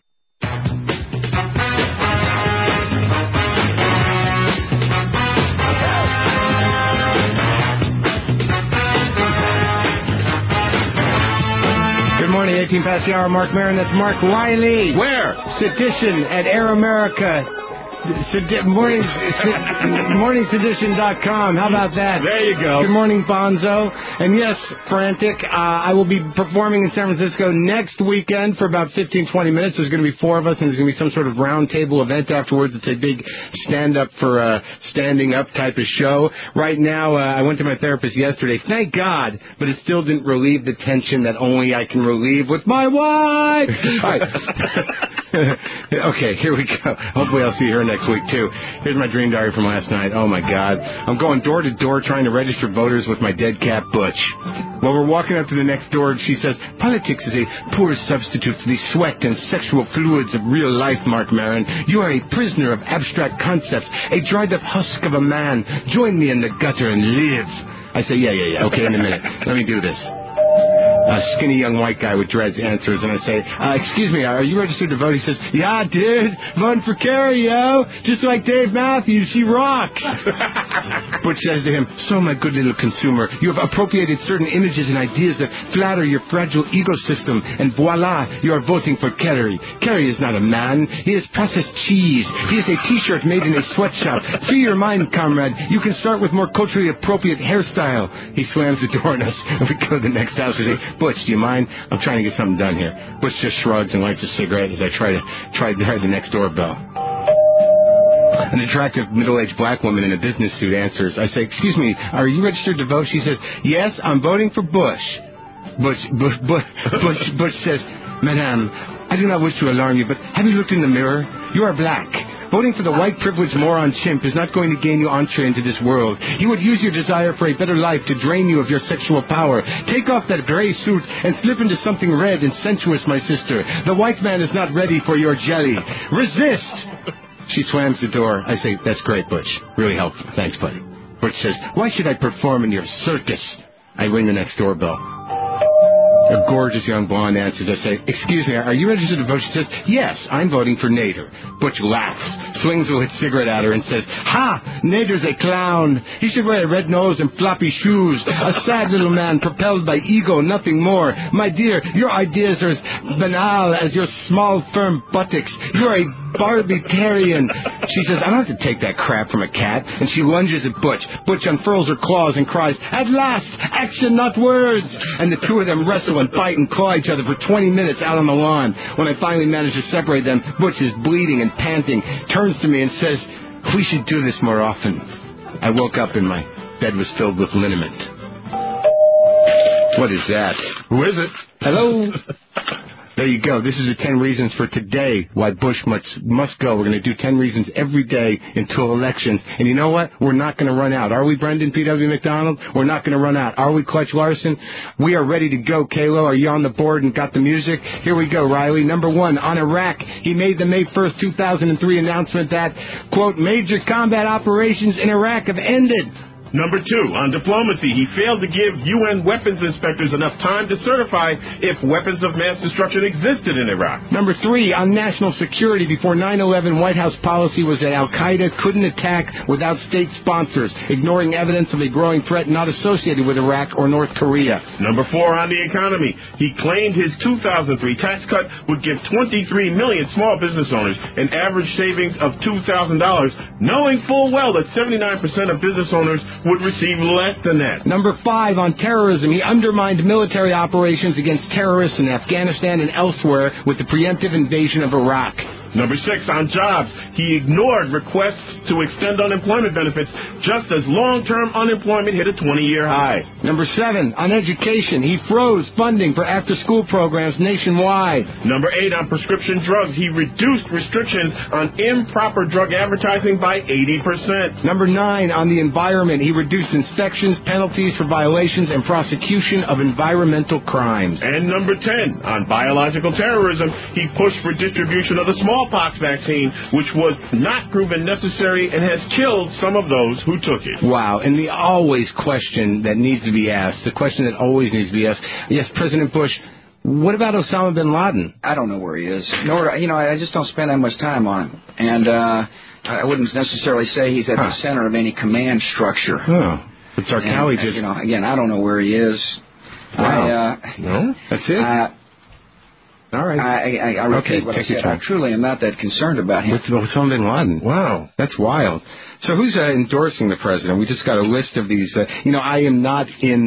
Good morning, 18 past the hour. Mark Maron. That's Mark Riley. Where? Sedition at Air America. MorningSedition.com. How about that? There you go. Good morning, Bonzo. And yes, Frantic, I will be performing in San Francisco next weekend for about 15, 20 minutes. There's going to be 4 of us, and there's going to be some sort of round table event afterwards. It's a big stand-up for standing up type of show. Right now, I went to my therapist yesterday. Thank God, but it still didn't relieve the tension that only I can relieve with my wife. All right. Okay, here we go. Hopefully I'll see her next next week, too. Here's my dream diary from last night. Oh, my God. I'm going door to door trying to register voters with my dead cat, Butch. While we're walking up to the next door, she says, politics is a poor substitute for the sweat and sexual fluids of real life, Mark Maron. You are a prisoner of abstract concepts, a dried-up husk of a man. Join me in the gutter and live. I say, yeah. Okay, in a minute. Let me do this. A skinny young white guy with dreads answers, and I say, excuse me, are you registered to vote? He says, yeah, dude, voting for Carrie, yo. Just like Dave Matthews, she rocks. Butch says to him, so my good little consumer, you have appropriated certain images and ideas that flatter your fragile ecosystem, and voila, you are voting for Carrie. Carrie is not a man. He is processed cheese. He is a T-shirt made in a sweatshop. Free your mind, comrade. You can start with more culturally appropriate hairstyle. He slams the door on us, and we go to the next house and say, Butch, do you mind? I'm trying to get something done here. Butch just shrugs and lights a cigarette as I try the next doorbell. An attractive middle-aged black woman in a business suit answers. I say, excuse me, are you registered to vote? She says, yes, I'm voting for Bush. Bush says, Madame, I do not wish to alarm you, but have you looked in the mirror? You are black. Voting for the white privileged moron chimp is not going to gain you entree into this world. He would use your desire for a better life to drain you of your sexual power. Take off that gray suit and slip into something red and sensuous, my sister. The white man is not ready for your jelly. Resist! She slams the door. I say, that's great, Butch. Really helpful. Thanks, buddy. Butch says, why should I perform in your circus? I ring the next doorbell. A gorgeous young blonde answers. I say, excuse me, are you registered to vote? She says, yes, I'm voting for Nader. Butch laughs, swings a lit cigarette at her and says, ha, Nader's a clown. He should wear a red nose and floppy shoes. A sad little man propelled by ego, nothing more. My dear, your ideas are as banal as your small, firm buttocks. You're a Barbitarian. She says, I don't have to take that crap from a cat. And she lunges at Butch. Butch unfurls her claws and cries, at last, action, not words. And the two of them wrestle and bite and claw each other for 20 minutes out on the lawn. When I finally manage to separate them, Butch is bleeding and panting, turns to me and says, we should do this more often. I woke up and my bed was filled with liniment. What is that? Who is it? Hello? There you go. This is the 10 reasons for today why Bush must go. We're going to do 10 reasons every day until elections. And you know what? We're not going to run out. Are we, Brendan P.W. McDonald? We're not going to run out. Are we, Clutch Larson? We are ready to go, Kalo. Are you on the board and got the music? Here we go, Riley. Number 1, on Iraq. He made the May 1st, 2003 announcement that, quote, major combat operations in Iraq have ended. Number 2, on diplomacy, he failed to give UN weapons inspectors enough time to certify if weapons of mass destruction existed in Iraq. Number 3, on national security, before 9/11, White House policy was that Al-Qaeda couldn't attack without state sponsors, ignoring evidence of a growing threat not associated with Iraq or North Korea. Number 4, on the economy, he claimed his 2003 tax cut would give 23 million small business owners an average savings of $2,000, knowing full well that 79% of business owners would receive less than that. Number 5, on terrorism, he undermined military operations against terrorists in Afghanistan and elsewhere with the preemptive invasion of Iraq. Number 6, on jobs, he ignored requests to extend unemployment benefits just as long-term unemployment hit a 20-year high. Number 7, on education, he froze funding for after-school programs nationwide. Number 8, on prescription drugs, he reduced restrictions on improper drug advertising by 80%. Number 9, on the environment, he reduced inspections, penalties for violations, and prosecution of environmental crimes. And number 10, on biological terrorism, he pushed for distribution of the smallpox vaccine, which was not proven necessary and has killed some of those who took it. Wow, and the always question that needs to be asked, the question that always needs to be asked, yes, President Bush, what about Osama bin Laden? I don't know where he is. Nor, I just don't spend that much time on him. And I wouldn't necessarily say he's at the center of any command structure. Oh, but Zarqawi just... again, I don't know where he is. Wow. No? That's it? All right. I repeat what I said. I truly am not that concerned about him. With Osama bin Laden. Wow. That's wild. So who's endorsing the president? We just got a list of these. I am not in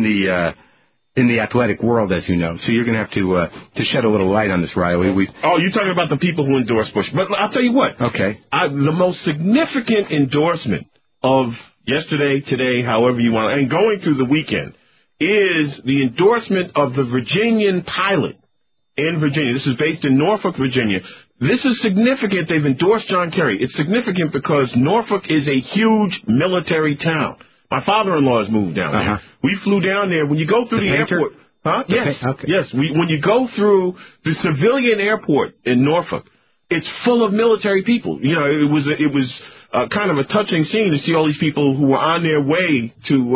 the athletic world, as you know. So you're going to have to shed a little light on this, Riley. You're talking about the people who endorse Bush. But I'll tell you what. Okay. The most significant endorsement of yesterday, today, however you want, and going through the weekend, is the endorsement of the Virginian pilot in Virginia. This is based in Norfolk, Virginia. This is significant. They've endorsed John Kerry. It's significant because Norfolk is a huge military town. My father-in-law has moved down there. We flew down there. When you go through the airport... Huh? Yes. Yes. When you go through the civilian airport in Norfolk, it's full of military people. You know, it was kind of a touching scene to see all these people who were on their way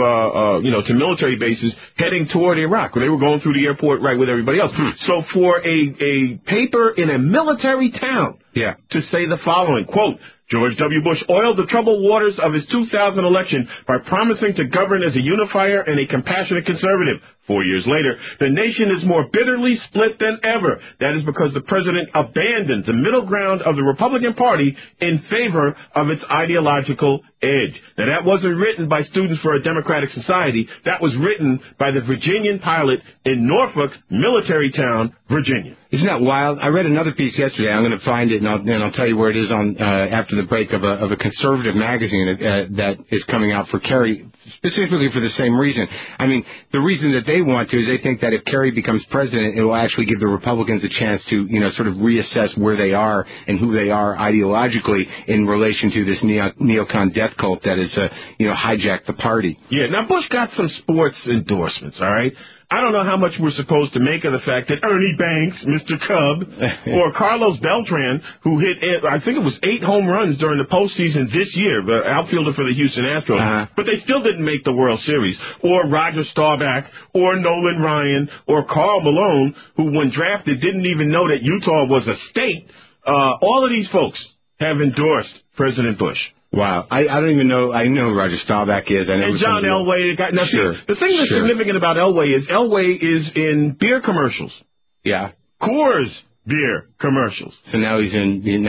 to military bases heading toward Iraq. They were going through the airport right with everybody else. So for a paper in a military town to say the following, quote, George W. Bush oiled the troubled waters of his 2000 election by promising to govern as a unifier and a compassionate conservative. 4 years later, the nation is more bitterly split than ever. That is because the president abandoned the middle ground of the Republican Party in favor of its ideological edge. Now, that wasn't written by Students for a Democratic Society. That was written by the Virginian pilot in Norfolk, military town, Virginia. Isn't that wild? I read another piece yesterday. I'm going to find it, and I'll tell you where it is on after the break of a conservative magazine that is coming out for Kerry, specifically for the same reason. I mean, the reason that they want to is they think that if Kerry becomes president, it will actually give the Republicans a chance to, sort of reassess where they are and who they are ideologically in relation to this neocon death cult that has, hijacked the party. Yeah, now Bush got some sports endorsements, all right? I don't know how much we're supposed to make of the fact that Ernie Banks, Mr. Cub, or Carlos Beltran, who hit, I think it was 8 home runs during the postseason this year, the outfielder for the Houston Astros, but they still didn't make the World Series, or Roger Staubach, or Nolan Ryan, or Karl Malone, who when drafted didn't even know that Utah was a state. All of these folks have endorsed President Bush. Wow. I don't even know. I know who Roger Staubach is. I know and John Elway. The thing that's significant about Elway is in beer commercials. Yeah. Coors beer commercials. So now he's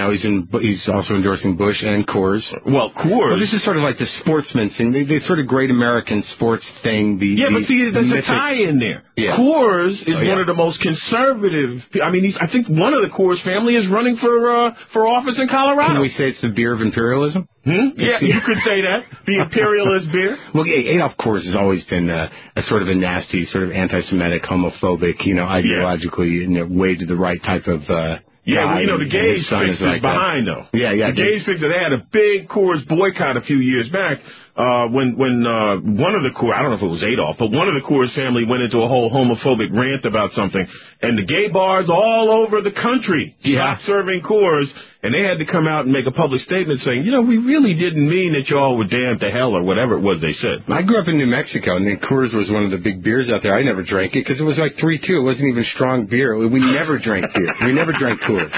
also endorsing Bush and Coors. Well, Coors. Well, this is sort of like the sportsman thing. The sort of great American sports thing. But see, there's a tie in there. Yeah. Coors is one of the most conservative. I mean, I think one of the Coors family is running for office in Colorado. Can we say it's the beer of imperialism? Yeah, you could say that. The imperialist beer. Well, Adolf Coors has always been a sort of a nasty, sort of anti-Semitic, homophobic, ideologically, way to the right type of the gays fix is behind, though. Yeah. The gays fix it. They had a big Coors boycott a few years back when one of the Coors, I don't know if it was Adolf, but one of the Coors family went into a whole homophobic rant about something, and the gay bars all over the country stopped serving Coors, and they had to come out and make a public statement saying, we really didn't mean that y'all were damned to hell or whatever it was they said. I grew up in New Mexico, and Coors was one of the big beers out there. I never drank it because it was like 3-2. It wasn't even strong beer. We never drank beer. We never drank Coors.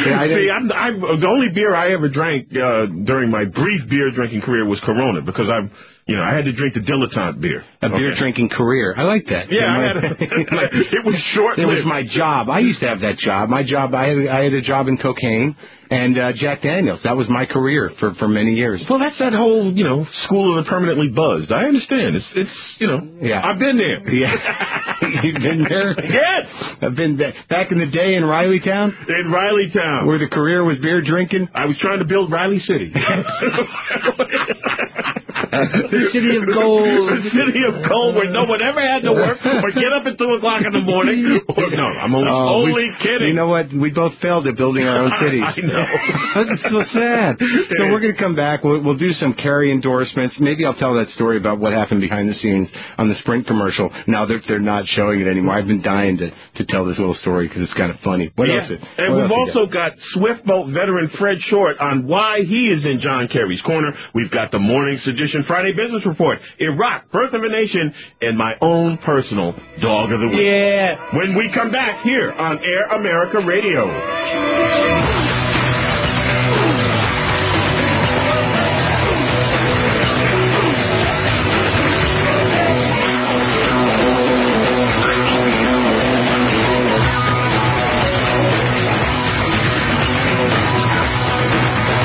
The only beer I ever drank during my brief beer drinking career was Corona because I had to drink the dilettante beer. Beer drinking career. I like that. Yeah, it was short-lived. It was my job. I used to have that job. My job, I had a job in cocaine and Jack Daniels. That was my career for many years. Well, that's that whole, school of the permanently buzzed. I understand. It's I've been there. Yeah. You've been there? Yes. I've been back in the day in Rileytown? In Rileytown. Where the career was beer drinking? I was trying to build Riley City. The city of gold. The city of gold where no one ever had to work or get up at 2 o'clock in the morning. I'm only kidding. You know what? We both failed at building our own cities. I know. That's so sad. So we're going to come back. We'll do some Kerry endorsements. Maybe I'll tell that story about what happened behind the scenes on the Sprint commercial. Now that they're not showing it anymore. I've been dying to tell this little story because it's kind of funny. What else? And we've also got Swift Boat veteran Fred Short on why he is in John Kerry's corner. We've got the Morning Sedition Friday Business Report, Iraq, Birth of a Nation, and my own personal Dog of the Week. Yeah. When we come back here on Air America Radio.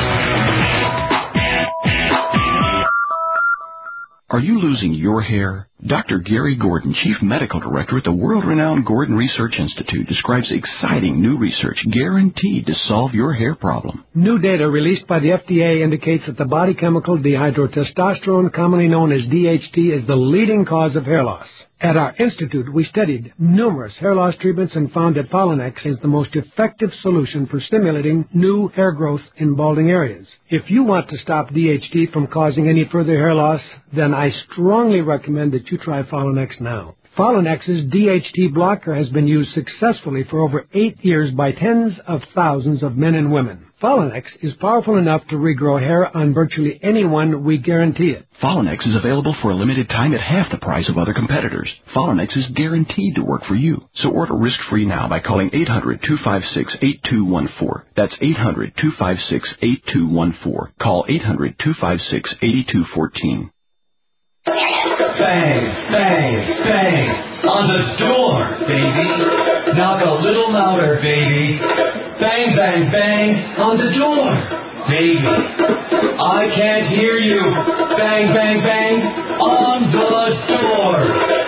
Are you losing your hair? Dr. Gary Gordon, Chief Medical Director at the world-renowned Gordon Research Institute, describes exciting new research guaranteed to solve your hair problem. New data released by the FDA indicates that the body chemical dihydrotestosterone, commonly known as DHT, is the leading cause of hair loss. At our institute, we studied numerous hair loss treatments and found that Folinex is the most effective solution for stimulating new hair growth in balding areas. If you want to stop DHT from causing any further hair loss, then I strongly recommend that you try Folinex now. Folinex's DHT blocker has been used successfully for over 8 years by tens of thousands of men and women. Folinex is powerful enough to regrow hair on virtually anyone, we guarantee it. Folinex is available for a limited time at half the price of other competitors. Folinex is guaranteed to work for you. So order risk-free now by calling 800-256-8214. That's 800-256-8214. Call 800-256-8214. Bang, bang, bang. On the door, baby. Knock a little louder, baby. Bang, bang, bang. On the door, baby. I can't hear you. Bang, bang, bang. On the door.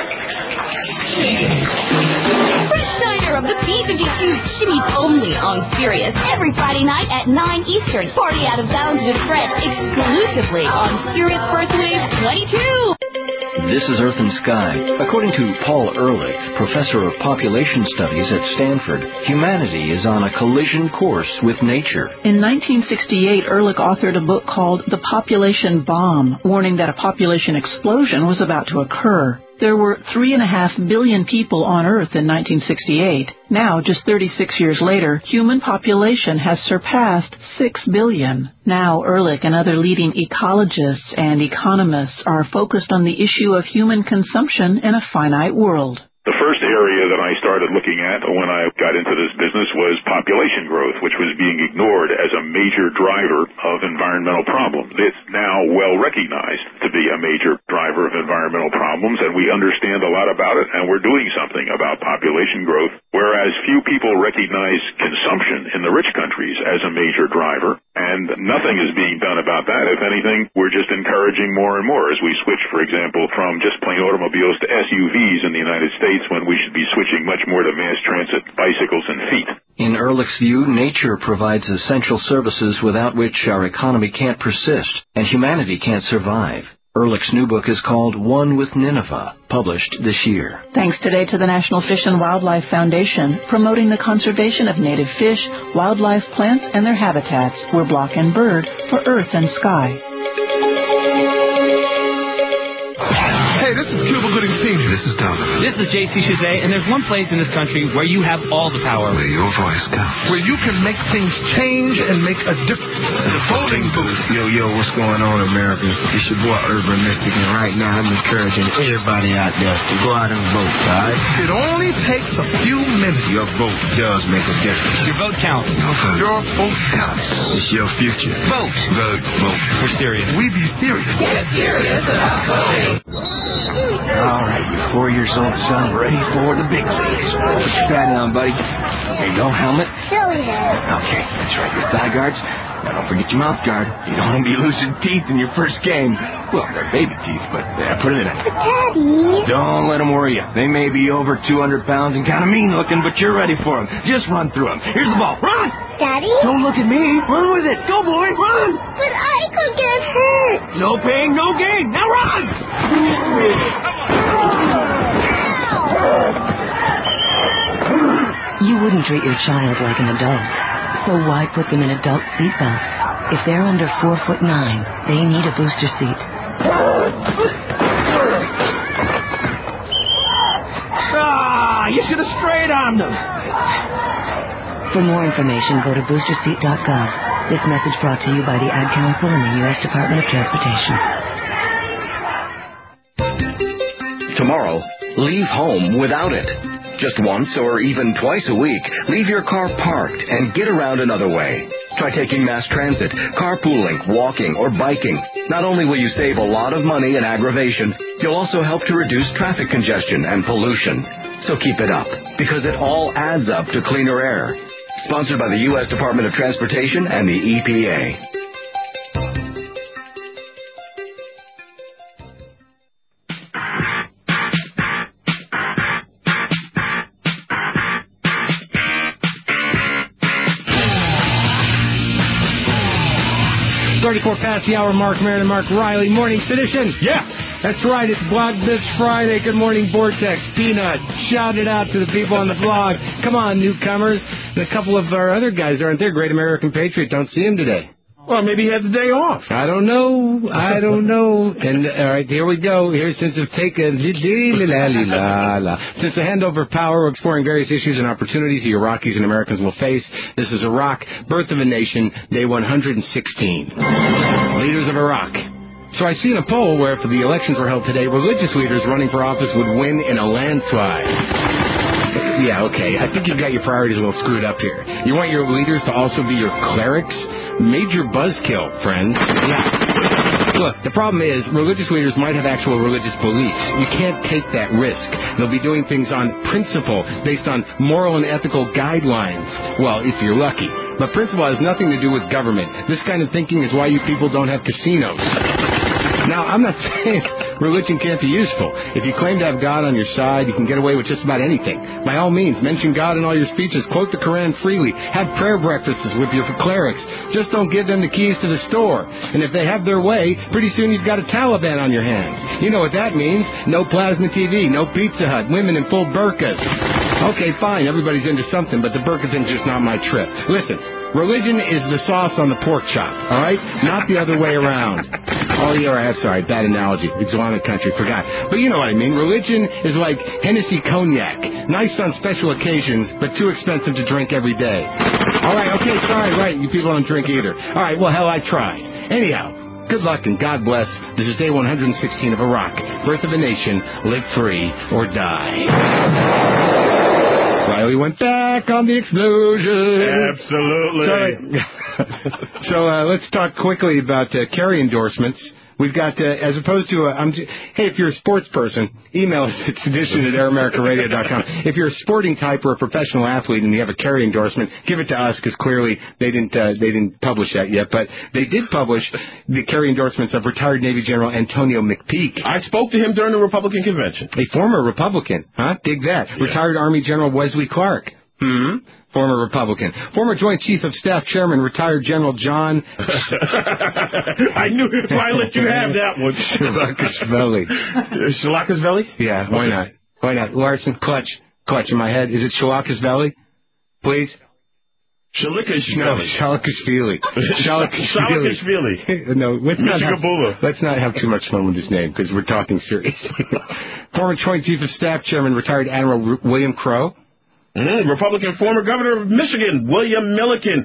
Fresh Schneider of the P52 shimmies only on Sirius every Friday night at 9 Eastern. Party Out of Bounds with Fred exclusively on Sirius First Wave 22. This is Earth and Sky. According to Paul Ehrlich, professor of population studies at Stanford, humanity is on a collision course with nature. In 1968, Ehrlich authored a book called The Population Bomb, warning that a population explosion was about to occur. There were 3.5 billion people on Earth in 1968. Now, just 36 years later, human population has surpassed 6 billion. Now, Ehrlich and other leading ecologists and economists are focused on the issue of human consumption in a finite world. The first area that I started looking at when I got into this business was population growth, which was being ignored as a major driver of environmental problems. It's now well recognized to be a major driver of environmental problems, and we understand a lot about it, and we're doing something about population growth, whereas few people recognize consumption in the rich countries as a major driver, and nothing is being done about that. If anything, we're just encouraging more and more as we switch, for example, from just plain automobiles to SUVs in the United States, when we should be switching much more to mass transit, bicycles, and feet. In Ehrlich's view, nature provides essential services without which our economy can't persist and humanity can't survive. Ehrlich's new book is called One with Nineveh, published this year. Thanks today to the National Fish and Wildlife Foundation, promoting the conservation of native fish, wildlife, plants, and their habitats. We're Block and Bird for Earth and Sky. Hey, this is Cuba Gooding Sr. This is Donovan. This is J.C. Chazet, and there's one place in this country where you have all the power. Where your voice counts. Where you can make things change and make a difference. The voting booth. Yo, what's going on, America? It's your boy, Urban Mystic, and right now I'm encouraging everybody out there to go out and vote, all right? It only takes a few minutes. Your vote does make a difference. Your vote counts. Your vote counts. It's your future. Vote. Vote. Vote. We're serious. We be serious. Get serious about voting. All right, your 4 years old son ready for the big leagues. Put your pad on, buddy. Here you go, helmet. Silly there. Okay, that's right. Your thigh guards. Now don't forget your mouth guard. You don't want to be losing teeth in your first game. Well, they're baby teeth, but put it in. Daddy. Don't let them worry you. They may be over 200 pounds and kind of mean looking, but you're ready for them. Just run through them. Here's the ball. Run! Daddy? Don't look at me. Run with it. Go, boy. Run! But I could get hurt. No pain, no gain. Now run! You wouldn't treat your child like an adult, so why put them in adult seatbelts? If they're under 4'9", they need a booster seat. You should have straight-armed them. For more information, go to boosterseat.gov. This message brought to you by the Ad Council and the U.S. Department of Transportation. Tomorrow, leave home without it. Just once or even twice a week, leave your car parked and get around another way. Try taking mass transit, carpooling, walking, or biking. Not only will you save a lot of money and aggravation, you'll also help to reduce traffic congestion and pollution. So keep it up, because it all adds up to cleaner air. Sponsored by the U.S. Department of Transportation and the EPA. 34 past the hour. Mark Maron and Mark Riley. Morning Sedition. Yeah. That's right. It's Blog This Friday. Good morning, Vortex. Peanut. Shout it out to the people on the blog. Come on, newcomers. And a couple of our other guys aren't there. Great American Patriot. Don't see him today. Well, maybe he had the day off. I don't know. And, all right, here we go. Here, since the handover of power, we're exploring various issues and opportunities the Iraqis and Americans will face. This is Iraq, Birth of a Nation, day 116. Leaders of Iraq. So I see in a poll where, if the elections were held today, religious leaders running for office would win in a landslide. Yeah, okay. I think you've got your priorities a little screwed up here. You want your leaders to also be your clerics? Major buzzkill, friends. Yeah. Look, the problem is religious leaders might have actual religious beliefs. You can't take that risk. They'll be doing things on principle, based on moral and ethical guidelines. Well, if you're lucky. But principle has nothing to do with government. This kind of thinking is why you people don't have casinos. Now, I'm not saying religion can't be useful. If you claim to have God on your side, you can get away with just about anything. By all means, mention God in all your speeches, quote the Quran freely, have prayer breakfasts with your clerics. Just don't give them the keys to the store. And if they have their way, pretty soon you've got a Taliban on your hands. You know what that means. No plasma TV, no Pizza Hut, women in full burqas. Okay, fine, everybody's into something, but the burqa thing's just not my trip. Listen. Religion is the sauce on the pork chop, all right? Not the other way around. Oh, yeah, sorry, bad analogy. Islamic country, forgot. But you know what I mean. Religion is like Hennessy cognac. Nice on special occasions, but too expensive to drink every day. All right, okay, sorry, right. You people don't drink either. All right, well, hell, I tried. Anyhow, good luck and God bless. This is day 116 of Iraq. Birth of a Nation. Live free or die. Riley went back on the explosion. Absolutely. So let's talk quickly about Kerry endorsements. We've got, as opposed to, hey, if you're a sports person, email us at sedition@airamericaradio.com. If you're a sporting type or a professional athlete and you have a Kerry endorsement, give it to us, because clearly they didn't publish that yet. But they did publish the Kerry endorsements of retired Navy General Antonio McPeak. I spoke to him during the Republican convention. A former Republican, huh? Dig that. Yeah. Retired Army General Wesley Clark. Former Republican. Former Joint Chief of Staff Chairman, retired General John... I knew that's why I let you have that one. Shilakishvili. Shilakishvili? Yeah, why not? Why not? Larson, clutch in my head. Is it Shilakishvili? Please? Shalikashvili. Shalikashvili. No, let's not have too much fun with his name, because we're talking seriously. Former Joint Chief of Staff Chairman, retired Admiral William Crowe. Republican former governor of Michigan, William Milliken,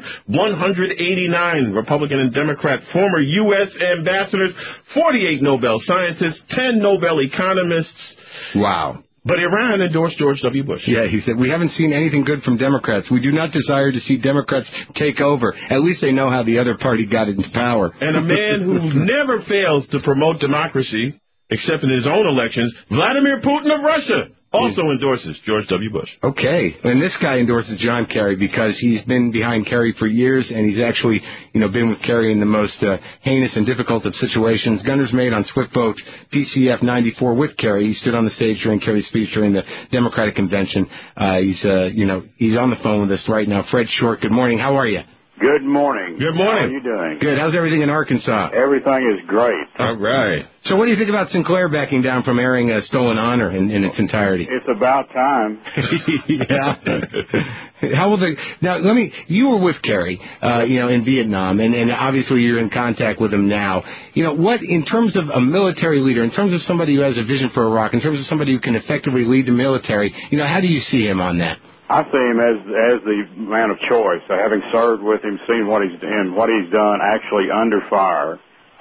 189. Republican and Democrat former U.S. ambassadors, 48 Nobel scientists, 10 Nobel economists. Wow. But Iran endorsed George W. Bush. Yeah, he said, we haven't seen anything good from Democrats. We do not desire to see Democrats take over. At least they know how the other party got into power. And a man who never fails to promote democracy, except in his own elections, Vladimir Putin of Russia. Also endorses George W. Bush. Okay. And this guy endorses John Kerry because he's been behind Kerry for years, and he's actually, been with Kerry in the most heinous and difficult of situations. Gunner's mate on Swift Boat PCF 94 with Kerry. He stood on the stage during Kerry's speech during the Democratic convention. He's on the phone with us right now. Fred Short, good morning. How are you? Good morning. Good morning. How are you doing? Good. How's everything in Arkansas? Everything is great. All right. So what do you think about Sinclair backing down from airing Stolen Honor in its entirety? It's about time. Yeah. How will you were with Kerry, in Vietnam, and obviously you're in contact with him now. What, in terms of a military leader, in terms of somebody who has a vision for Iraq, in terms of somebody who can effectively lead the military, how do you see him on that? I see him as the man of choice. Having served with him, seen what he's done actually under fire,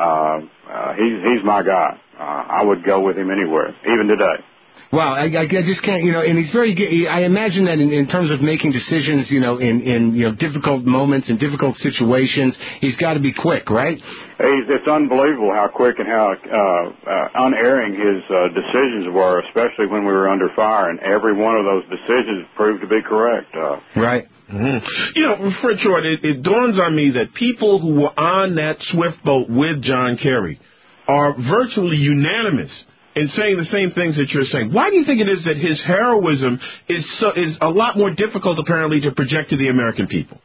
he's my guy. I would go with him anywhere, even today. Wow, I just can't, and he's very good. I imagine that in terms of making decisions, in difficult moments and difficult situations, he's got to be quick, right? It's unbelievable how quick and how unerring his decisions were, especially when we were under fire, and every one of those decisions proved to be correct. Right. Mm-hmm. Fred Short, it dawns on me that people who were on that Swift boat with John Kerry are virtually unanimous in saying the same things that you're saying. Why do you think it is that his heroism is a lot more difficult, apparently, to project to the American people?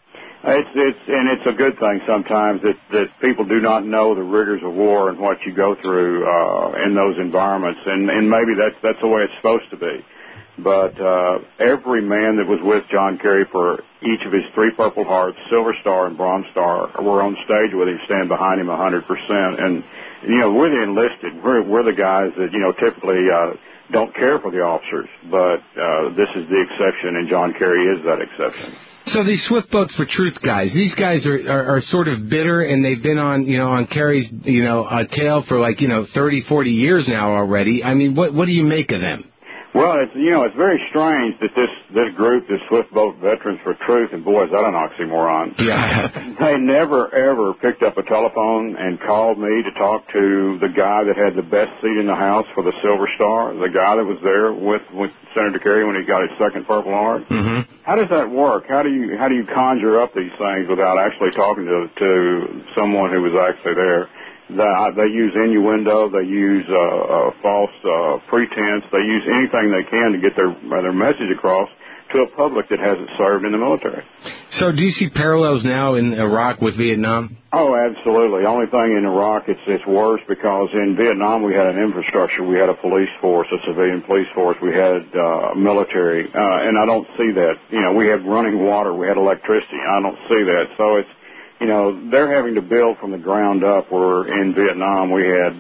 It's a good thing sometimes that people do not know the rigors of war and what you go through in those environments, and maybe that's the way it's supposed to be. But every man that was with John Kerry for each of his 3 Purple Hearts, Silver Star, and Bronze Star were on stage with him, stand behind him 100%. And we're the enlisted. We're the guys that typically don't care for the officers, but this is the exception, and John Kerry is that exception. So these Swift Boats for Truth guys, these guys are sort of bitter, and they've been on Kerry's tail for 30, 40 years now already. I mean, what do you make of them? Well, it's very strange that this group, this Swift Boat Veterans for Truth, and boy, is that an oxymoron. Yeah. They never, ever picked up a telephone and called me to talk to the guy that had the best seat in the House for the Silver Star, the guy that was there with Senator Kerry when he got his 2nd Purple Heart. Mm-hmm. How does that work? How do you conjure up these things without actually talking to someone who was actually there? They use innuendo, they use false pretense, they use anything they can to get their message across to a public that hasn't served in the military. So do you see parallels now in Iraq with Vietnam? Oh, absolutely. The only thing in Iraq, it's worse because in Vietnam we had an infrastructure, we had a police force, a civilian police force, we had military, and I don't see that. We had running water, we had electricity, I don't see that. So it's, they're having to build from the ground up, where in Vietnam we had,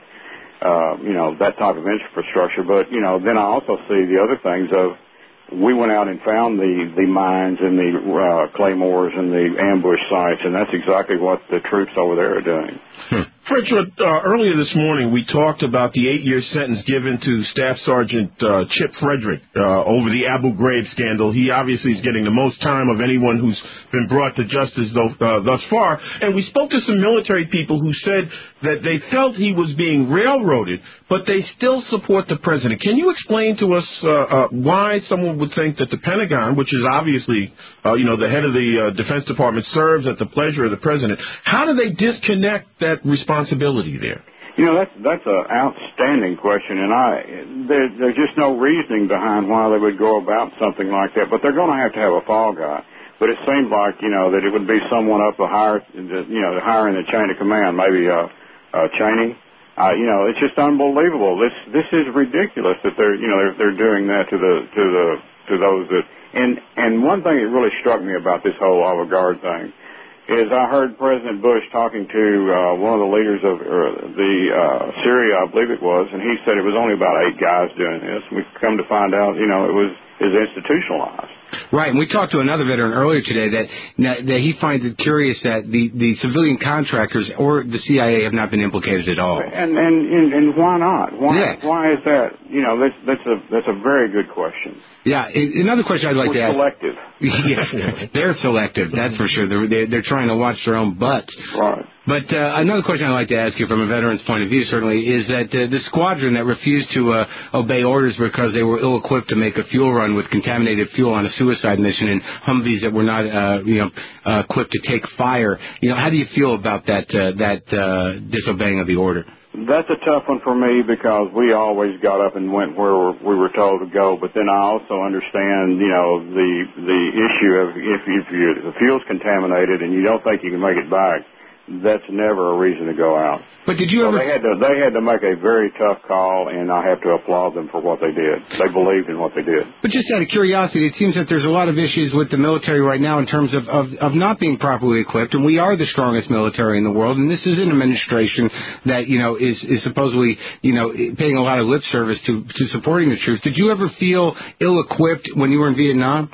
that type of infrastructure. But, then I also see the other things of, we went out and found the mines and the claymores and the ambush sites, and that's exactly what the troops over there are doing. French, earlier this morning we talked about the 8-year sentence given to Staff Sergeant Chip Frederick over the Abu Ghraib scandal. He obviously is getting the most time of anyone who's been brought to justice thus far. And we spoke to some military people who said that they felt he was being railroaded, but they still support the president. Can you explain to us why someone would think that the Pentagon, which is obviously the head of the Defense Department, serves at the pleasure of the president? How do they disconnect that responsibility there? That's an outstanding question, and there's just no reasoning behind why they would go about something like that. But they're going to have a fall guy. But it seems like that it would be someone up higher in the chain of command, maybe Cheney. It's just unbelievable. This is ridiculous that they're doing that to those that. And one thing that really struck me about this whole Abu Ghraib thing is I heard President Bush talking to one of the leaders of Syria, I believe it was, and he said it was only about 8 guys doing this. We've come to find out, it was institutionalized. Right, and we talked to another veteran earlier today that he finds it curious that the civilian contractors or the CIA have not been implicated at all. And why not? Why is that? That's a very good question. Yeah, another question I'd like to ask. Selective. Yeah, they're selective, that's for sure. They're trying to watch their own butts. Right. But another question I'd like to ask you from a veteran's point of view, certainly, is that the squadron that refused to obey orders because they were ill-equipped to make a fuel run with contaminated fuel on a suicide mission in Humvees that were not equipped to take fire, how do you feel about that disobeying of the order? That's a tough one for me because we always got up and went where we were told to go. But then I also understand, the issue of if the fuel's contaminated and you don't think you can make it back, that's never a reason to go out. But did you ever? They had to make a very tough call, and I have to applaud them for what they did. They believed in what they did. But just out of curiosity, it seems that there's a lot of issues with the military right now in terms of not being properly equipped, and we are the strongest military in the world, and this is an administration that is supposedly paying a lot of lip service to supporting the troops. Did you ever feel ill-equipped when you were in Vietnam?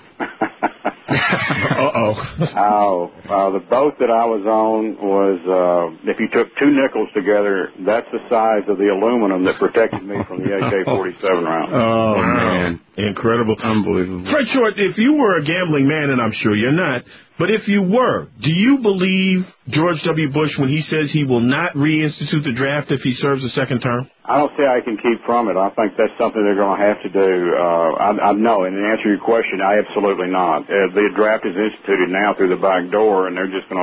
The boat that I was on was, if you took 2 nickels together, that's the size of the aluminum that protected me from the AK-47 round. Oh, man. Incredible. Unbelievable. Fred Short, if you were a gambling man, and I'm sure you're not, but if you were, do you believe George W. Bush when he says he will not reinstitute the draft if he serves a second term? I don't see how he can keep from it. I think that's something they're going to have to do. No, and to answer your question, I absolutely not. The draft is instituted now through the back door, and they're just going to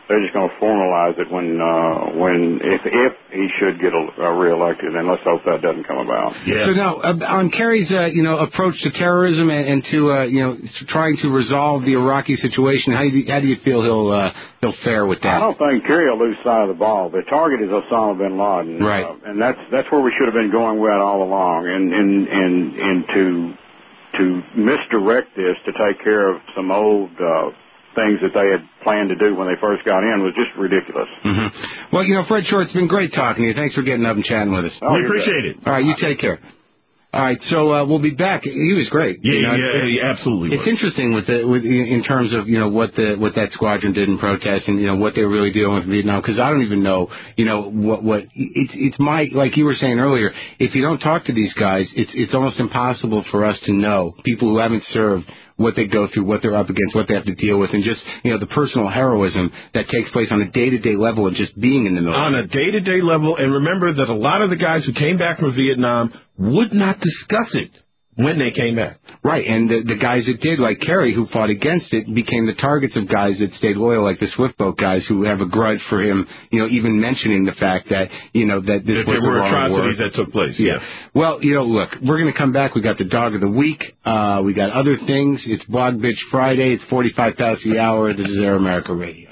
they're just going to formalize it when if he should get reelected, and let's hope that doesn't come about. Yeah. So now, on Kerry's approach to terrorism and to trying to resolve the Iraqi situation, how do you feel he'll fare with that? I don't think Kerry will lose sight of the ball. The target is Osama bin Laden, right? And that's where we should have been going with all along, and to misdirect this to take care of some old things that they had planned to do when they first got in was just ridiculous. Mm-hmm. Well, Fred Short, it's been great talking to you. Thanks for getting up and chatting with us. We appreciate it. All right, you take care. All right, so we'll be back. He was great. Yeah, absolutely. It's interesting in terms of what that squadron did in protest and what they were really dealing with in Vietnam, because I don't even know what it's my, like you were saying earlier, if you don't talk to these guys, it's almost impossible for us to know, people who haven't served, what they go through, what they're up against, what they have to deal with, and just the personal heroism that takes place on a day-to-day level of just being in the military. On a day-to-day level, and remember that a lot of the guys who came back from Vietnam would not discuss it when they came back. Right, and the guys that did, like Kerry, who fought against it, became the targets of guys that stayed loyal, like the Swift Boat guys, who have a grudge for him, even mentioning the fact that, that this was the wrong word. There were atrocities that took place, yeah. Well, look, we're going to come back. We got the Dog of the Week. We got other things. It's Blog Bitch Friday. It's 45 past the hour. This is Air America Radio.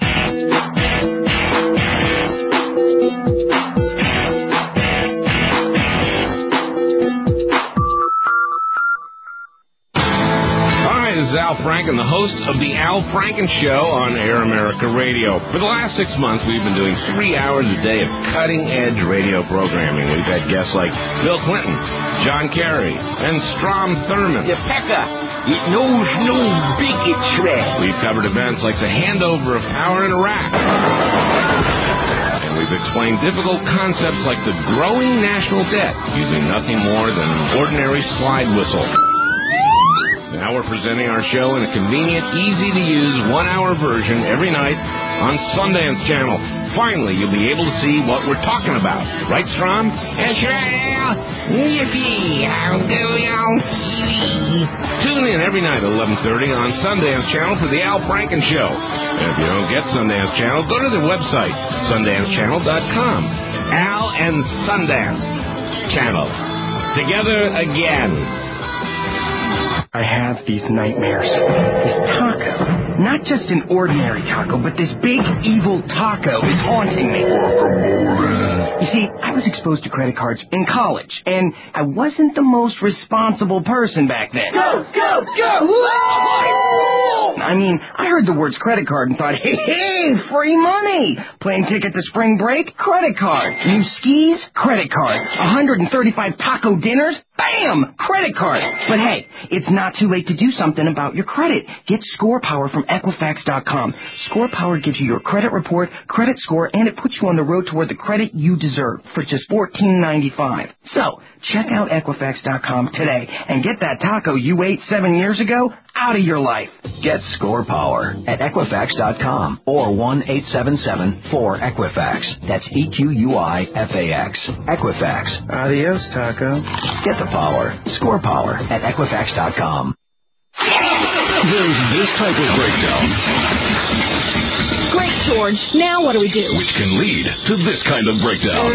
This is Al Franken, the host of The Al Franken Show on Air America Radio. For the last 6 months, we've been doing 3 hours a day of cutting-edge radio programming. We've had guests like Bill Clinton, John Kerry, and Strom Thurmond. The pecker, it knows no bigotry. We've covered events like the handover of power in Iraq. And we've explained difficult concepts like the growing national debt using nothing more than an ordinary slide whistle. Now we're presenting our show in a convenient, easy-to-use 1-hour version every night on Sundance Channel. Finally, you'll be able to see what we're talking about. Right, Strom? That's right. Yippee! I'll go on TV. Tune in every night at 11:30 on Sundance Channel for The Al Franken Show. And if you don't get Sundance Channel, go to their website, sundancechannel.com. Al and Sundance Channel. Together again. I have these nightmares. This taco. Not just an ordinary taco, but this big, evil taco is haunting me. You see, I was exposed to credit cards in college, and I wasn't the most responsible person back then. Go, go, go! I mean, I heard the words credit card and thought, hey, free money! Plane ticket to spring break? Credit card. New skis? Credit card. 135 taco dinners? Bam! Credit card. But hey, it's not too late to do something about your credit. Get Score Power from Equifax.com. Score Power gives you your credit report, credit score, and it puts you on the road toward the credit you deserve for just $14.95. So, check out Equifax.com today and get that taco you ate 7 years ago out of your life. Get Score Power at Equifax.com or 1-877-4-EQUIFAX. That's EQUIFAX. Equifax. Adios, taco. Get the power. Score Power at Equifax.com. There's this type of breakdown. Great, George. Now what do we do? Which can lead to this kind of breakdown.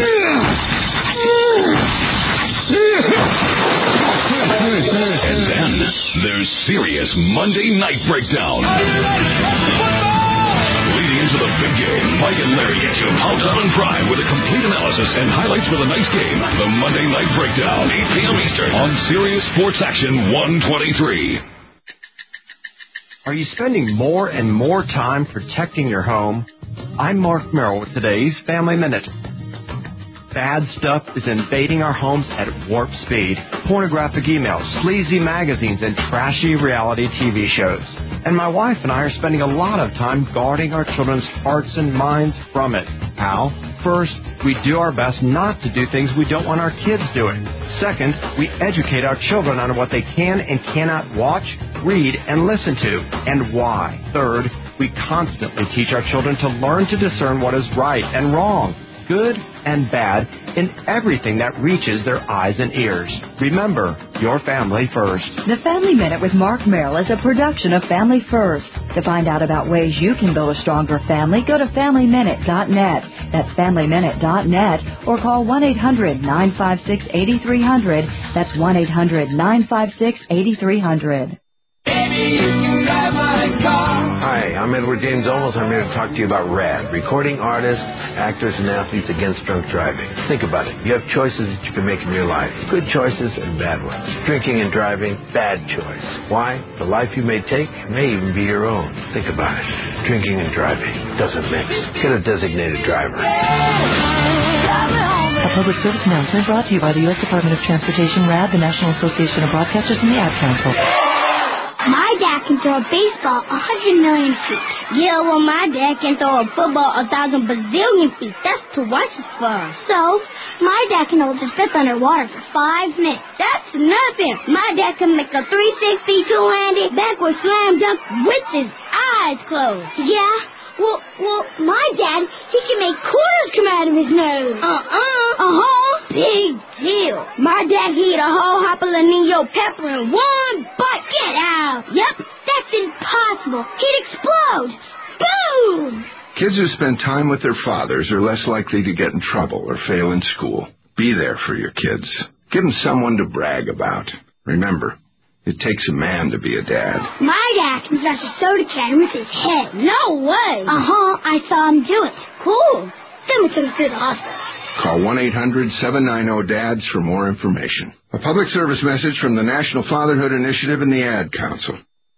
And then there's serious Monday night breakdown. Leading into the big game, Mike and Larry get you pumped up on Prime with a complete analysis and highlights for the night's game. The Monday Night Breakdown, 8 p.m. Eastern on Sirius Sports Action 123. Are you spending more and more time protecting your home? I'm Mark Merrill with today's Family Minute. Bad stuff is invading our homes at warp speed. Pornographic emails, sleazy magazines, and trashy reality TV shows. And my wife and I are spending a lot of time guarding our children's hearts and minds from it. How? First, we do our best not to do things we don't want our kids doing. Second, we educate our children on what they can and cannot watch, read, and listen to, and why. Third, we constantly teach our children to learn to discern what is right and wrong. good and bad in everything that reaches their eyes and ears. Remember, your family first. The Family Minute with Mark Merrill is a production of Family First. To find out about ways you can build a stronger family, go to FamilyMinute.net. That's FamilyMinute.net, or call 1-800-956-8300. That's 1-800-956-8300. Hi, I'm Edward James Olmos. I'm here to talk to you about RAD, recording artists, actors, and athletes against drunk driving. Think about it. You have choices that you can make in your life. Good choices and bad ones. Drinking and driving, bad choice. Why? The life you may take may even be your own. Think about it. Drinking and driving doesn't mix. Get a designated driver. A public service announcement brought to you by the U.S. Department of Transportation, RAD, the National Association of Broadcasters, and the Ad Council. My dad can throw a baseball 100 million feet. Yeah, well, my dad can throw a football 1,000 bazillion feet. That's twice as far. So, my dad can hold his fist underwater for 5 minutes. That's nothing. My dad can make a 360 two-handed backward slam dunk with his eyes closed. Yeah? Well, my dad, he can make quarters come out of his nose. Big deal. My dad can eat a whole jalapeno pepper in one bite. Get out. Yep, that's impossible. He'd explode. Boom! Kids who spend time with their fathers are less likely to get in trouble or fail in school. Be there for your kids. Give them someone to brag about. Remember, it takes a man to be a dad. My dad can smash a soda can with his head. No way. I saw him do it. Cool. Then we took him to the hospital. Call 1-800-790-DADS for more information. A public service message from the National Fatherhood Initiative and the Ad Council.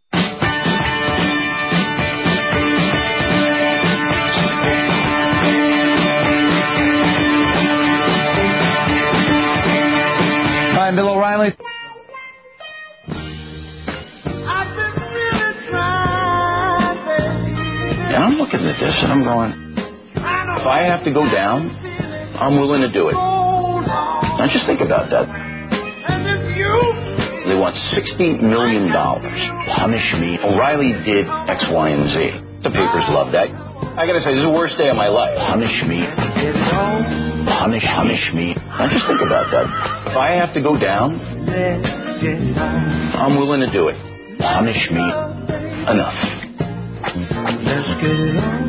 Hi, I'm Bill O'Reilly. And I'm looking at this and I'm going, if I have to go down, I'm willing to do it. Now just think about that. They want $60 million. Punish me. O'Reilly did X, Y, and Z. The papers love that. I gotta say, this is the worst day of my life. Punish me. Punish me. Now just think about that. If I have to go down, I'm willing to do it. Punish me. Enough. Let's get it on.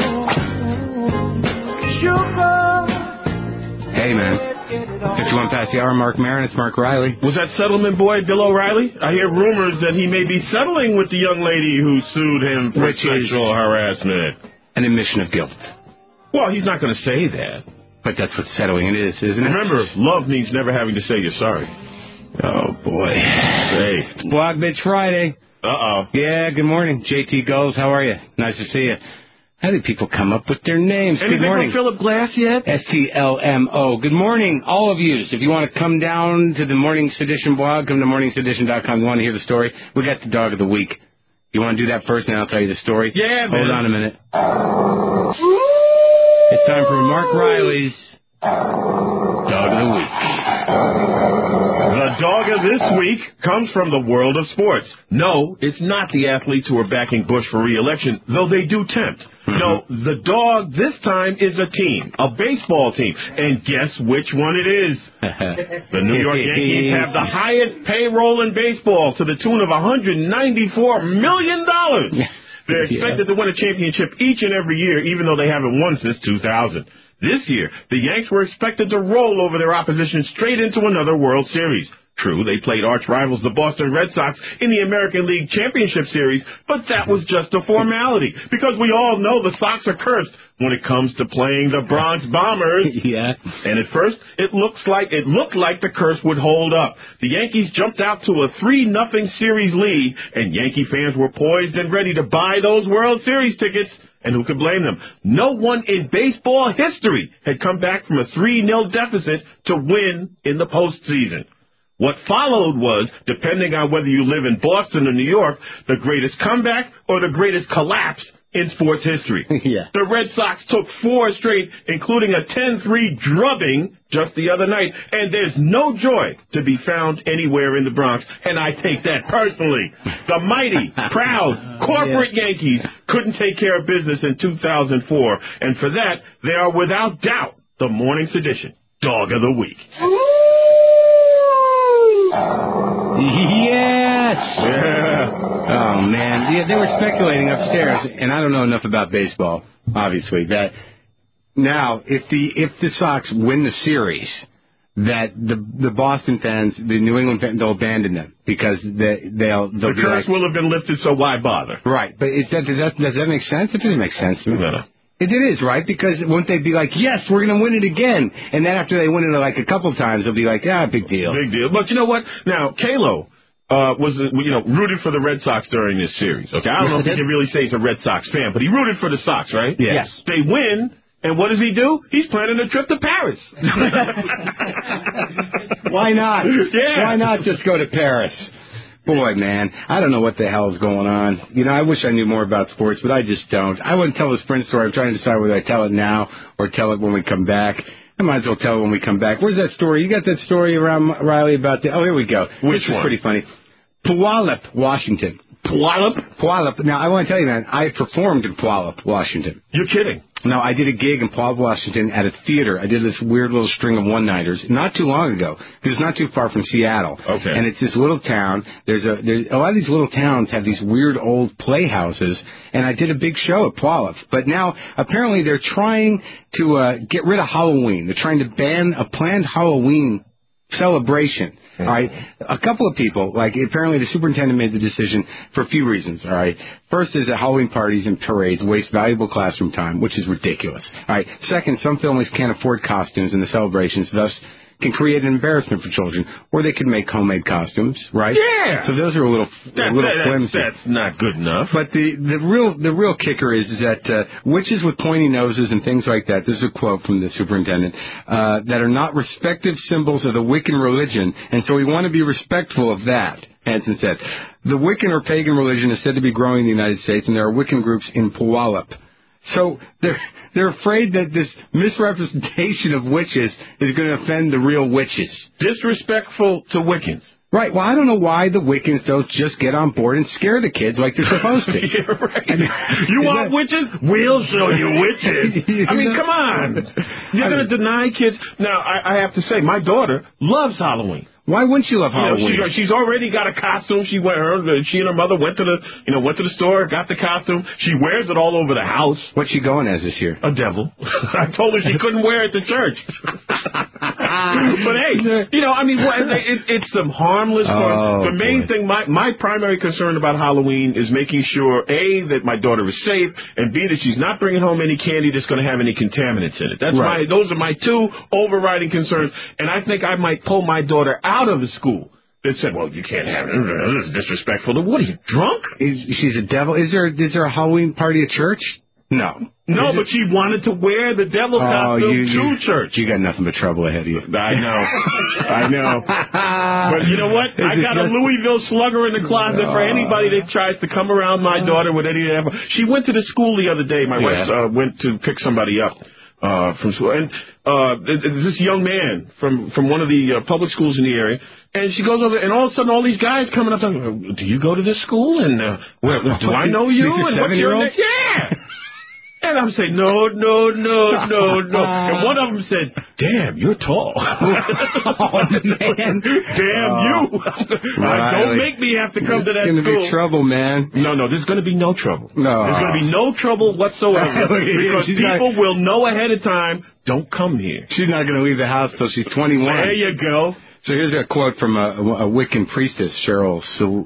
Hey, man. 51 past the hour, Mark Maron. It's Mark Riley. Was that settlement boy Bill O'Reilly? I hear rumors that he may be settling with the young lady who sued him for sexual harassment. An admission of guilt. Well, he's not going to say that. But that's what settling it is, isn't it? Remember, love means never having to say you're sorry. Oh, boy. Hey. It's Blog Bitch Friday. Uh-oh. Yeah, good morning. JT Goes, how are you? Nice to see you. How do people come up with their names? Anything good morning. from Philip Glass yet? STLMO. Good morning, all of you. If you want to come down to the Morning Sedition blog, come to morningsedition.com. You want to hear the story? We got the dog of the week. You want to do that first, and I'll tell you the story? Yeah, man. Hold on a minute. It's time for Mark Riley's Dog of the Week. The dog of this week comes from the world of sports. No, it's not the athletes who are backing Bush for re-election, though they do tempt. No, the dog this time is a team, a baseball team. And guess which one it is? The New York Yankees have the highest payroll in baseball to the tune of $194 million. They're expected to win a championship each and every year, even though they haven't won since 2000. This year, the Yanks were expected to roll over their opposition straight into another World Series. True, they played arch rivals the Boston Red Sox in the American League Championship Series, but that was just a formality, because we all know the Sox are cursed when it comes to playing the Bronx Bombers. Yeah. And at first, it looked like the curse would hold up. The Yankees jumped out to a 3-0 series lead, and Yankee fans were poised and ready to buy those World Series tickets. And who could blame them? No one in baseball history had come back from a 3-0 deficit to win in the postseason. What followed was, depending on whether you live in Boston or New York, the greatest comeback or the greatest collapse in sports history. Yeah. The Red Sox took 4 straight, including a 10-3 drubbing just the other night, and there's no joy to be found anywhere in the Bronx, and I take that personally. The mighty, proud, corporate Yankees couldn't take care of business in 2004, and for that, they are without doubt the Morning Sedition Dog of the Week. Yes! Yeah. Oh, man. Yeah, they were speculating upstairs, and I don't know enough about baseball, obviously, that now, if the Sox win the series, that the Boston fans, the New England fans, they'll abandon them because they'll the be curse like, will have been lifted, so why bother? Right, but does that make sense? It doesn't make sense to me. No. It is, right? Because won't they be like, yes, we're going to win it again? And then after they win it like a couple times, they'll be like, big deal. Big deal. But you know what? Now, Kalo was rooted for the Red Sox during this series. Okay, I don't know if you can really say he's a Red Sox fan, but he rooted for the Sox, right? Yes. They win, and what does he do? He's planning a trip to Paris. Why not? Yeah. Why not just go to Paris? Boy, man, I don't know what the hell is going on. I wish I knew more about sports, but I just don't. I wouldn't tell the Sprint story. I'm trying to decide whether I tell it now or tell it when we come back. I might as well tell it when we come back. Where's that story? You got that story around, Riley, about the... Oh, here we go. Which this one? is pretty funny. Puyallup, Washington. Puyallup. Now, I want to tell you, man, I performed in Puyallup, Washington. You're kidding. No, I did a gig in Puyallup, Washington at a theater. I did this weird little string of one-nighters not too long ago. It's not too far from Seattle. Okay. And it's this little town. There's a lot of these little towns have these weird old playhouses, and I did a big show at Puyallup. But now, apparently, they're trying to get rid of Halloween. They're trying to ban a planned Halloween celebration. All right. A couple of people, apparently the superintendent made the decision for a few reasons. All right. First is that Halloween parties and parades waste valuable classroom time, which is ridiculous. All right. Second, some families can't afford costumes in the celebrations, thus can create an embarrassment for children, or they could make homemade costumes, right? Yeah. So those are a little flimsy. That's not good enough. But the real kicker is that witches with pointy noses and things like that, this is a quote from the superintendent, that are not respective symbols of the Wiccan religion, and so we want to be respectful of that, Hanson said. The Wiccan or pagan religion is said to be growing in the United States, and there are Wiccan groups in Puyallup. So they're afraid that this misrepresentation of witches is going to offend the real witches. Disrespectful to Wiccans. Right. Well, I don't know why the Wiccans don't just get on board and scare the kids like they're supposed to. Yeah, right. You want witches? We'll show you witches. I mean, come on. You're going to deny kids. Now, I have to say, my daughter loves Halloween. Why wouldn't you love Halloween? She's already got a costume. She and her mother went to the store, got the costume. She wears it all over the house. What's she going as this year? A devil. I told her she couldn't wear it to church. But hey, it's some harmless fun. The main thing, my primary concern about Halloween is making sure, A, that my daughter is safe, and B, that she's not bringing home any candy that's going to have any contaminants in it. Those are my two overriding concerns, and I think I might pull my daughter out of the school that said, well, you can't have it. This is disrespectful. What, are you drunk? She's a devil. Is there a Halloween party at church? No. No, but she wanted to wear the devil costume to church. You got nothing but trouble ahead of you. I know. But you know what? I got a Louisville Slugger in the closet for anybody that tries to come around my daughter with any of that. She went to the school the other day. My wife went to pick somebody up from school. And there's this young man from one of the public schools in the area. And she goes over, and all of a sudden, all these guys coming up, talking, do you go to this school? And do I know you? These are and what's your name? Yeah. And I'm saying, no. And one of them said, damn, you're tall. Oh, man. Damn you. Don't make me have to come to that school. There's going to be trouble, man. No, there's going to be no trouble. No. There's going to be no trouble whatsoever. Because people will know ahead of time, don't come here. She's not going to leave the house till she's 21. There you go. So here's a quote from a Wiccan priestess, Cheryl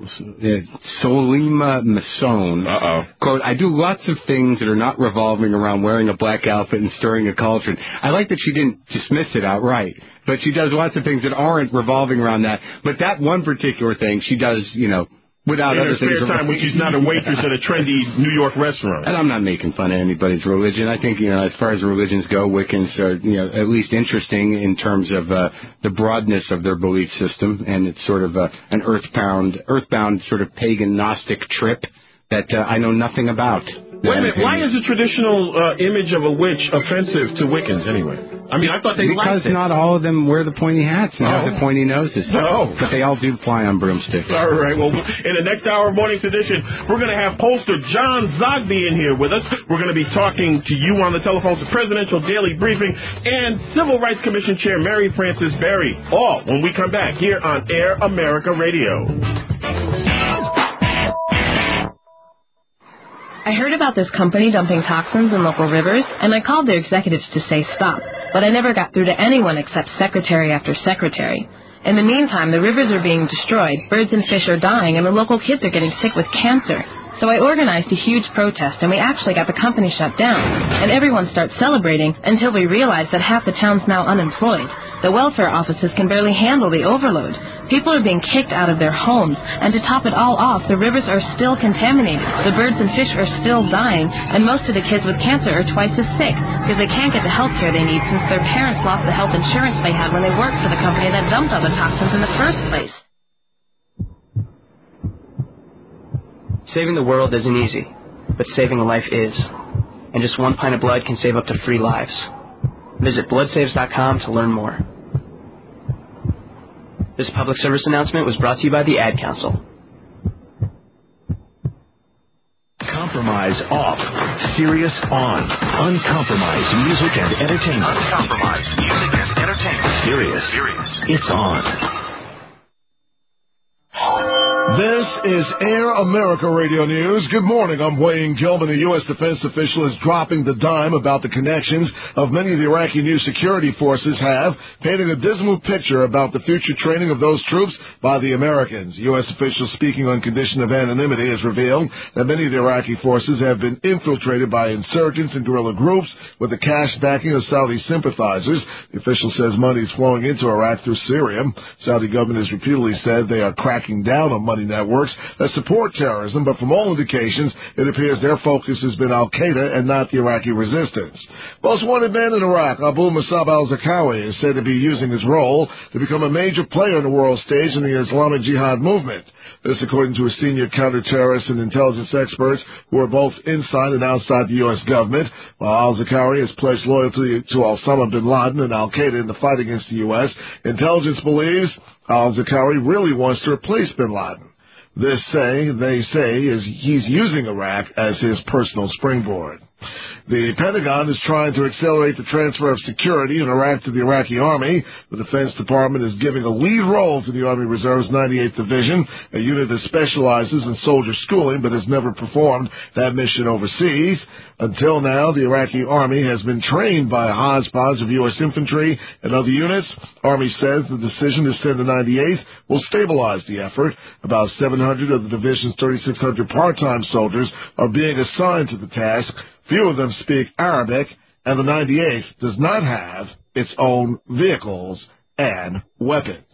Solima Masson. Quote, I do lots of things that are not revolving around wearing a black outfit and stirring a cauldron. I like that she didn't dismiss it outright, but she does lots of things that aren't revolving around that. But that one particular thing she does, without in other her spare time, when she's not a waitress at a trendy New York restaurant. And I'm not making fun of anybody's religion. I think, as far as religions go, Wiccans are, at least interesting in terms of the broadness of their belief system, and it's sort of an earthbound sort of pagan Gnostic trip that I know nothing about. Wait a minute, why is the traditional image of a witch offensive to Wiccans anyway? I mean, I thought they liked it. Because not all of them wear the pointy hats and have the pointy noses. No. But they all do fly on broomsticks. All right. Well, in the next hour of Morning's Edition, we're going to have pollster John Zogby in here with us. We're going to be talking to you on the telephone to Presidential Daily Briefing and Civil Rights Commission Chair Mary Frances Berry. All when we come back here on Air America Radio. I heard about this company dumping toxins in local rivers, and I called their executives to say stop. But I never got through to anyone except secretary after secretary. In the meantime, the rivers are being destroyed, birds and fish are dying, and the local kids are getting sick with cancer. So I organized a huge protest, and we actually got the company shut down. And everyone starts celebrating until we realize that half the town's now unemployed. The welfare offices can barely handle the overload. People are being kicked out of their homes, and to top it all off, the rivers are still contaminated. The birds and fish are still dying, and most of the kids with cancer are twice as sick because they can't get the health care they need since their parents lost the health insurance they had when they worked for the company that dumped all the toxins in the first place. Saving the world isn't easy, but saving a life is. And just 1 pint of blood can save up to 3 lives. Visit bloodsaves.com to learn more. This public service announcement was brought to you by the Ad Council. Compromise off. Sirius on. Uncompromised music and entertainment. Uncompromised music and entertainment. Sirius. It's on. This is Air America Radio News. Good morning. I'm Wayne Gilman. A U.S. defense official is dropping the dime about the connections of many of the Iraqi new security forces have, painting a dismal picture about the future training of those troops by the Americans. U.S. officials speaking on condition of anonymity has revealed that many of the Iraqi forces have been infiltrated by insurgents and guerrilla groups with the cash backing of Saudi sympathizers. The official says money is flowing into Iraq through Syria. Saudi government has repeatedly said they are cracking down on money networks that support terrorism, but from all indications, it appears their focus has been al-Qaeda and not the Iraqi resistance. Most wanted man in Iraq, Abu Musab al-Zarqawi, is said to be using his role to become a major player in the world stage in the Islamic Jihad movement. This according to a senior counter-terrorist and intelligence experts who are both inside and outside the U.S. government. While al-Zarqawi has pledged loyalty to Osama bin Laden and al-Qaeda in the fight against the U.S., intelligence believes al-Zarqawi really wants to replace bin Laden. They say, he's using Iraq as his personal springboard. The Pentagon is trying to accelerate the transfer of security in Iraq to the Iraqi Army. The Defense Department is giving a lead role to the Army Reserve's 98th Division, a unit that specializes in soldier schooling but has never performed that mission overseas. Until now, the Iraqi Army has been trained by a hodgepodge of U.S. infantry and other units. Army says the decision to send the 98th will stabilize the effort. About 700 of the division's 3,600 part-time soldiers are being assigned to the task. Few of them speak Arabic, and the 98th does not have its own vehicles and weapons.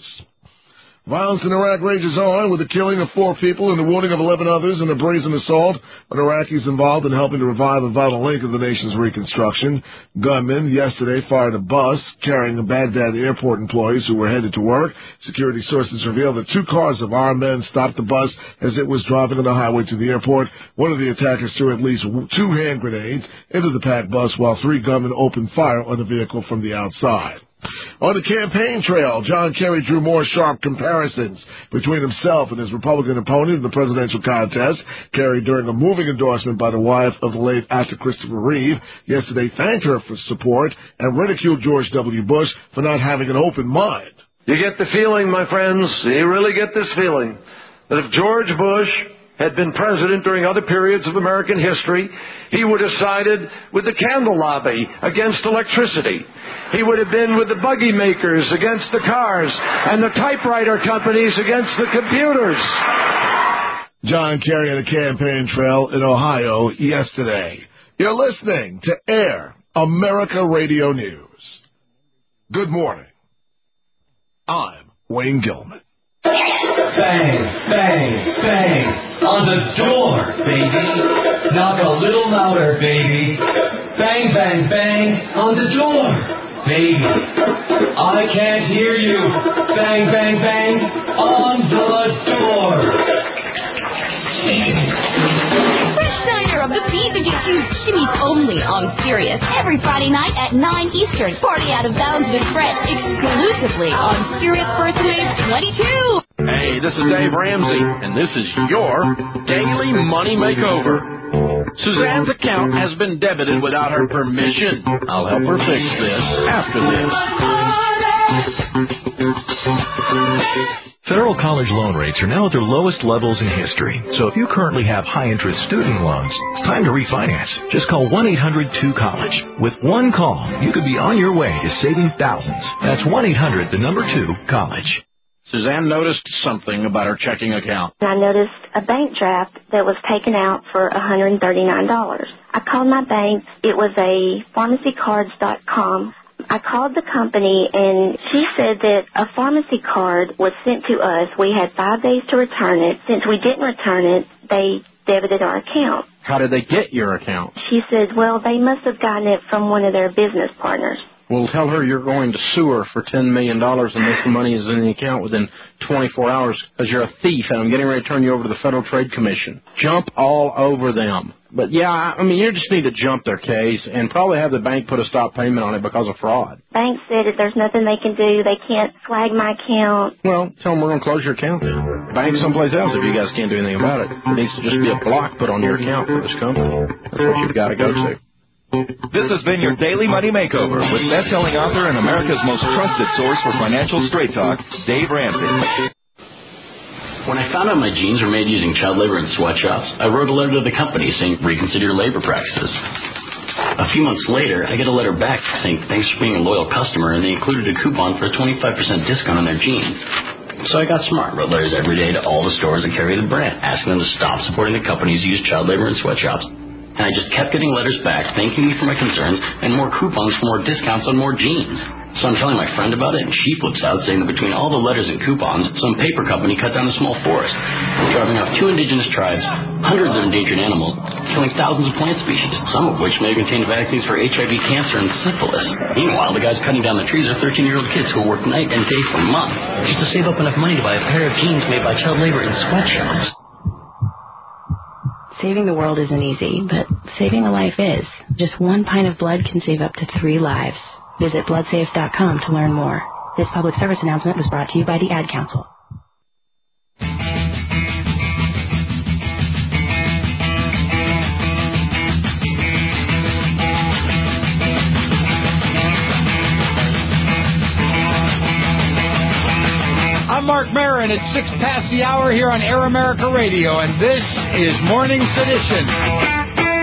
Violence in Iraq rages on with the killing of 4 people and the wounding of 11 others in a brazen assault on Iraqis involved in helping to revive a vital link of the nation's reconstruction. Gunmen yesterday fired a bus carrying Baghdad airport employees who were headed to work. Security sources revealed that 2 cars of armed men stopped the bus as it was driving on the highway to the airport. One of the attackers threw at least 2 hand grenades into the packed bus while 3 gunmen opened fire on the vehicle from the outside. On the campaign trail, John Kerry drew more sharp comparisons between himself and his Republican opponent in the presidential contest. Kerry, during a moving endorsement by the wife of the late actor Christopher Reeve, yesterday thanked her for support and ridiculed George W. Bush for not having an open mind. You get the feeling, my friends, you really get this feeling, that if George Bush had been president during other periods of American history, he would have sided with the candle lobby against electricity. He would have been with the buggy makers against the cars and the typewriter companies against the computers. John Kerry on the campaign trail in Ohio yesterday. You're listening to Air America Radio News. Good morning. I'm Wayne Gilman. Bang, bang, bang, on the door, baby. Knock a little louder, baby. Bang, bang, bang, on the door, baby. I can't hear you. Bang, bang, bang, on the door. Fresh Cider of of the Beef and Get You Shimmies only on Sirius. Every Friday night at 9 Eastern. Party Out of Bounds with Fred exclusively on Sirius First Wave 22. Hey, this is Dave Ramsey, and this is your Daily Money Makeover. Suzanne's account has been debited without her permission. I'll help her fix this after this. Federal college loan rates are now at their lowest levels in history. So if you currently have high-interest student loans, it's time to refinance. Just call 1-800-2-COLLEGE. With one call, you could be on your way to saving thousands. That's 1-800-2-COLLEGE. Suzanne noticed something about her checking account. I noticed a bank draft that was taken out for $139. I called my bank. It was a pharmacycards.com. I called the company, and she said that a pharmacy card was sent to us. We had 5 days to return it. Since we didn't return it, they debited our account. How did they get your account? She said, well, they must have gotten it from one of their business partners. Well, tell her you're going to sue her for $10 million unless the money is in the account within 24 hours because you're a thief, and I'm getting ready to turn you over to the Federal Trade Commission. Jump all over them. But, yeah, I mean, you just need to jump their case and probably have the bank put a stop payment on it because of fraud. Bank said that there's nothing they can do. They can't flag my account. Well, tell them we're going to close your account then. Bank someplace else if you guys can't do anything about it. It needs to just be a block put on your account for this company. That's what you've got to go to. This has been your Daily Money Makeover with best-selling author and America's most trusted source for financial straight talk, Dave Ramsey. When I found out my jeans were made using child labor in sweatshops, I wrote a letter to the company saying, reconsider your labor practices. A few months later, I get a letter back saying, thanks for being a loyal customer, and they included a coupon for a 25% discount on their jeans. So I got smart, wrote letters every day to all the stores that carry the brand, asking them to stop supporting the companies who use child labor in sweatshops. And I just kept getting letters back thanking me for my concerns and more coupons for more discounts on more jeans. So I'm telling my friend about it, and she flips out, saying that between all the letters and coupons, some paper company cut down a small forest, driving off 2 indigenous tribes, hundreds of endangered animals, killing thousands of plant species, some of which may contain vaccines for HIV, cancer, and syphilis. Meanwhile, the guys cutting down the trees are 13-year-old kids who work night and day for months just to save up enough money to buy a pair of jeans made by child labor in sweatshops. Saving the world isn't easy, but saving a life is. Just 1 pint of blood can save up to 3 lives. Visit bloodsaves.com to learn more. This public service announcement was brought to you by the Ad Council. I'm Mark Maron. It's 6 past the hour here on Air America Radio, and this is Morning Sedition.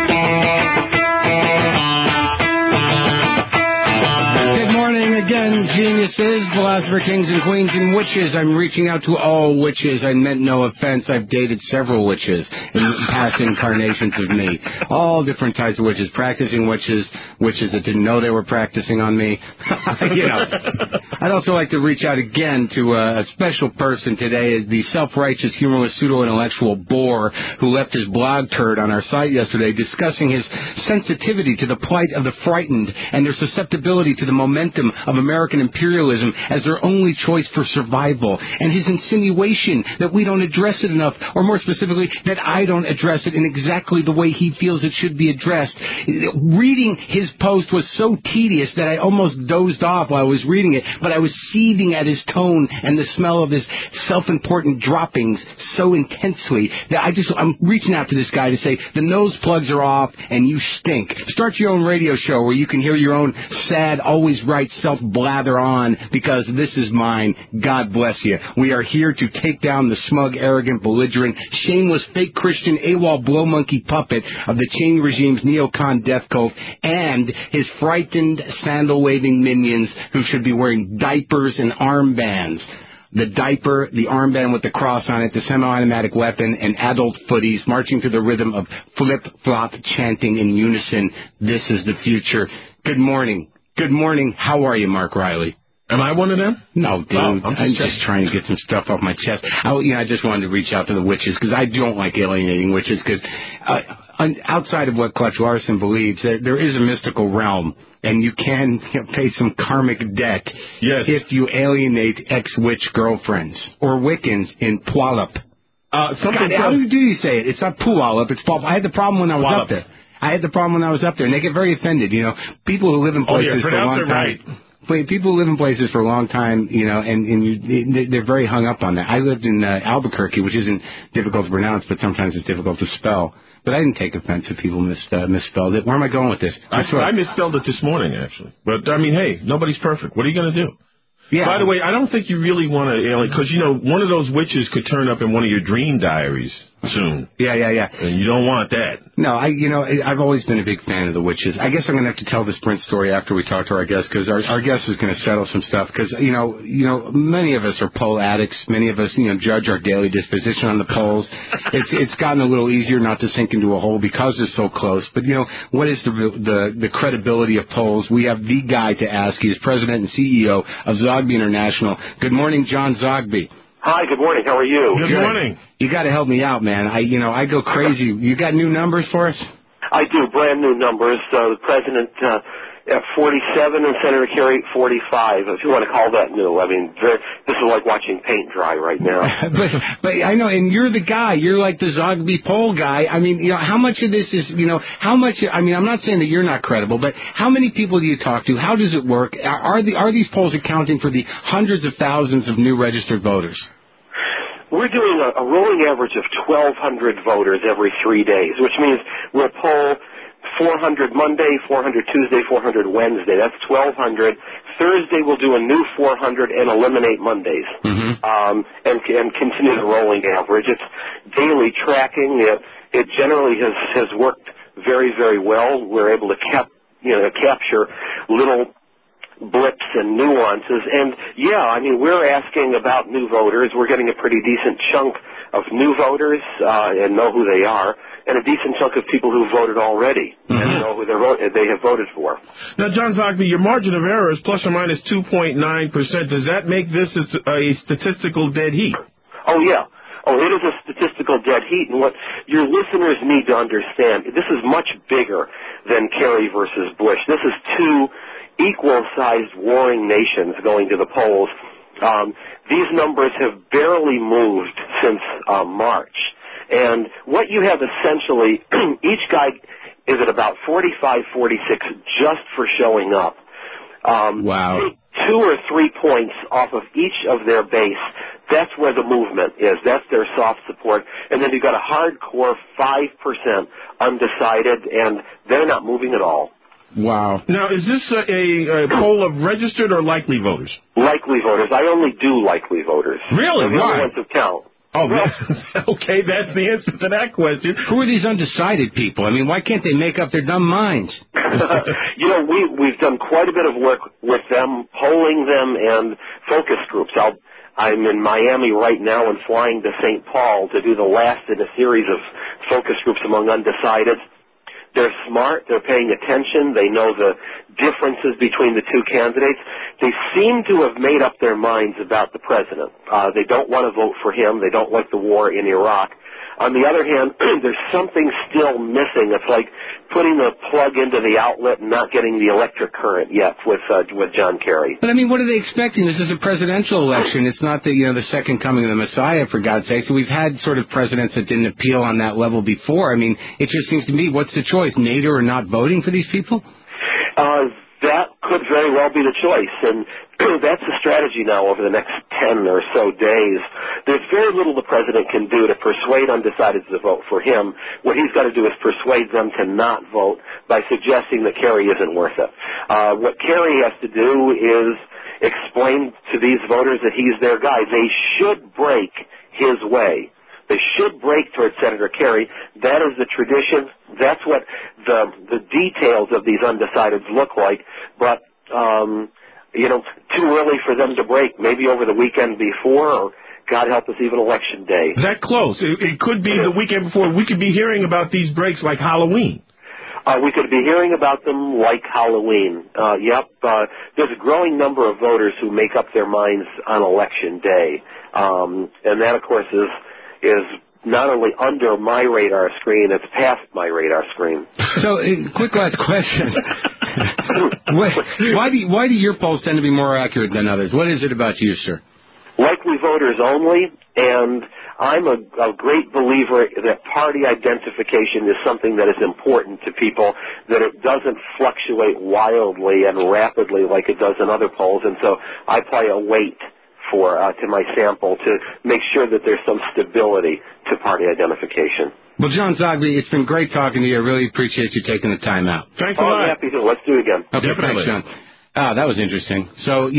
Again, geniuses, philosopher kings and queens and witches. I'm reaching out to all witches. I meant no offense. I've dated several witches in past incarnations of me. All different types of witches. Practicing witches that didn't know they were practicing on me. You know. I'd also like to reach out again to a special person today, the self-righteous, humorless, pseudo-intellectual bore who left his blog turd on our site yesterday discussing his sensitivity to the plight of the frightened and their susceptibility to the momentum of American imperialism as their only choice for survival, and his insinuation that we don't address it enough, or more specifically, that I don't address it in exactly the way he feels it should be addressed. Reading his post was so tedious that I almost dozed off while I was reading it, but I was seething at his tone and the smell of his self-important droppings so intensely that I'm reaching out to this guy to say, the nose plugs are off and you stink. Start your own radio show where you can hear your own sad, always right self-blather on, because this is mine. God bless you. We are here to take down the smug, arrogant, belligerent, shameless, fake Christian, AWOL blow monkey puppet of the Cheney regime's neocon death cult and his frightened, sandal-waving minions who should be wearing diapers and armbands. The diaper, the armband with the cross on it, the semi-automatic weapon, and adult footies marching to the rhythm of flip-flop chanting in unison. This is the future. Good morning. Good morning. How are you, Mark Riley? Am I one of them? No, dude. I'm just trying to get some stuff off my chest. I just wanted to reach out to the witches because I don't like alienating witches because outside of what Clutch Larson believes, there is a mystical realm, and you can pay some karmic debt if you alienate ex-witch girlfriends or Wiccans in Puyallup. Something. God, how do you say it? It's not Puyallup. It's Paul. I had the problem when I was up there. And they get very offended. You know, people who live in places for a long time. Right. People who live in places for a long time, you know, and they're very hung up on that. I lived in Albuquerque, which isn't difficult to pronounce, but sometimes it's difficult to spell. But I didn't take offense if people misspelled it. Where am I going with this? I misspelled it this morning, actually. But, I mean, hey, nobody's perfect. What are you going to do? Yeah. By the way, I don't think you really want to, because, you know, one of those witches could turn up in one of your dream diaries soon. Yeah. And you don't want that. No, I've always been a big fan of the witches. I guess I'm going to have to tell the Sprint story after we talk to our guest, because our guest is going to settle some stuff. Because, you know, many of us are poll addicts. Many of us, you know, judge our daily disposition on the polls. It's gotten a little easier not to sink into a hole because they're so close. But, you know, what is the credibility of polls? We have the guy to ask. He is president and CEO of Zogby International. Good morning, John Zogby. Hi, good morning. How are you? Good morning. You got to help me out, man. I go crazy. You got new numbers for us? I do, brand new numbers. The president at 47 and Senator Kerry at 45, if you want to call that new. I mean, this is like watching paint dry right now. but I know, and you're the guy. You're like the Zogby poll guy. I mean, you know, how much of this is, you know, how much? I mean, I'm not saying that you're not credible, but how many people do you talk to? How does it work? Are these polls accounting for the hundreds of thousands of new registered voters? We're doing a rolling average of 1,200 voters every 3 days, which means we'll poll 400 Monday, 400 Tuesday, 400 Wednesday. That's 1,200. Thursday we'll do a new 400 and eliminate Mondays, and continue the rolling average. It's daily tracking. It generally has worked very, very well. We're able to capture little blips and nuances. And, yeah, I mean, we're asking about new voters. We're getting a pretty decent chunk of new voters and know who they are, and a decent chunk of people who voted already and know who they have voted for. Now, John Zogby, your margin of error is plus or minus 2.9%. Does that make this a statistical dead heat? Oh, yeah. Oh, it is a statistical dead heat, and what your listeners need to understand, this is much bigger than Kerry versus Bush. This is two equal-sized warring nations going to the polls. These numbers have barely moved since March. And what you have essentially, each guy is at about 45, 46 just for showing up. Wow. 2 or 3 points off of each of their base. That's where the movement is. That's their soft support. And then you've got a hardcore 5% undecided, and they're not moving at all. Wow. Now, is this a poll of registered or likely voters? Likely voters. I only do likely voters. Really? The other ones that count. Oh, okay, that's the answer to that question. Who are these undecided people? I mean, why can't they make up their dumb minds? You know, we've done quite a bit of work with them, polling them, and focus groups. I'm in Miami right now and flying to St. Paul to do the last in a series of focus groups among undecideds. They're smart. They're paying attention. They know the differences between the two candidates. They seem to have made up their minds about the president. They don't want to vote for him. They don't like the war in Iraq. On the other hand, there's something still missing. It's like putting the plug into the outlet and not getting the electric current yet with John Kerry. But I mean, what are they expecting? This is a presidential election. It's not the the second coming of the Messiah, for God's sake. So we've had sort of presidents that didn't appeal on that level before. I mean, it just seems to me, what's the choice? Nader or not voting for these people? That could very well be the choice, and that's the strategy now over the next 10 or so days. There's very little the president can do to persuade undecideds to vote for him. What he's got to do is persuade them to not vote by suggesting that Kerry isn't worth it. What Kerry has to do is explain to these voters that he's their guy. They should break his way. They should break towards Senator Kerry. That is the tradition. That's what the details of these undecideds look like. But, too early for them to break. Maybe over the weekend before, or God help us, even Election Day. That close. It could be the weekend before. We could be hearing about these breaks like Halloween. We could be hearing about them like Halloween. There's a growing number of voters who make up their minds on Election Day. And that, of course, is not only under my radar screen, it's past my radar screen. So, quick last question. Why do your polls tend to be more accurate than others? What is it about you, sir? Like likely voters only, and I'm a great believer that party identification is something that is important to people, that it doesn't fluctuate wildly and rapidly like it does in other polls, and so I apply a weight to my sample to make sure that there's some stability to party identification. Well, John Zogby, it's been great talking to you. I really appreciate you taking the time out. Thanks a lot. I'm happy to. Let's do it again. Okay, Definitely. thanks, John. That was interesting. So,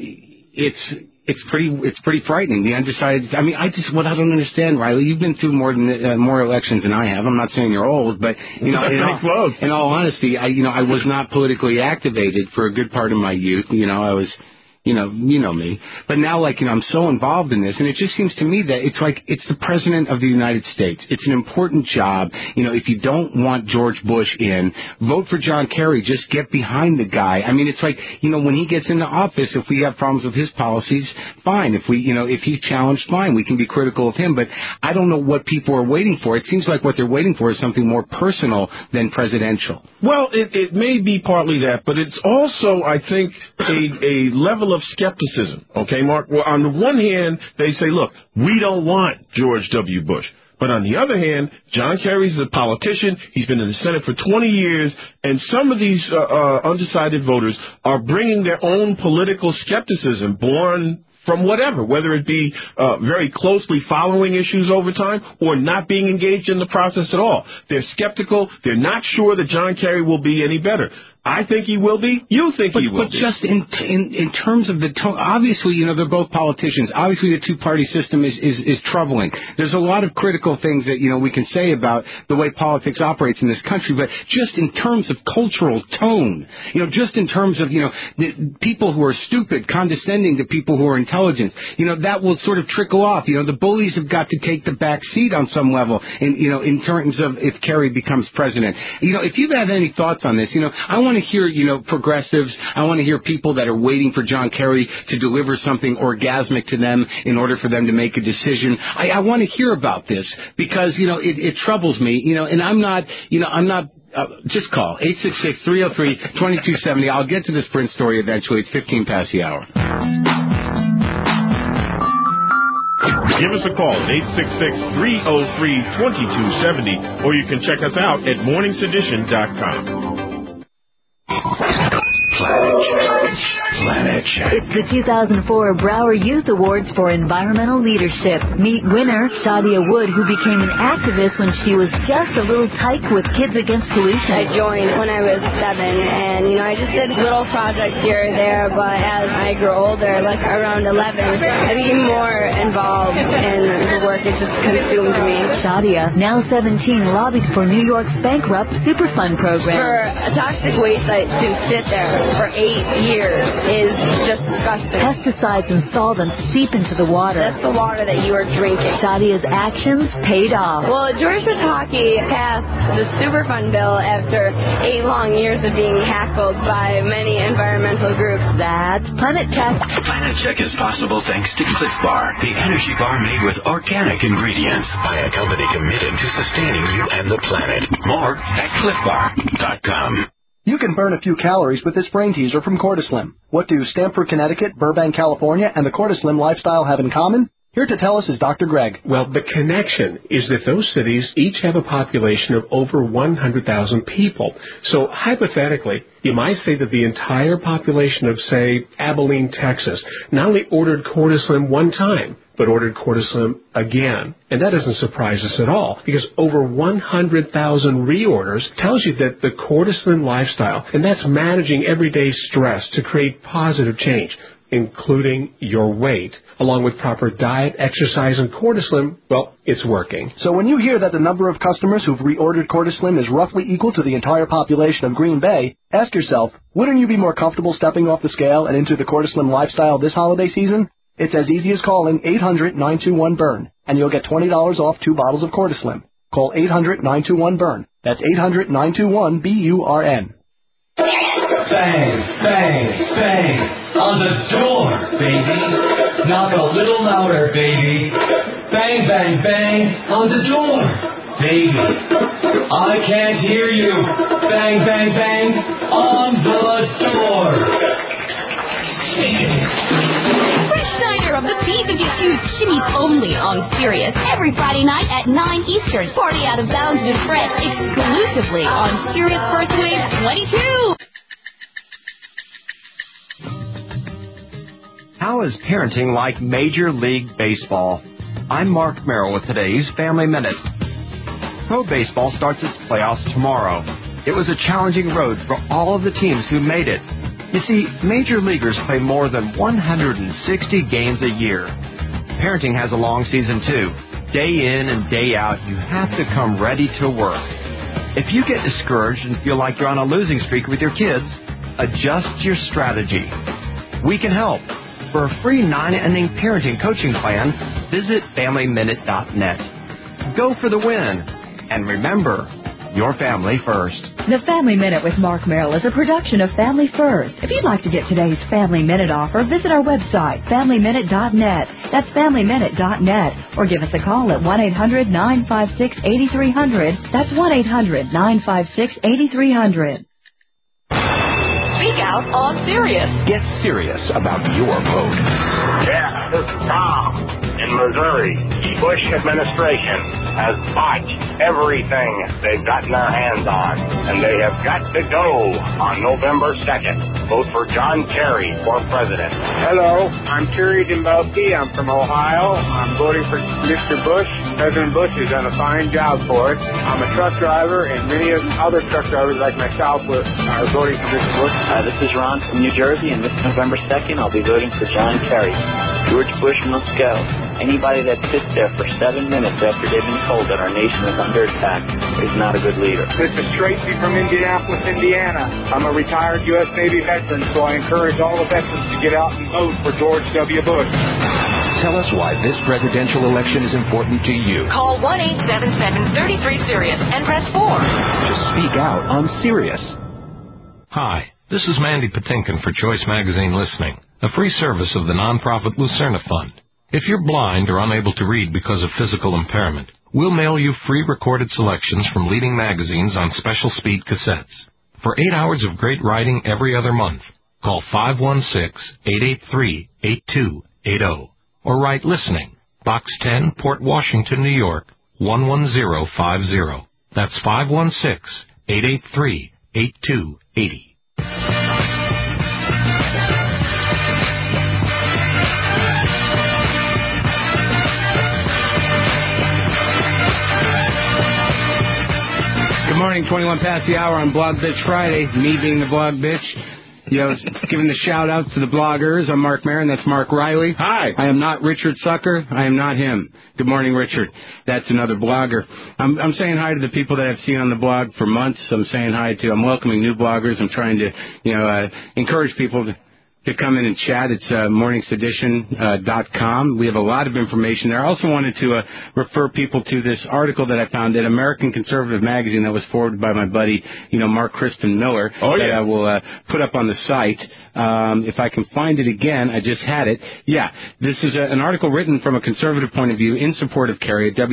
it's pretty frightening. The undecided. I mean, what I don't understand, Riley. You've been through more elections than I have. I'm not saying you're old, but in all honesty, I was not politically activated for a good part of my youth. I was. You know me. But now, I'm so involved in this, and it just seems to me that it's the President of the United States. It's an important job. If you don't want George Bush in, vote for John Kerry. Just get behind the guy. I mean, it's when he gets into office, if we have problems with his policies, fine. If he's challenged, fine. We can be critical of him. But I don't know what people are waiting for. It seems like what they're waiting for is something more personal than presidential. Well, it may be partly that, but it's also, I think, a level of skepticism. Okay, Mark? Well, on the one hand, they say, look, we don't want George W. Bush. But on the other hand, John Kerry's a politician. He's been in the Senate for 20 years, and some of these undecided voters are bringing their own political skepticism born from whatever, whether it be very closely following issues over time or not being engaged in the process at all. They're skeptical. They're not sure that John Kerry will be any better. I think he will be. You think he will be. But just in terms of the tone, obviously, they're both politicians. Obviously, the two-party system is troubling. There's a lot of critical things that, we can say about the way politics operates in this country, but just in terms of cultural tone, just in terms of, the people who are stupid condescending to people who are intelligent, that will sort of trickle off. The bullies have got to take the back seat on some level in terms of if Kerry becomes president. If you've had any thoughts on this, I want to hear, progressives. I want to hear people that are waiting for John Kerry to deliver something orgasmic to them in order for them to make a decision. I want to hear about this because, it troubles me, and I'm not, just call 866-303-2270. I'll get to the Sprint story eventually. It's 15 past the hour. Give us a call, 866-303-2270, or you can check us out at morningsedition.com. Planet Check. It's the 2004 Brower Youth Awards for Environmental Leadership. Meet winner Shadia Wood, who became an activist when she was just a little tyke with Kids Against Pollution. I joined when I was 7, and, I just did little projects here or there, but as I grew older, around 11, I became more involved in the work. It just consumed me. Shadia, now 17, lobbies for New York's bankrupt Superfund program. For a toxic waste site to sit there for 8 years is just disgusting. Pesticides and solvents seep into the water. That's the water that you are drinking. Shadia's actions paid off. Well, George Pataki passed the Superfund bill after 8 long years of being heckled by many environmental groups. That's Planet Check. Planet Check is possible thanks to Cliff Bar, the energy bar made with organic ingredients by a company committed to sustaining you and the planet. More at cliffbar.com. You can burn a few calories with this brain teaser from Cortislim. What do Stamford, Connecticut, Burbank, California, and the Cortislim lifestyle have in common? Here to tell us is Dr. Greg. Well, the connection is that those cities each have a population of over 100,000 people. So hypothetically, you might say that the entire population of, say, Abilene, Texas, not only ordered Cortislim one time, but ordered Cortislim again. And that doesn't surprise us at all, because over 100,000 reorders tells you that the Cortislim lifestyle, and that's managing everyday stress to create positive change, including your weight, along with proper diet, exercise, and Cortislim, well, it's working. So when you hear that the number of customers who've reordered Cortislim is roughly equal to the entire population of Green Bay, ask yourself, wouldn't you be more comfortable stepping off the scale and into the Cortislim lifestyle this holiday season? It's as easy as calling 800-921-BURN, and you'll get $20 off 2 bottles of Cortislim. Call 800-921-BURN. That's 800-921-BURN. Bang, bang, bang on the door, baby. Knock a little louder, baby. Bang, bang, bang on the door, baby. I can't hear you. Bang, bang, bang on the door. Schneider of the P52 cute shimmies only on Sirius. Every Friday night at 9 Eastern. Party Out of Bounds with Fred exclusively on Sirius First Wave 22. How is parenting like Major League Baseball? I'm Mark Merrill with today's Family Minute. Pro Baseball starts its playoffs tomorrow. It was a challenging road for all of the teams who made it. You see, major leaguers play more than 160 games a year. Parenting has a long season too. Day in and day out, you have to come ready to work. If you get discouraged and feel like you're on a losing streak with your kids, adjust your strategy. We can help. For a free 9-inning parenting coaching plan, visit FamilyMinute.net. Go for the win. And remember, your family first. The Family Minute with Mark Merrill is a production of Family First. If you'd like to get today's Family Minute offer, visit our website, FamilyMinute.net. That's FamilyMinute.net. Or give us a call at 1-800-956-8300. That's 1-800-956-8300. Speak out on Sirius. Get serious about your vote. Yeah, this is Tom in Missouri. The Bush administration has botched everything they've gotten their hands on, and they have got to go on November 2nd. Vote for John Kerry for president. Hello, I'm Terry Dembowski. I'm from Ohio. I'm voting for Mr. Bush. President Bush has done a fine job for us. I'm a truck driver, and many other truck drivers like myself are voting for Mr. Bush. This is Ron from New Jersey, and this November 2nd, I'll be voting for John Kerry. George Bush must go. Anybody that sits there for 7 minutes after they've been told that our nation is under attack is not a good leader. This is Tracy from Indianapolis, Indiana. I'm a retired U.S. Navy veteran, so I encourage all the veterans to get out and vote for George W. Bush. Tell us why this presidential election is important to you. Call 1-877-33-SIRIUS and press 4. To speak out on Sirius. Hi, this is Mandy Patinkin for Choice Magazine Listening, a free service of the nonprofit Lucerna Fund. If you're blind or unable to read because of physical impairment, we'll mail you free recorded selections from leading magazines on special speed cassettes. For 8 hours of great writing every other month, call 516-883-8280 or write Listening, Box 10, Port Washington, New York, 11050. That's 516-883-8280. Good morning, 21 past the hour on Blog Bitch Friday. Me being the Blog Bitch. Giving the shout-outs to the bloggers. I'm Mark Maron. That's Mark Riley. Hi. I am not Richard Sucker. I am not him. Good morning, Richard. That's another blogger. I'm saying hi to the people that I've seen on the blog for months. I'm welcoming new bloggers. I'm trying to, encourage people to come in and chat. It's morningsedition.com. We have a lot of information there. I also wanted to refer people to this article that I found in American Conservative Magazine that was forwarded by my buddy, Mark Crispin Miller, that I will put up on the site. If I can find it again, I just had it. Yeah, this is an article written from a conservative point of view in support of Kerry at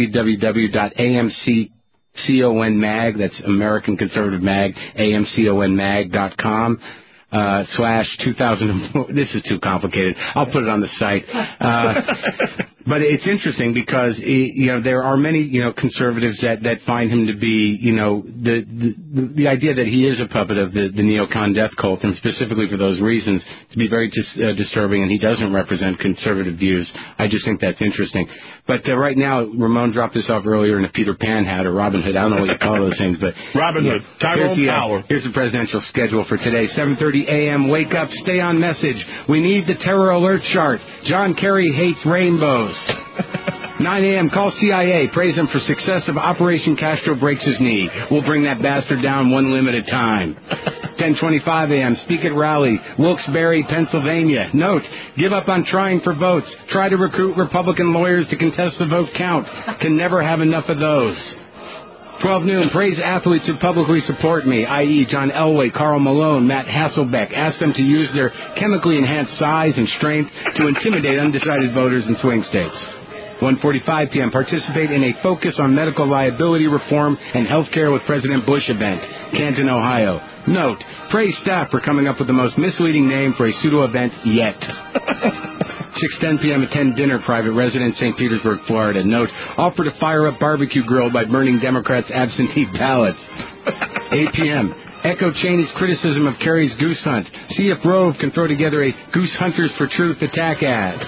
www.amconmag, that's American Conservative Mag, amconmag.com. /2000. This is too complicated. I'll put it on the site. But it's interesting because there are many conservatives that find him to be the idea that he is a puppet of the neocon death cult, and specifically for those reasons to be very disturbing, and he doesn't represent conservative views. I just think that's interesting. But right now, Ramon dropped this off earlier in a Peter Pan hat or Robin Hood. I don't know what you call those things, but Robin Hood, Tyrone Power. Here's the presidential schedule for today: 7:30 a.m. Wake up, stay on message. We need the terror alert chart. John Kerry hates rainbows. 9 a.m. Call CIA. Praise him for success of Operation Castro breaks his knee. We'll bring that bastard down one limb at a time. 10:25 a.m. Speak at rally, Wilkes-Barre, Pennsylvania. Note: give up on trying for votes. Try to recruit Republican lawyers to contest the vote count. Can never have enough of those. 12 noon. Praise athletes who publicly support me, i.e. John Elway, Karl Malone, Matt Hasselbeck. Ask them to use their chemically enhanced size and strength to intimidate undecided voters in swing states. 1:45 p.m. Participate in a focus on medical liability reform and health care with President Bush event, Canton, Ohio. Note: praise staff for coming up with the most misleading name for a pseudo-event yet. 6:10 p.m. attend dinner, private residence, St. Petersburg, Florida. Note, offer to fire up barbecue grill by burning Democrats' absentee ballots. 8 p.m. Echo Cheney's criticism of Kerry's goose hunt. See if Rove can throw together a Goose Hunters for Truth attack ad.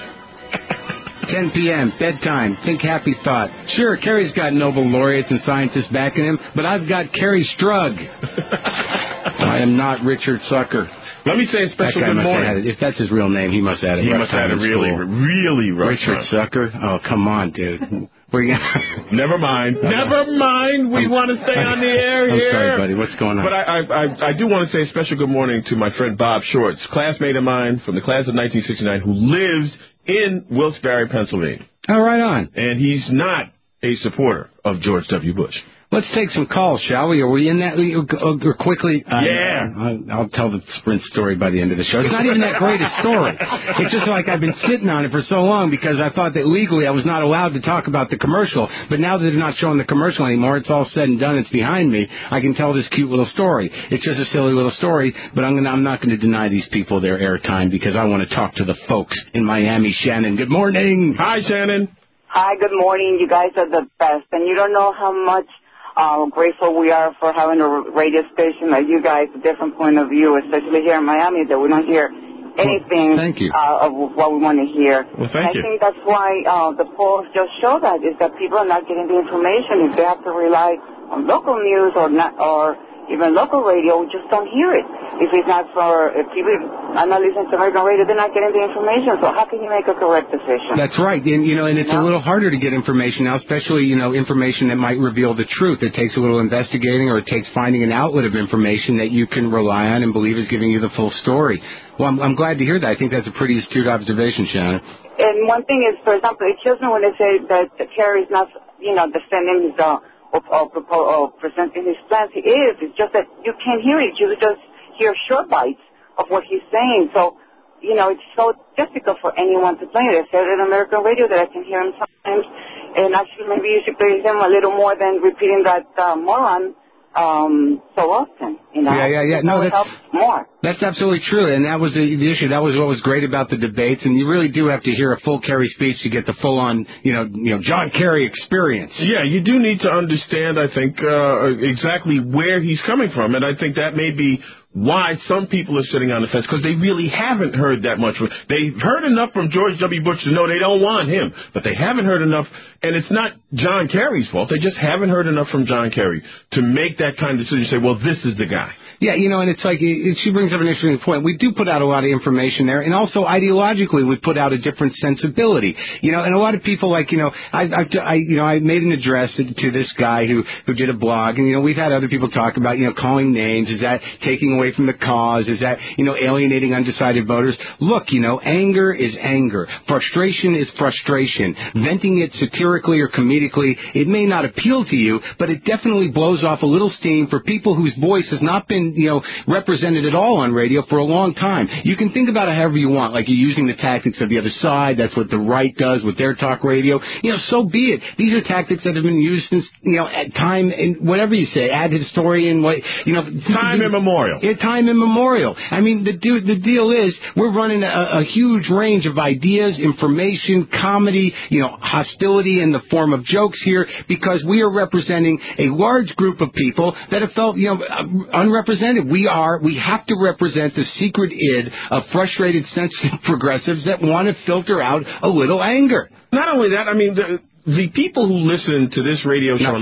10 p.m., bedtime, think happy thought. Sure, Kerry's got Nobel laureates and scientists backing him, but I've got Kerry Strug. I am not Richard Sucker. Let me say a special good morning. If that's his real name, he must have had it. He must have had a really rough Richard time. Sucker? Oh, come on, dude. Never mind. Never mind. We want to stay on the air here. I'm sorry, buddy. What's going on? But I do want to say a special good morning to my friend Bob Shorts, classmate of mine from the class of 1969, who lives in Wilkes-Barre, Pennsylvania. Oh, right on. And he's not a supporter of George W. Bush. Let's take some calls, shall we? Are we in that or quickly? Yeah. I'll tell the Sprint story by the end of the show. It's not even that great a story. It's just like I've been sitting on it for so long because I thought that legally I was not allowed to talk about the commercial. But now that they're not showing the commercial anymore, it's all said and done. It's behind me. I can tell this cute little story. It's just a silly little story, but I'm not going to deny these people their airtime because I want to talk to the folks in Miami. Shannon, good morning. Hi, Shannon. Hi, good morning. You guys are the best, and you don't know how much grateful we are for having a radio station like you guys, a different point of view, especially here in Miami, that we don't hear anything of what we want to hear. Well, thank you. I think that's why the polls just show that, is that people are not getting the information. If they have to rely on local news or even local radio, we just don't hear it. If people are not listening to American radio, they're not getting the information. So how can you make a correct decision? That's right. And it's a little harder to get information now, especially, information that might reveal the truth. It takes a little investigating, or it takes finding an outlet of information that you can rely on and believe is giving you the full story. Well, I'm glad to hear that. I think that's a pretty astute observation, Shannon. And one thing is, for example, it kills me when they say that Kerry's not, defending his or presenting his plans. He is. It's just that you can't hear it. You just hear short bites of what he's saying. So, it's so difficult for anyone to play it. I said it on American radio that I can hear him sometimes. And actually, maybe you should play him a little more than repeating that moron so often. Yeah. No, that helps more. That's absolutely true, and that was the issue. That was what was great about the debates, and you really do have to hear a full Kerry speech to get the full-on, John Kerry experience. Yeah, you do need to understand, I think, exactly where he's coming from, and I think that may be why some people are sitting on the fence, because they really haven't heard that much. They've heard enough from George W. Bush to know they don't want him, but they haven't heard enough, and it's not John Kerry's fault. They just haven't heard enough from John Kerry to make that kind of decision, say, well, this is the guy. Yeah, and it's like, she brings up an interesting point. We do put out a lot of information there, and also ideologically we put out a different sensibility. And a lot of people, like, I made an address to this guy who did a blog, and, we've had other people talk about, calling names. Is that taking away from the cause? Is that, alienating undecided voters? Look, anger is anger. Frustration is frustration. Venting it satirically or comedically, it may not appeal to you, but it definitely blows off a little steam for people whose voice has not been, represented at all on radio for a long time. You can think about it however you want, like you're using the tactics of the other side. That's what the right does with their talk radio. So be it. These are tactics that have been used since, at time, and whatever you say, ad historian, time immemorial. Time immemorial. I mean, the deal is we're running a huge range of ideas, information, comedy, hostility in the form of jokes here, because we are representing a large group of people that have felt, unrepresented. We have to represent the secret id of frustrated, sensitive progressives that want to filter out a little anger. Not only that, I mean, the people who listen to this radio show,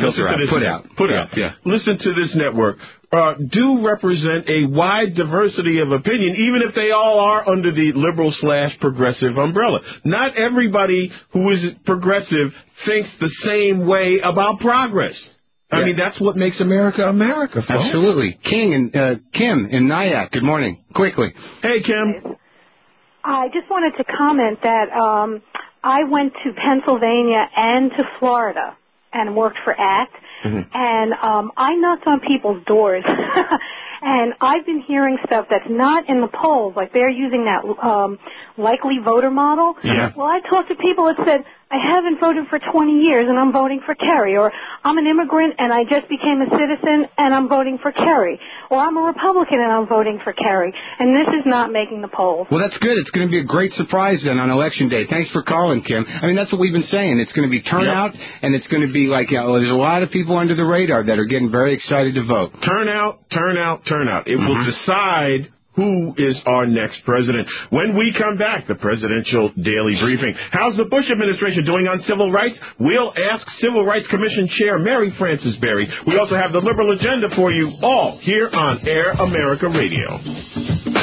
listen to this network, do represent a wide diversity of opinion, even if they all are under the liberal/progressive umbrella. Not everybody who is progressive thinks the same way about progress. I mean, that's what makes America America, folks. Absolutely. Kim in Nyack, good morning. Quickly. Hey, Kim. I just wanted to comment that I went to Pennsylvania and to Florida and worked for ACT, and I knocked on people's doors, and I've been hearing stuff that's not in the polls, like they're using that likely voter model. Yeah. Well, I talked to people that said, I haven't voted for 20 years and I'm voting for Kerry, or I'm an immigrant and I just became a citizen and I'm voting for Kerry. Or I'm a Republican and I'm voting for Kerry. And this is not making the polls. Well, that's good. It's going to be a great surprise then on Election Day. Thanks for calling, Kim. I mean, that's what we've been saying. It's going to be turnout, and it's going to be like, there's a lot of people under the radar that are getting very excited to vote. Turnout. It will decide who is our next president. When we come back, the Presidential Daily Briefing. How's the Bush administration doing on civil rights? We'll ask Civil Rights Commission Chair Mary Frances Berry. We also have the liberal agenda for you all here on Air America Radio.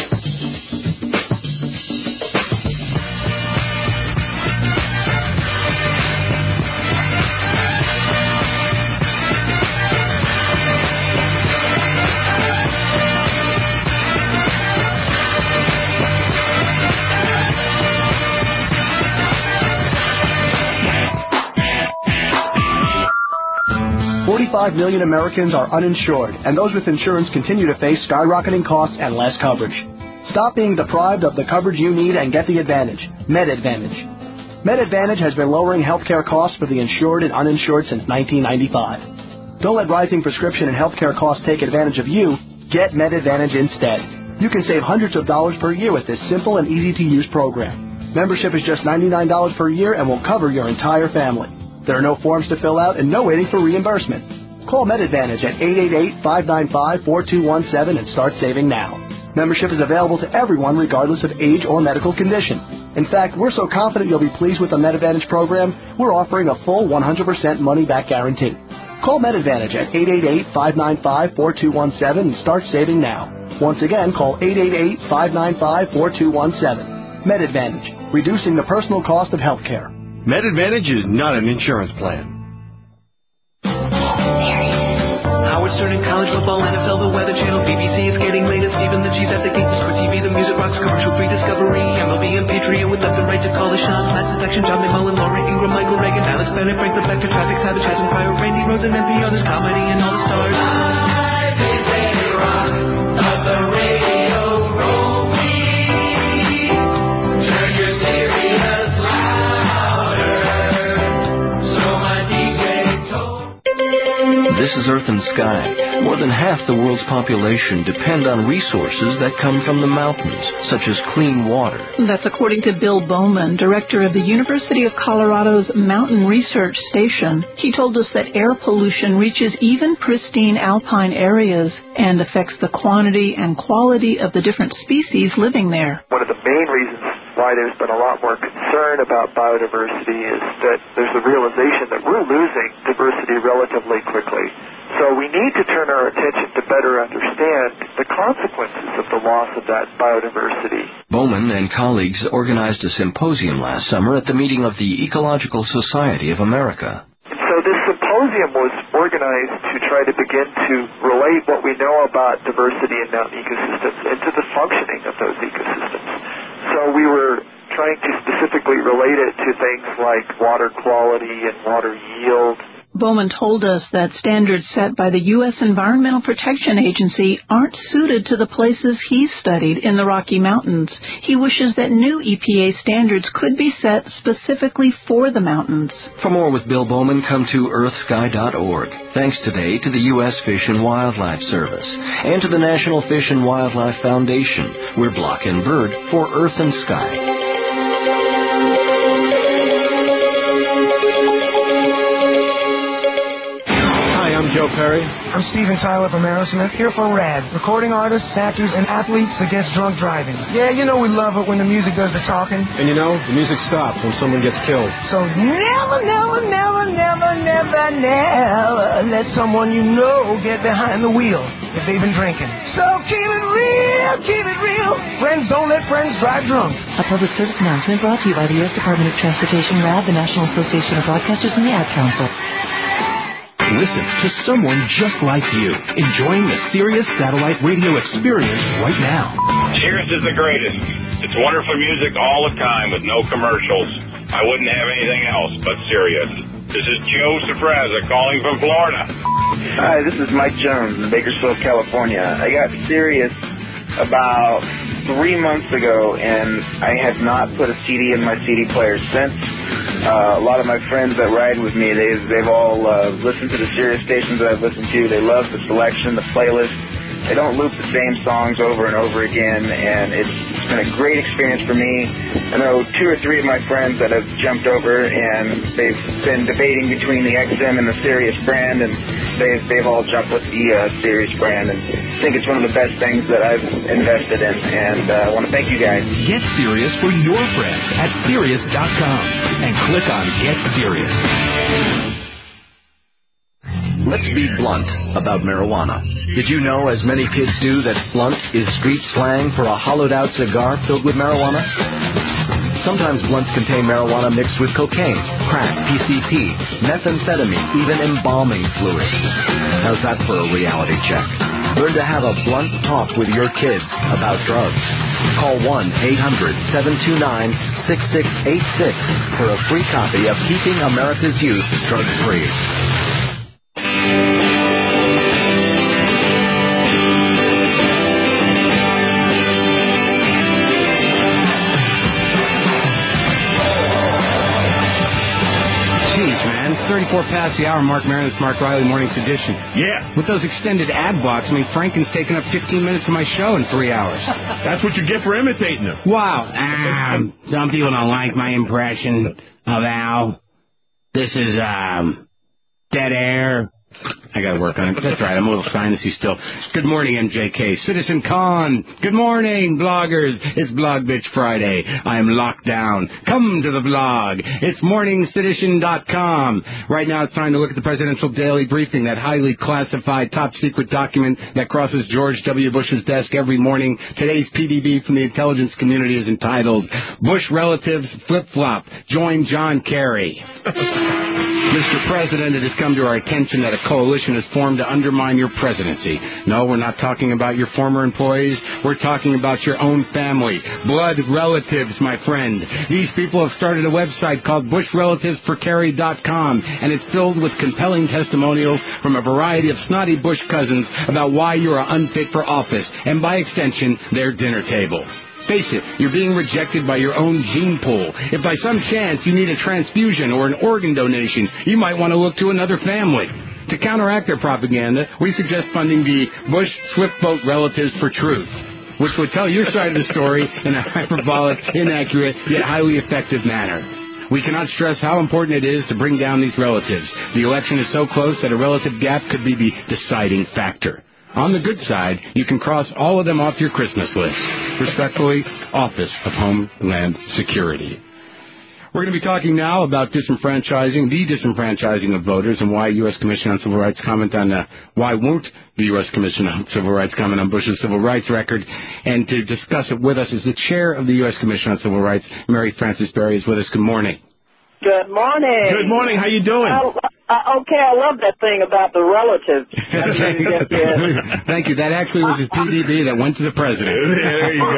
45 million Americans are uninsured, and those with insurance continue to face skyrocketing costs and less coverage. Stop being deprived of the coverage you need and get the advantage. MedAdvantage. MedAdvantage has been lowering healthcare costs for the insured and uninsured since 1995. Don't let rising prescription and healthcare costs take advantage of you. Get MedAdvantage instead. You can save hundreds of dollars per year with this simple and easy-to-use program. Membership is just $99 per year and will cover your entire family. There are no forms to fill out and no waiting for reimbursement. Call MedAdvantage at 888-595-4217 and start saving now. Membership is available to everyone regardless of age or medical condition. In fact, we're so confident you'll be pleased with the MedAdvantage program, we're offering a full 100% money-back guarantee. Call MedAdvantage at 888-595-4217 and start saving now. Once again, call 888-595-4217. MedAdvantage, reducing the personal cost of health care. MedAdvantage is not an insurance plan. Howard Stern in college football, NFL, the Weather Channel, BBC, it's getting late, it's Stephen the Cheese at the gate, Sport TV, the music rocks, commercial-free Discovery, MLB and Patreon with left and right to call the shots, Matt Section, John McMullen, Lauren Ingram, Michael Reagan, Alex Bennett, Frank LeBecter, Traffic Savage, Chasm Pryor, Randy Rhodes, and NPR, there's comedy and all the stars. Live is a rock of the radio rolling. Turn your Sirius louder, so my DJ told. This is Earth and Sky. More than half the world's population depend on resources that come from the mountains, such as clean water. That's according to Bill Bowman, director of the University of Colorado's Mountain Research Station. He told us that air pollution reaches even pristine alpine areas and affects the quantity and quality of the different species living there. One of the main reasons why there's been a lot more concern about biodiversity is that there's a realization that we're losing diversity relatively quickly. So we need to turn our attention to better understand the consequences of the loss of that biodiversity. Bowman and colleagues organized a symposium last summer at the meeting of the Ecological Society of America. And so this symposium was organized to try to begin to relate what we know about diversity in mountain ecosystems into the functioning of those ecosystems. So we were trying to specifically relate it to things like water quality and water yield. Bowman told us that standards set by the U.S. Environmental Protection Agency aren't suited to the places he's studied in the Rocky Mountains. He wishes that new EPA standards could be set specifically for the mountains. For more with Bill Bowman, come to earthsky.org. Thanks today to the U.S. Fish and Wildlife Service and to the National Fish and Wildlife Foundation. We're Block and Bird for Earth and Sky. Joe Perry. I'm Steven Tyler from Aerosmith, here for RAD, recording artists, actors, and athletes against drunk driving. Yeah, you know we love it when the music does the talking. And you know, the music stops when someone gets killed. So never let someone you know get behind the wheel if they've been drinking. So keep it real. Friends don't let friends drive drunk. A public service announcement brought to you by the U.S. Department of Transportation, RAD, the National Association of Broadcasters, and the Ad Council. Listen to someone just like you, enjoying the Sirius satellite radio experience right now. Sirius is the greatest. It's wonderful music all the time with no commercials. I wouldn't have anything else but Sirius. This is Joe Surprise calling from Florida. Hi, this is Mike Jones in Bakersfield, California. I got Sirius about 3 months ago, and I have not put a CD in my CD player since. A lot of my friends that ride with me, they've all listened to the Sirius stations that I've listened to. They love the selection, the playlist. They don't loop the same songs over and over again, and it's been a great experience for me. I know 2 or 3 of my friends that have jumped over, and they've been debating between the XM and the Sirius brand, and they've all jumped with the Sirius brand, and I think it's one of the best things that I've invested in, and I want to thank you guys. Get Sirius for your friends at Sirius.com and click on Get Sirius. Let's be blunt about marijuana. Did you know, as many kids do, that blunt is street slang for a hollowed-out cigar filled with marijuana? Sometimes blunts contain marijuana mixed with cocaine, crack, PCP, methamphetamine, even embalming fluid. How's that for a reality check? Learn to have a blunt talk with your kids about drugs. Call 1-800-729-6686 for a free copy of Keeping America's Youth Drug-Free. Jeez, man. 34 past the hour. Mark Maron, it's Mark Riley, Morning's Edition. Yeah. With those extended ad blocks, I mean, Franken's taken up 15 minutes of my show in 3 hours. That's what you get for imitating him. Wow. Some people don't like my impression of Al. This is, dead air. I gotta work on it. That's right, I'm a little sinusy still. Good morning, MJK. Citizen Khan. Good morning, bloggers. It's Blog Bitch Friday. I am locked down. Come to the blog. It's morningsedition.com. Right now it's time to look at the Presidential Daily Briefing, that highly classified top-secret document that crosses George W. Bush's desk every morning. Today's PDB from the intelligence community is entitled, Bush Relatives Flip-Flop. Join John Kerry. Mr. President, it has come to our attention that a coalition has formed to undermine your presidency. No, we're not talking about your former employees. We're talking about your own family. Blood relatives, my friend. These people have started a website called BushRelativesForCerry.com, and it's filled with compelling testimonials from a variety of snotty Bush cousins about why you are unfit for office, and by extension, their dinner table. Face it, you're being rejected by your own gene pool. If by some chance you need a transfusion or an organ donation, you might want to look to another family. To counteract their propaganda, we suggest funding the Bush Swift-Boat Relatives for Truth, which would tell your side of the story in a hyperbolic, inaccurate, yet highly effective manner. We cannot stress how important it is to bring down these relatives. The election is so close that a relative gap could be the deciding factor. On the good side, you can cross all of them off your Christmas list. Respectfully, Office of Homeland Security. We're going to be talking now about the disenfranchising of voters, and why U.S. Commission on Civil Rights comment on why won't the U.S. Commission on Civil Rights comment on Bush's civil rights record. And to discuss it with us is the chair of the U.S. Commission on Civil Rights, Mary Frances Berry, is with us. Good morning. Good morning. Good morning. How you doing? Okay, I love that thing about the relatives. Thank you. That actually was a PDB that went to the president. There you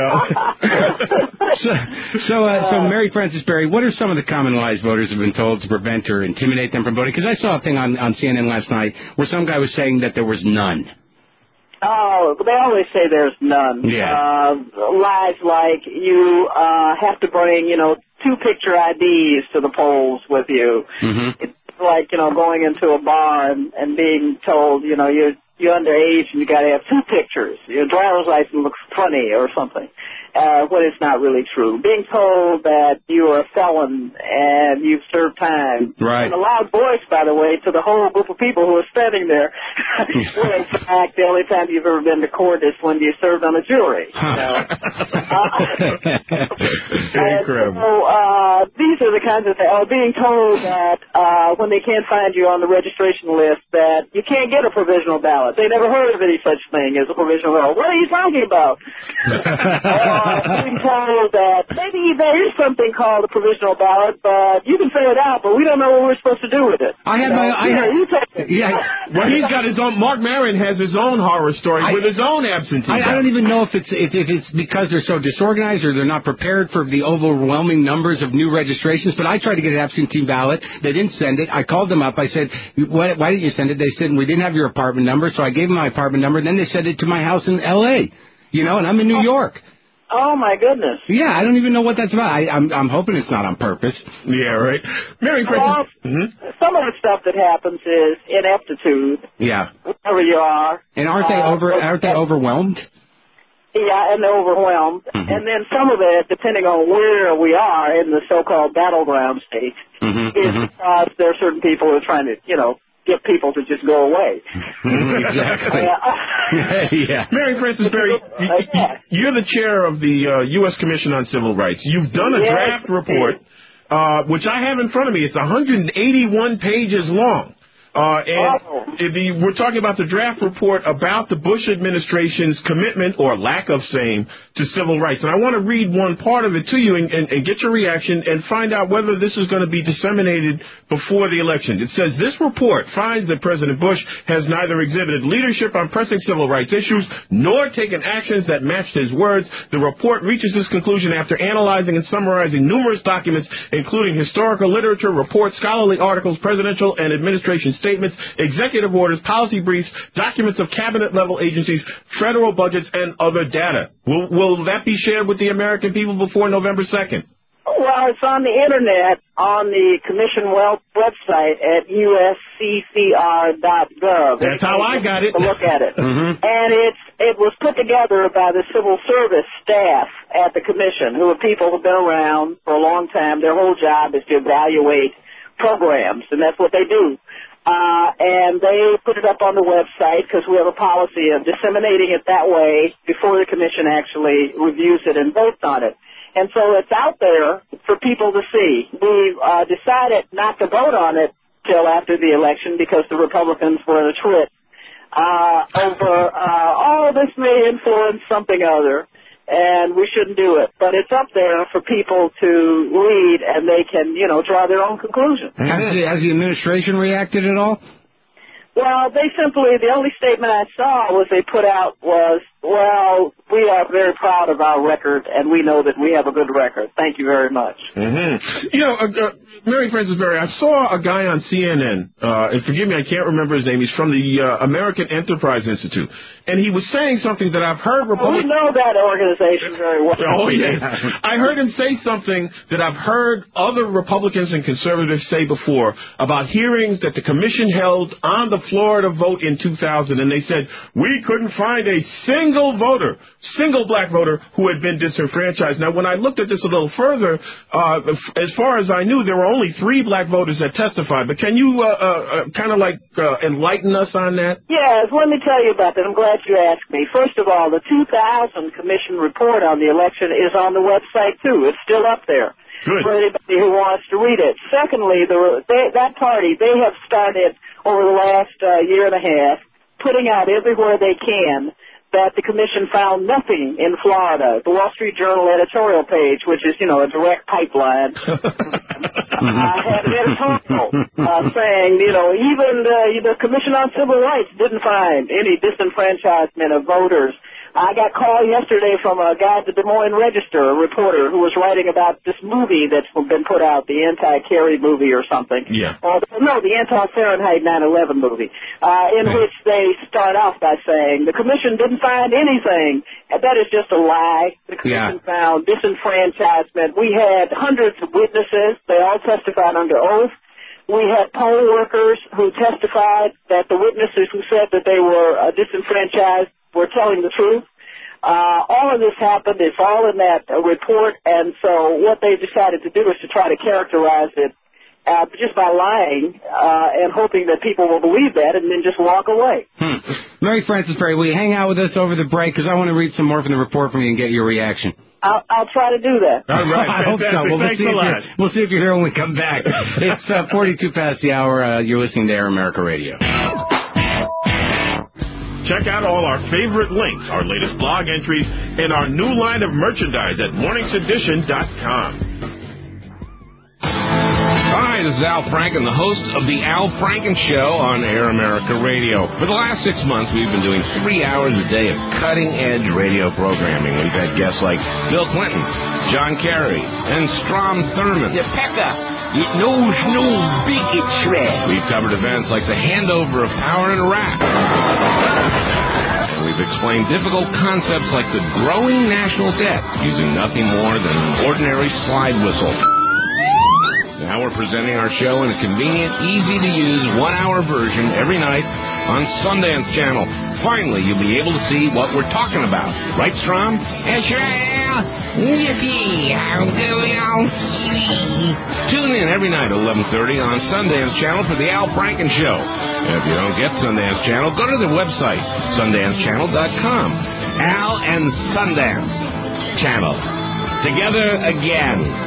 go. So Mary Frances Berry, what are some of the common lies voters have been told to prevent or intimidate them from voting? Because I saw a thing on CNN last night where some guy was saying that there was none. Oh, they always say there's none. Yeah. Lies like you have to bring, 2 picture IDs to the polls with you. Mm-hmm. It's like, going into a bar and being told, you're underage and you got to have 2 pictures. Your driver's license looks funny or something, when it's not really true. Being told that you are a felon and you've served time. Right. In a loud voice, by the way, to the whole group of people who are standing there. Well, in fact, the only time you've ever been to court is when you served on a jury. Incredible. So these are the kinds of things. Being told that when they can't find you on the registration list that you can't get a provisional ballot. They never heard of any such thing as a provisional ballot. What are you talking about? Being told that maybe there is something called a provisional ballot, but you can fill it out, but we don't know what we're supposed to do with it. Well, he's got his own. Mark Maron has his own horror story with his own absentee. I don't even know if it's because they're so disorganized or they're not prepared for the overwhelming numbers of new registrations. But I tried to get an absentee ballot. They didn't send it. I called them up. I said, why didn't you send it? They said, we didn't have your apartment number. So I gave them my apartment number. And then they sent it to my house in L.A., and I'm in New York. Oh, my goodness. Yeah, I don't even know what that's about. I'm hoping it's not on purpose. Yeah, right. Mary Well, some of the stuff that happens is ineptitude, Yeah. wherever you are. And aren't they overwhelmed? Yeah, and they're overwhelmed. And then some of it, depending on where we are in the so-called battleground state, is because there are certain people who are trying to, get people to just go away. Exactly. Yeah. Mary Frances Berry, you're the chair of the U.S. Commission on Civil Rights. You've done a draft report, which I have in front of me. It's 181 pages long. We're talking about the draft report about the Bush administration's commitment, or lack of same, to civil rights. And I want to read one part of it to you and get your reaction and find out whether this is going to be disseminated before the election. It says, this report finds that President Bush has neither exhibited leadership on pressing civil rights issues nor taken actions that matched his words. The report reaches this conclusion after analyzing and summarizing numerous documents, including historical literature, reports, scholarly articles, presidential and administration statements, executive orders, policy briefs, documents of cabinet-level agencies, federal budgets, and other data. Will that be shared with the American people before November 2nd? Well, it's on the Internet, on the Commission website at usccr.gov. That's how I got it. To look at it. And it was put together by the civil service staff at the Commission, who are people who have been around for a long time. Their whole job is to evaluate programs, and that's what they do. And they put it up on the website because we have a policy of disseminating it that way before the Commission actually reviews it and votes on it. And so it's out there for people to see. We decided not to vote on it till after the election because the Republicans were in a twit over, this may influence something other, and we shouldn't do it. But it's up there for people to read, and they can, draw their own conclusions. Has the administration reacted at all? Well, the only statement I saw they put out was, well, we are very proud of our record, and we know that we have a good record. Thank you very much. Mary Frances Berry, I saw a guy on CNN, and forgive me, I can't remember his name. He's from the American Enterprise Institute, and he was saying something that I've heard Republicans... We know that organization very well. Oh, yes. I heard him say something that I've heard other Republicans and conservatives say before about hearings that the Commission held on the Florida vote in 2000, and they said, we couldn't find a single black voter who had been disenfranchised. Now, when I looked at this a little further, as far as I knew, there were only 3 black voters that testified. But can you enlighten us on that? Yes, let me tell you about that. I'm glad you asked me. First of all, the 2000 Commission report on the election is on the website, too. It's still up there. Good. For anybody who wants to read it. Secondly, that party, they have started over the last year and a half putting out everywhere they can that the Commission found nothing in Florida. The Wall Street Journal editorial page, which is, a direct pipeline, had an editorial saying, even the Commission on Civil Rights didn't find any disenfranchisement of voters. I got called yesterday from a guy at the Des Moines Register, a reporter, who was writing about this movie that's been put out, the anti-Kerry movie or something. Yeah. The anti-Fahrenheit 9/11 movie, in which they start off by saying the Commission didn't find anything. That is just a lie. The Commission found disenfranchisement. We had hundreds of witnesses. They all testified under oath. We had poll workers who testified that the witnesses who said that they were disenfranchised were telling the truth. All of this happened. It's all in that report, and so what they decided to do is to try to characterize it just by lying and hoping that people will believe that and then just walk away. Mary Frances Berry, will you hang out with us over the break? Because I want to read some more from the report from you and get your reaction. I'll try to do that. All right. I hope so. Well, we'll see if you're here when we come back. It's 42 past the hour. You're listening to Air America Radio. Check out all our favorite links, our latest blog entries, and our new line of merchandise at morningsedition.com. Hi, this is Al Franken, the host of The Al Franken Show on Air America Radio. For the last 6 months, we've been doing 3 hours a day of cutting-edge radio programming. We've had guests like Bill Clinton, John Kerry, and Strom Thurmond. The pecker. It knows no bigot shred. We've covered events like the handover of power in Iraq, we've explained difficult concepts like the growing national debt using nothing more than an ordinary slide whistle. Now we're presenting our show in a convenient, easy-to-use one-hour version every night on Sundance Channel. Finally, you'll be able to see what we're talking about. Right, Strom? Yes, sure. Yippee! Tune in every night at 11:30 on Sundance Channel for the Al Franken Show. And if you don't get Sundance Channel, go to the website, SundanceChannel.com. Al and Sundance Channel. Together again.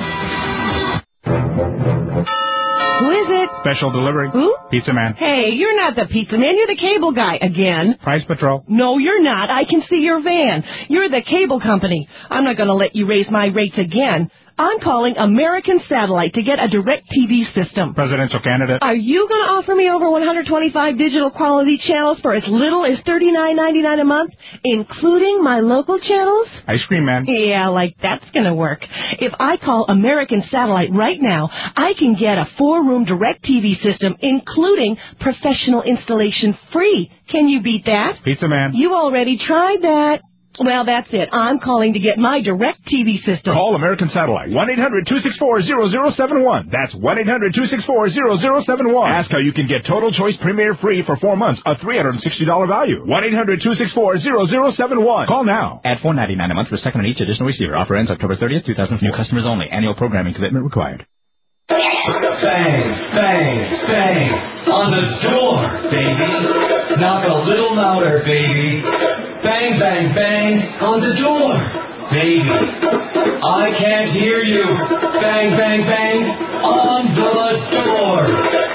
Who is it? Special delivery. Who? Pizza Man. Hey, you're not the pizza man. You're the cable guy again. Price Patrol. No, you're not. I can see your van. You're the cable company. I'm not going to let you raise my rates again. I'm calling American Satellite to get a direct TV system. Presidential candidate. Are you going to offer me over 125 digital quality channels for as little as $39.99 a month, including my local channels? Ice Cream Man. Yeah, like that's going to work. If I call American Satellite right now, I can get a 4-room direct TV system, including professional installation free. Can you beat that? Pizza Man. You already tried that. Well, that's it. I'm calling to get my direct TV system. Call American Satellite. 1-800-264-0071. That's 1-800-264-0071. Ask how you can get Total Choice Premier free for 4 months, a $360 value. 1-800-264-0071. Call now. Add $4.99 a month for second on each additional receiver. Offer ends October 30th, 2004. New customers only. Annual programming commitment required. Bang, bang, bang. On the door, baby. Knock a little louder, baby. Bang, bang, bang. On the door, baby. I can't hear you. Bang, bang, bang. On the door.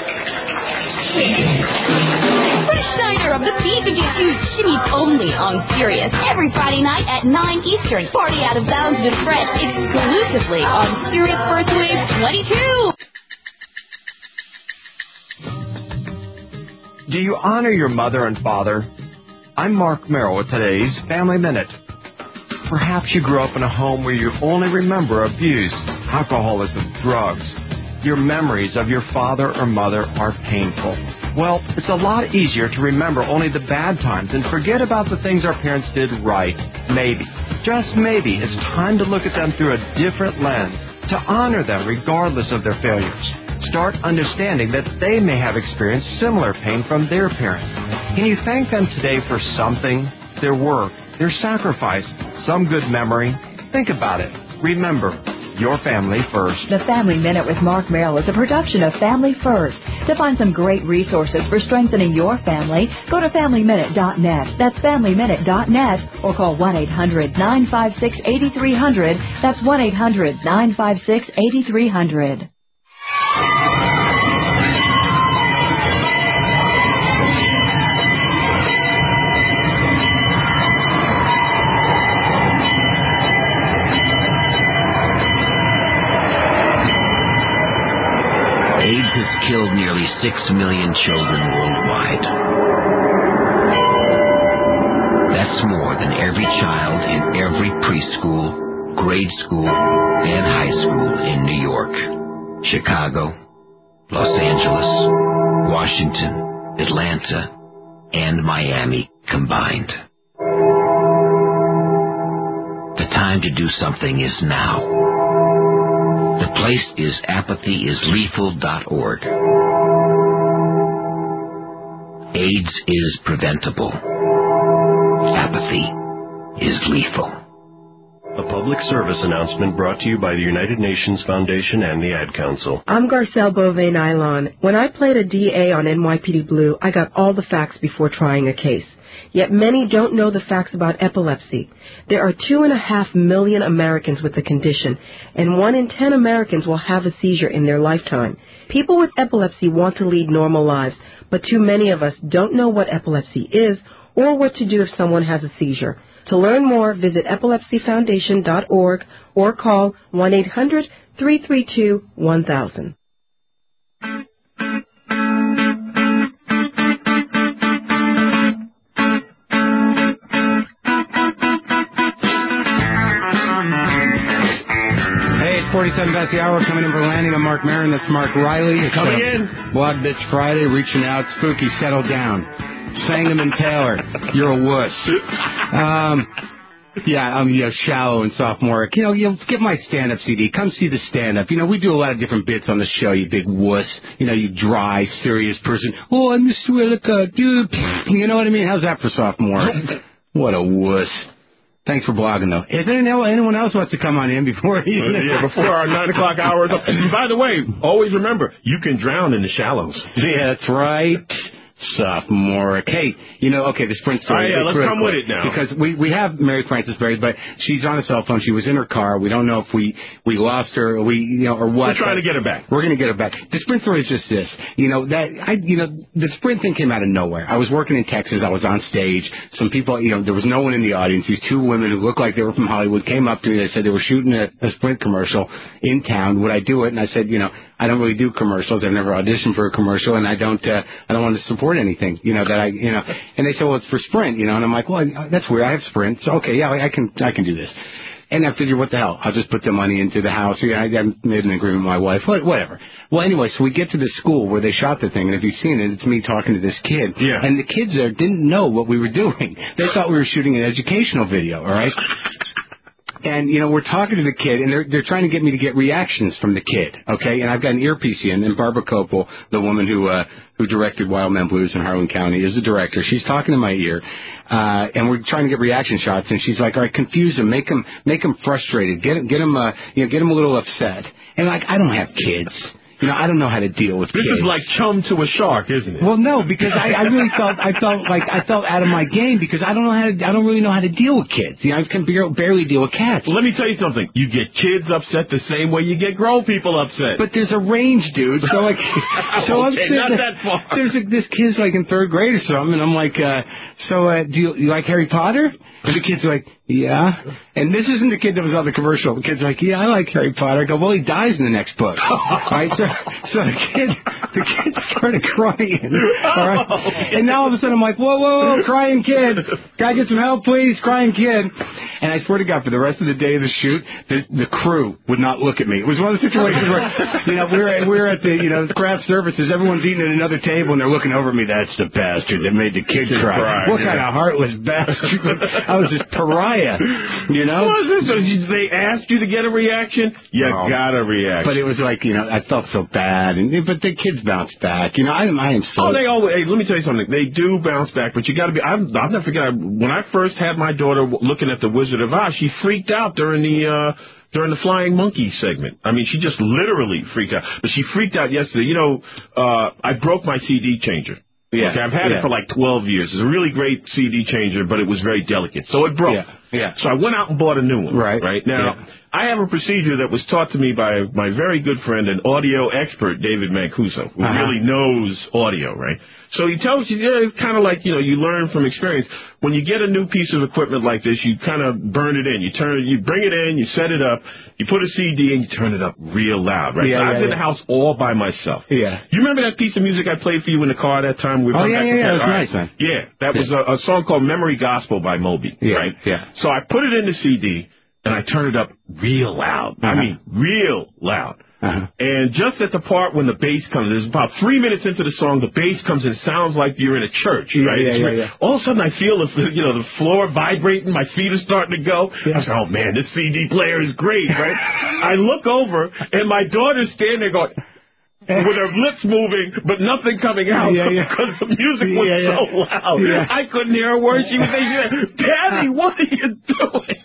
Chris Schneider of the B52 Shimmy only on Sirius every Friday night at 9 Eastern. Party Out of Bounds with Fred exclusively on Sirius First Wave 22. Do you honor your mother and father? I'm Mark Merrill with today's Family Minute. Perhaps you grew up in a home where you only remember abuse, alcoholism, drugs. Your memories of your father or mother are painful. Well, it's a lot easier to remember only the bad times and forget about the things our parents did right. Maybe, just maybe, it's time to look at them through a different lens, to honor them regardless of their failures. Start understanding that they may have experienced similar pain from their parents. Can you thank them today for something? Their work, their sacrifice, some good memory? Think about it. Remember, your family first. The Family Minute with Mark Merrill is a production of Family First. To find some great resources for strengthening your family, go to FamilyMinute.net. That's FamilyMinute.net, or call 1-800-956-8300. That's 1-800-956-8300. AIDS has killed nearly 6 million children worldwide. That's more than every child in every preschool, grade school, and high school in New York, Chicago, Los Angeles, Washington, Atlanta, and Miami combined. The time to do something is now. The place is apathyisLethal.org. AIDS is preventable. Apathy is lethal. A public service announcement brought to you by the United Nations Foundation and the Ad Council. I'm Garcelle Beauvais-Nylon. When I played a DA on NYPD Blue, I got all the facts before trying a case. Yet many don't know the facts about epilepsy. There are 2.5 million Americans with the condition, and 1 in 10 Americans will have a seizure in their lifetime. People with epilepsy want to lead normal lives, but too many of us don't know what epilepsy is or what to do if someone has a seizure. To learn more, visit epilepsyfoundation.org or call 1-800-332-1000. Hey, it's 47 past the hour, coming in for landing. I'm Mark Maron. That's Mark Riley. It's Coming in. Blog Bitch Friday, reaching out. Spooky, settle down. Sangham and Taylor, you're a wuss. Yeah, shallow and sophomoric. You get my stand-up CD. Come see the stand-up. We do a lot of different bits on the show, you big wuss. You dry, serious person. Oh, I'm Mr. Willicott, dude. You know what I mean? How's that for sophomore? What a wuss. Thanks for blogging, though. Is there anyone else wants to come on in before before our 9 o'clock hour is up? And by the way, always remember, you can drown in the shallows. Yeah, that's right. Sophomoric. Hey, okay, the Sprint story. Let's come with it now. Because we have Mary Frances Berry, but she's on a cell phone. She was in her car. We don't know if we lost her or or what. We're trying to get her back. We're going to get her back. The Sprint story is just this. The Sprint thing came out of nowhere. I was working in Texas. I was on stage. Some people, there was no one in the audience. These two women who looked like they were from Hollywood came up to me. They said they were shooting a Sprint commercial in town. Would I do it? And I said, I don't really do commercials. I've never auditioned for a commercial, and I don't want to support anything, and they said, well, it's for Sprint, and I'm like, well, that's weird. I have Sprint. So, okay, yeah, I can do this. And I figured, what the hell? I'll just put the money into the house. I made an agreement with my wife. Whatever. Well, anyway, so we get to the school where they shot the thing, and if you've seen it, it's me talking to this kid. Yeah. And the kids there didn't know what we were doing. They thought we were shooting an educational video, all right? And, we're talking to the kid, and they're trying to get me to get reactions from the kid, okay? And I've got an earpiece in, and Barbara Copel, the woman who directed Wild Man Blues in Harlan County, is the director. She's talking in my ear, and we're trying to get reaction shots, and she's like, all right, confuse him, make him frustrated, get him a little upset. And I don't have kids. I don't know how to deal with kids. This is like chum to a shark, isn't it? Well, no, because I really felt out of my game because I don't really know how to deal with kids. I can barely deal with cats. Well, let me tell you something. You get kids upset the same way you get grown people upset. But there's a range, dude. So okay, I'm sitting not that far. There's this kid's in third grade or something, and I'm like, do you like Harry Potter? And the kid's like, yeah. And this isn't the kid that was on the commercial. The kid's like, yeah, I like Harry Potter. I go, well, he dies in the next book. All right, so the kid started crying. All right, and now all of a sudden I'm like, whoa, crying kid. Can I get some help, please? Crying kid. And I swear to God, for the rest of the day of the shoot, the crew would not look at me. It was one of the situations where we were at the craft services. Everyone's eating at another table and they're looking over at me. That's the bastard that made the kid cry. What kind of heartless bastard? I was just pariah, What was this? So they asked you to get a reaction? You got a reaction. But it was I felt so bad. But the kids bounced back. I am so... Oh, they always... Hey, let me tell you something. They do bounce back, but you got to be... I'll never forget, when I first had my daughter looking at The Wizard of Oz, she freaked out during the Flying Monkey segment. I mean, she just literally freaked out. But she freaked out yesterday. I broke my CD changer. Yeah. Okay, I've had it for 12 years. It's a really great CD changer, but it was very delicate. So it broke. Yeah. So I went out and bought a new one. Right. Now, I have a procedure that was taught to me by my very good friend and audio expert, David Mancuso, who really knows audio, right? So he tells you, it's kind of like, you learn from experience. When you get a new piece of equipment like this, you kind of burn it in. You bring it in, you set it up, you put a CD and you turn it up real loud, right? I was in the house all by myself. Yeah. You remember that piece of music I played for you in the car that time? It was nice, man. Yeah, that was a song called Memory Gospel by Moby, right? Yeah. So I put it in the CD, and I turned it up real loud. I mean, real loud. And just at the part when the bass comes, there's about 3 minutes into the song, the bass comes and it sounds like you're in a church, right? Yeah. All of a sudden I feel the floor vibrating, my feet are starting to go. I was like, oh man, this CD player is great, right? I look over and my daughter's standing there going, with her lips moving, but nothing coming out because the music was so loud. I couldn't hear a word she was saying. Daddy, what are you doing?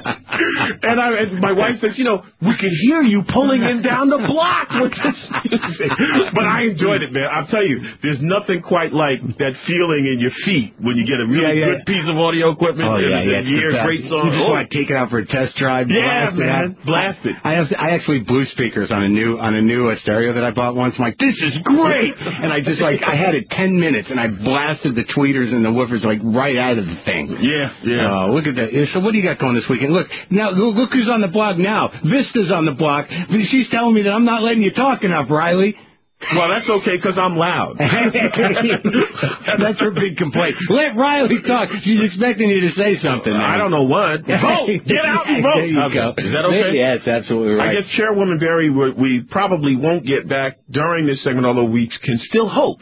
and my wife says, we could hear you pulling in down the block with this music. But I enjoyed it, man. I'll tell you, there's nothing quite like that feeling in your feet when you get a really good piece of audio equipment and hear a great song. You just want to take it out for a test drive. Blast it. I actually blew speakers on a new stereo that I bought once. I'm like, this is great! And I just I had it 10 minutes and I blasted the tweeters and the woofers right out of the thing. Yeah. Look at that. So what do you got going this weekend? Look who's on the blog now. Vista's on the blog. She's telling me that I'm not letting you talk enough, Riley. Well, that's okay because I'm loud. That's her big complaint. Let Riley talk. She's expecting you to say something. I don't know what. Vote! Get out and vote! There you go. Is that okay? Yeah, it's absolutely right. I guess Chairwoman Berry, we probably won't get back during this segment, although we can still hope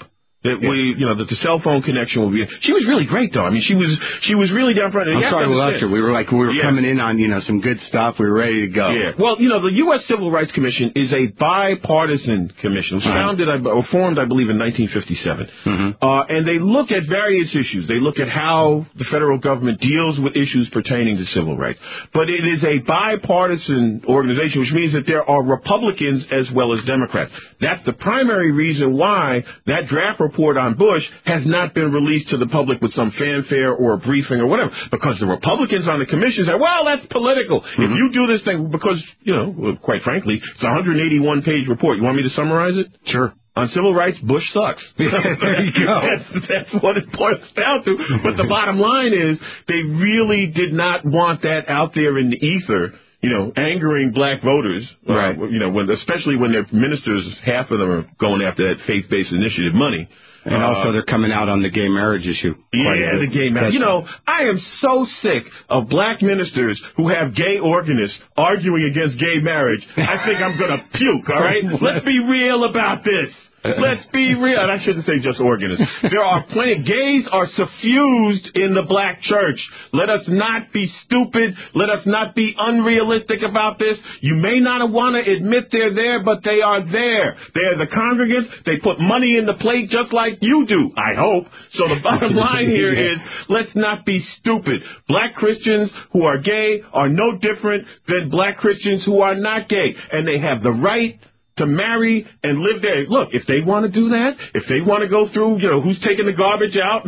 that that the cell phone connection will be. She was really great, though. I mean, she was really down front. I'm sorry we lost her. We were coming in on some good stuff. We were ready to go. Yeah. Well, the U.S. Civil Rights Commission is a bipartisan commission. It was formed, I believe, in 1957. And they look at various issues. They look at how the federal government deals with issues pertaining to civil rights. But it is a bipartisan organization, which means that there are Republicans as well as Democrats. That's the primary reason why that draft report on Bush has not been released to the public with some fanfare or a briefing or whatever, because the Republicans on the commission say, well, that's political. If you do this thing, because, quite frankly, it's a 181-page report. You want me to summarize it? Sure. On civil rights, Bush sucks. There you go. That's what it boils down to. But the bottom line is they really did not want that out there in the ether, angering black voters. Right. Especially when their ministers, half of them are going after that faith-based initiative money. And also they're coming out on the gay marriage issue. Yeah, the gay marriage. I am so sick of black ministers who have gay organists arguing against gay marriage. I think I'm going to puke, all right? Let's be real about this. Let's be real. And I shouldn't say just organists. There are plenty. Gays are suffused in the black church. Let us not be stupid. Let us not be unrealistic about this. You may not want to admit they're there, but they are there. They're the congregants. They put money in the plate just like you do, I hope. So the bottom line here is, let's not be stupid. Black Christians who are gay are no different than black Christians who are not gay. And they have the right to marry and live there. Look, if they want to do that, if they want to go through, who's taking the garbage out,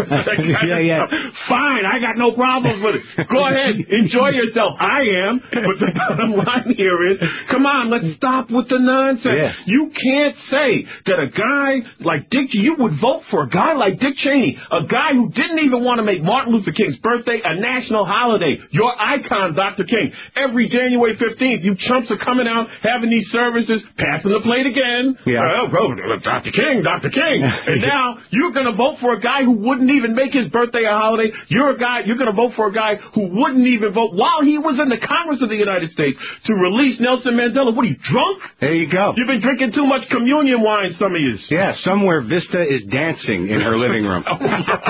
fine, I got no problems with it. Go ahead, enjoy yourself. I am. But the bottom line here is, come on, let's stop with the nonsense. Yeah. You can't say that a guy like Dick Cheney, you would vote for a guy like Dick Cheney, a guy who didn't even want to make Martin Luther King's birthday a national holiday. Your icon, Dr. King. Every January 15th, you chumps are coming out, having these services, passing the plate again. Yeah. Dr. King. And now you're going to vote for a guy who wouldn't even make his birthday a holiday. You're going to vote for a guy who wouldn't even vote while he was in the Congress of the United States to release Nelson Mandela. What, are you drunk? There you go. You've been drinking too much communion wine, some of you. Yeah, somewhere Vista is dancing in her living room. All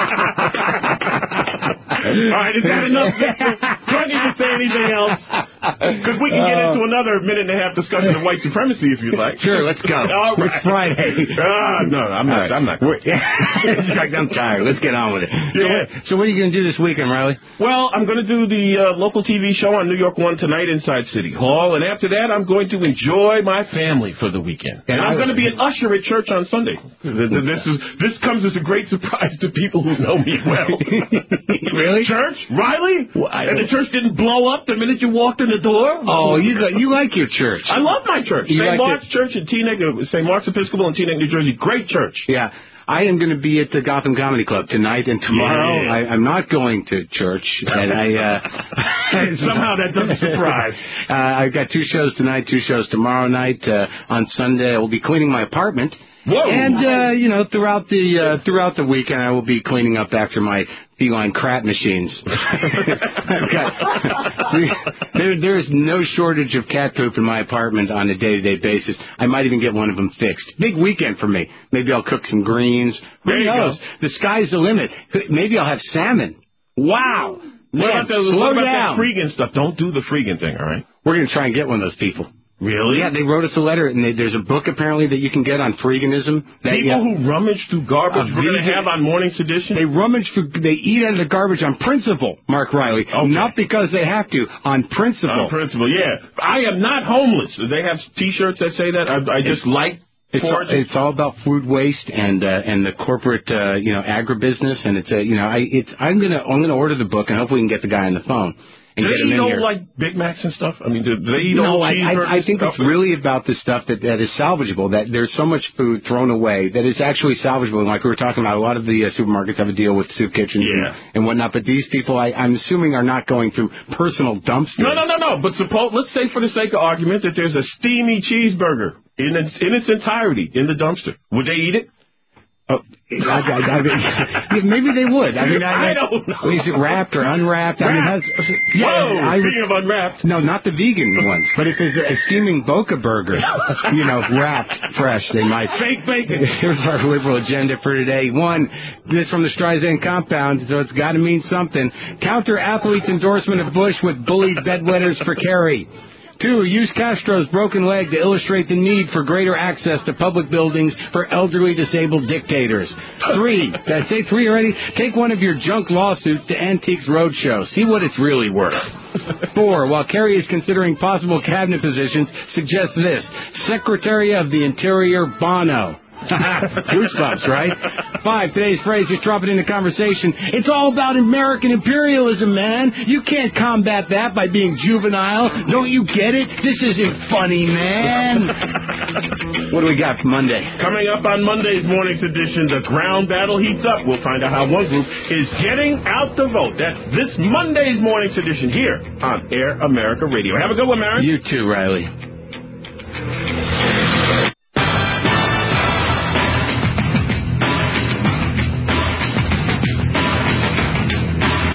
right, is that enough, Vista? Do I need to say anything else? Because we can get into another minute-and-a-half discussion of white supremacy if you'd like. Sure, let's go. All right. It's Friday. No, I'm not. I'm tired. Let's get on with it. Yeah. So what are you going to do this weekend, Riley? Well, I'm going to do the local TV show on New York One tonight inside City Hall, and after that, I'm going to enjoy my family for the weekend. And I'm going to be an usher at church on Sunday. This comes as a great surprise to people who know me well. Really? Church? Riley? And the church didn't blow up the minute you walked in the door? Oh, you like your church. I love my church. St. Mark's Church in Teaneck, St. Mark's Episcopal in Teaneck, New Jersey. Great church. Yeah. I am going to be at the Gotham Comedy Club tonight and tomorrow. Yeah. I'm not going to church. And somehow that doesn't surprise. I've got 2 shows tonight, 2 shows tomorrow night. On Sunday, I will be cleaning my apartment. Whoa. And, throughout the weekend, I will be cleaning up after my feline crap machines. There's no shortage of cat poop in my apartment on a day-to-day basis. I might even get one of them fixed. Big weekend for me. Maybe I'll cook some greens. Who knows? The sky's the limit. Maybe I'll have salmon. Wow. What about that freegan stuff? Don't do the freegan thing, all right? We're going to try and get one of those people. Really? Yeah, they wrote us a letter, and there's a book apparently that you can get on freeganism. People who rummage through garbage we're going to have on Morning Sedition? They eat out of the garbage on principle, Mark Riley. Okay. Not because they have to, on principle. On principle, yeah. I am not homeless. They have T-shirts that say that. I just like It's all about food waste and the corporate agribusiness, and I'm gonna order the book, and hopefully we can get the guy on the phone. Do they eat all like Big Macs and stuff? I mean, do they eat all cheeseburgers? I think it's really about the stuff that is salvageable, that there's so much food thrown away that is actually salvageable. And like we were talking about, a lot of the supermarkets have a deal with soup kitchens and whatnot, but these people, I'm assuming, are not going through personal dumpsters. No. But let's say for the sake of argument that there's a steamy cheeseburger in its entirety in the dumpster. Would they eat it? Oh, maybe they would. I don't know. Is it wrapped or unwrapped? Wrapped. Whoa, speaking of unwrapped. No, not the vegan ones. But if it's a steaming Boca burger, wrapped fresh, they might. Fake bacon. Here's our liberal agenda for today. One, this from the Streisand compound, so it's got to mean something. Counter athletes' endorsement of Bush with bullied bedwetters for Kerry. 2, use Castro's broken leg to illustrate the need for greater access to public buildings for elderly disabled dictators. 3, did I say 3 already? Take one of your junk lawsuits to Antiques Roadshow. See what it's really worth. 4, while Kerry is considering possible cabinet positions, suggest this. Secretary of the Interior, Bono. Goosebumps, right? 5, today's phrase, just drop it in the conversation. It's all about American imperialism, man. You can't combat that by being juvenile. Don't you get it? This isn't funny, man. What do we got for Monday? Coming up on Monday's morning's edition, the ground battle heats up. We'll find out how one group is getting out the vote. That's this Monday's morning's edition here on Air America Radio. Have a good one, Mary. You too, Riley.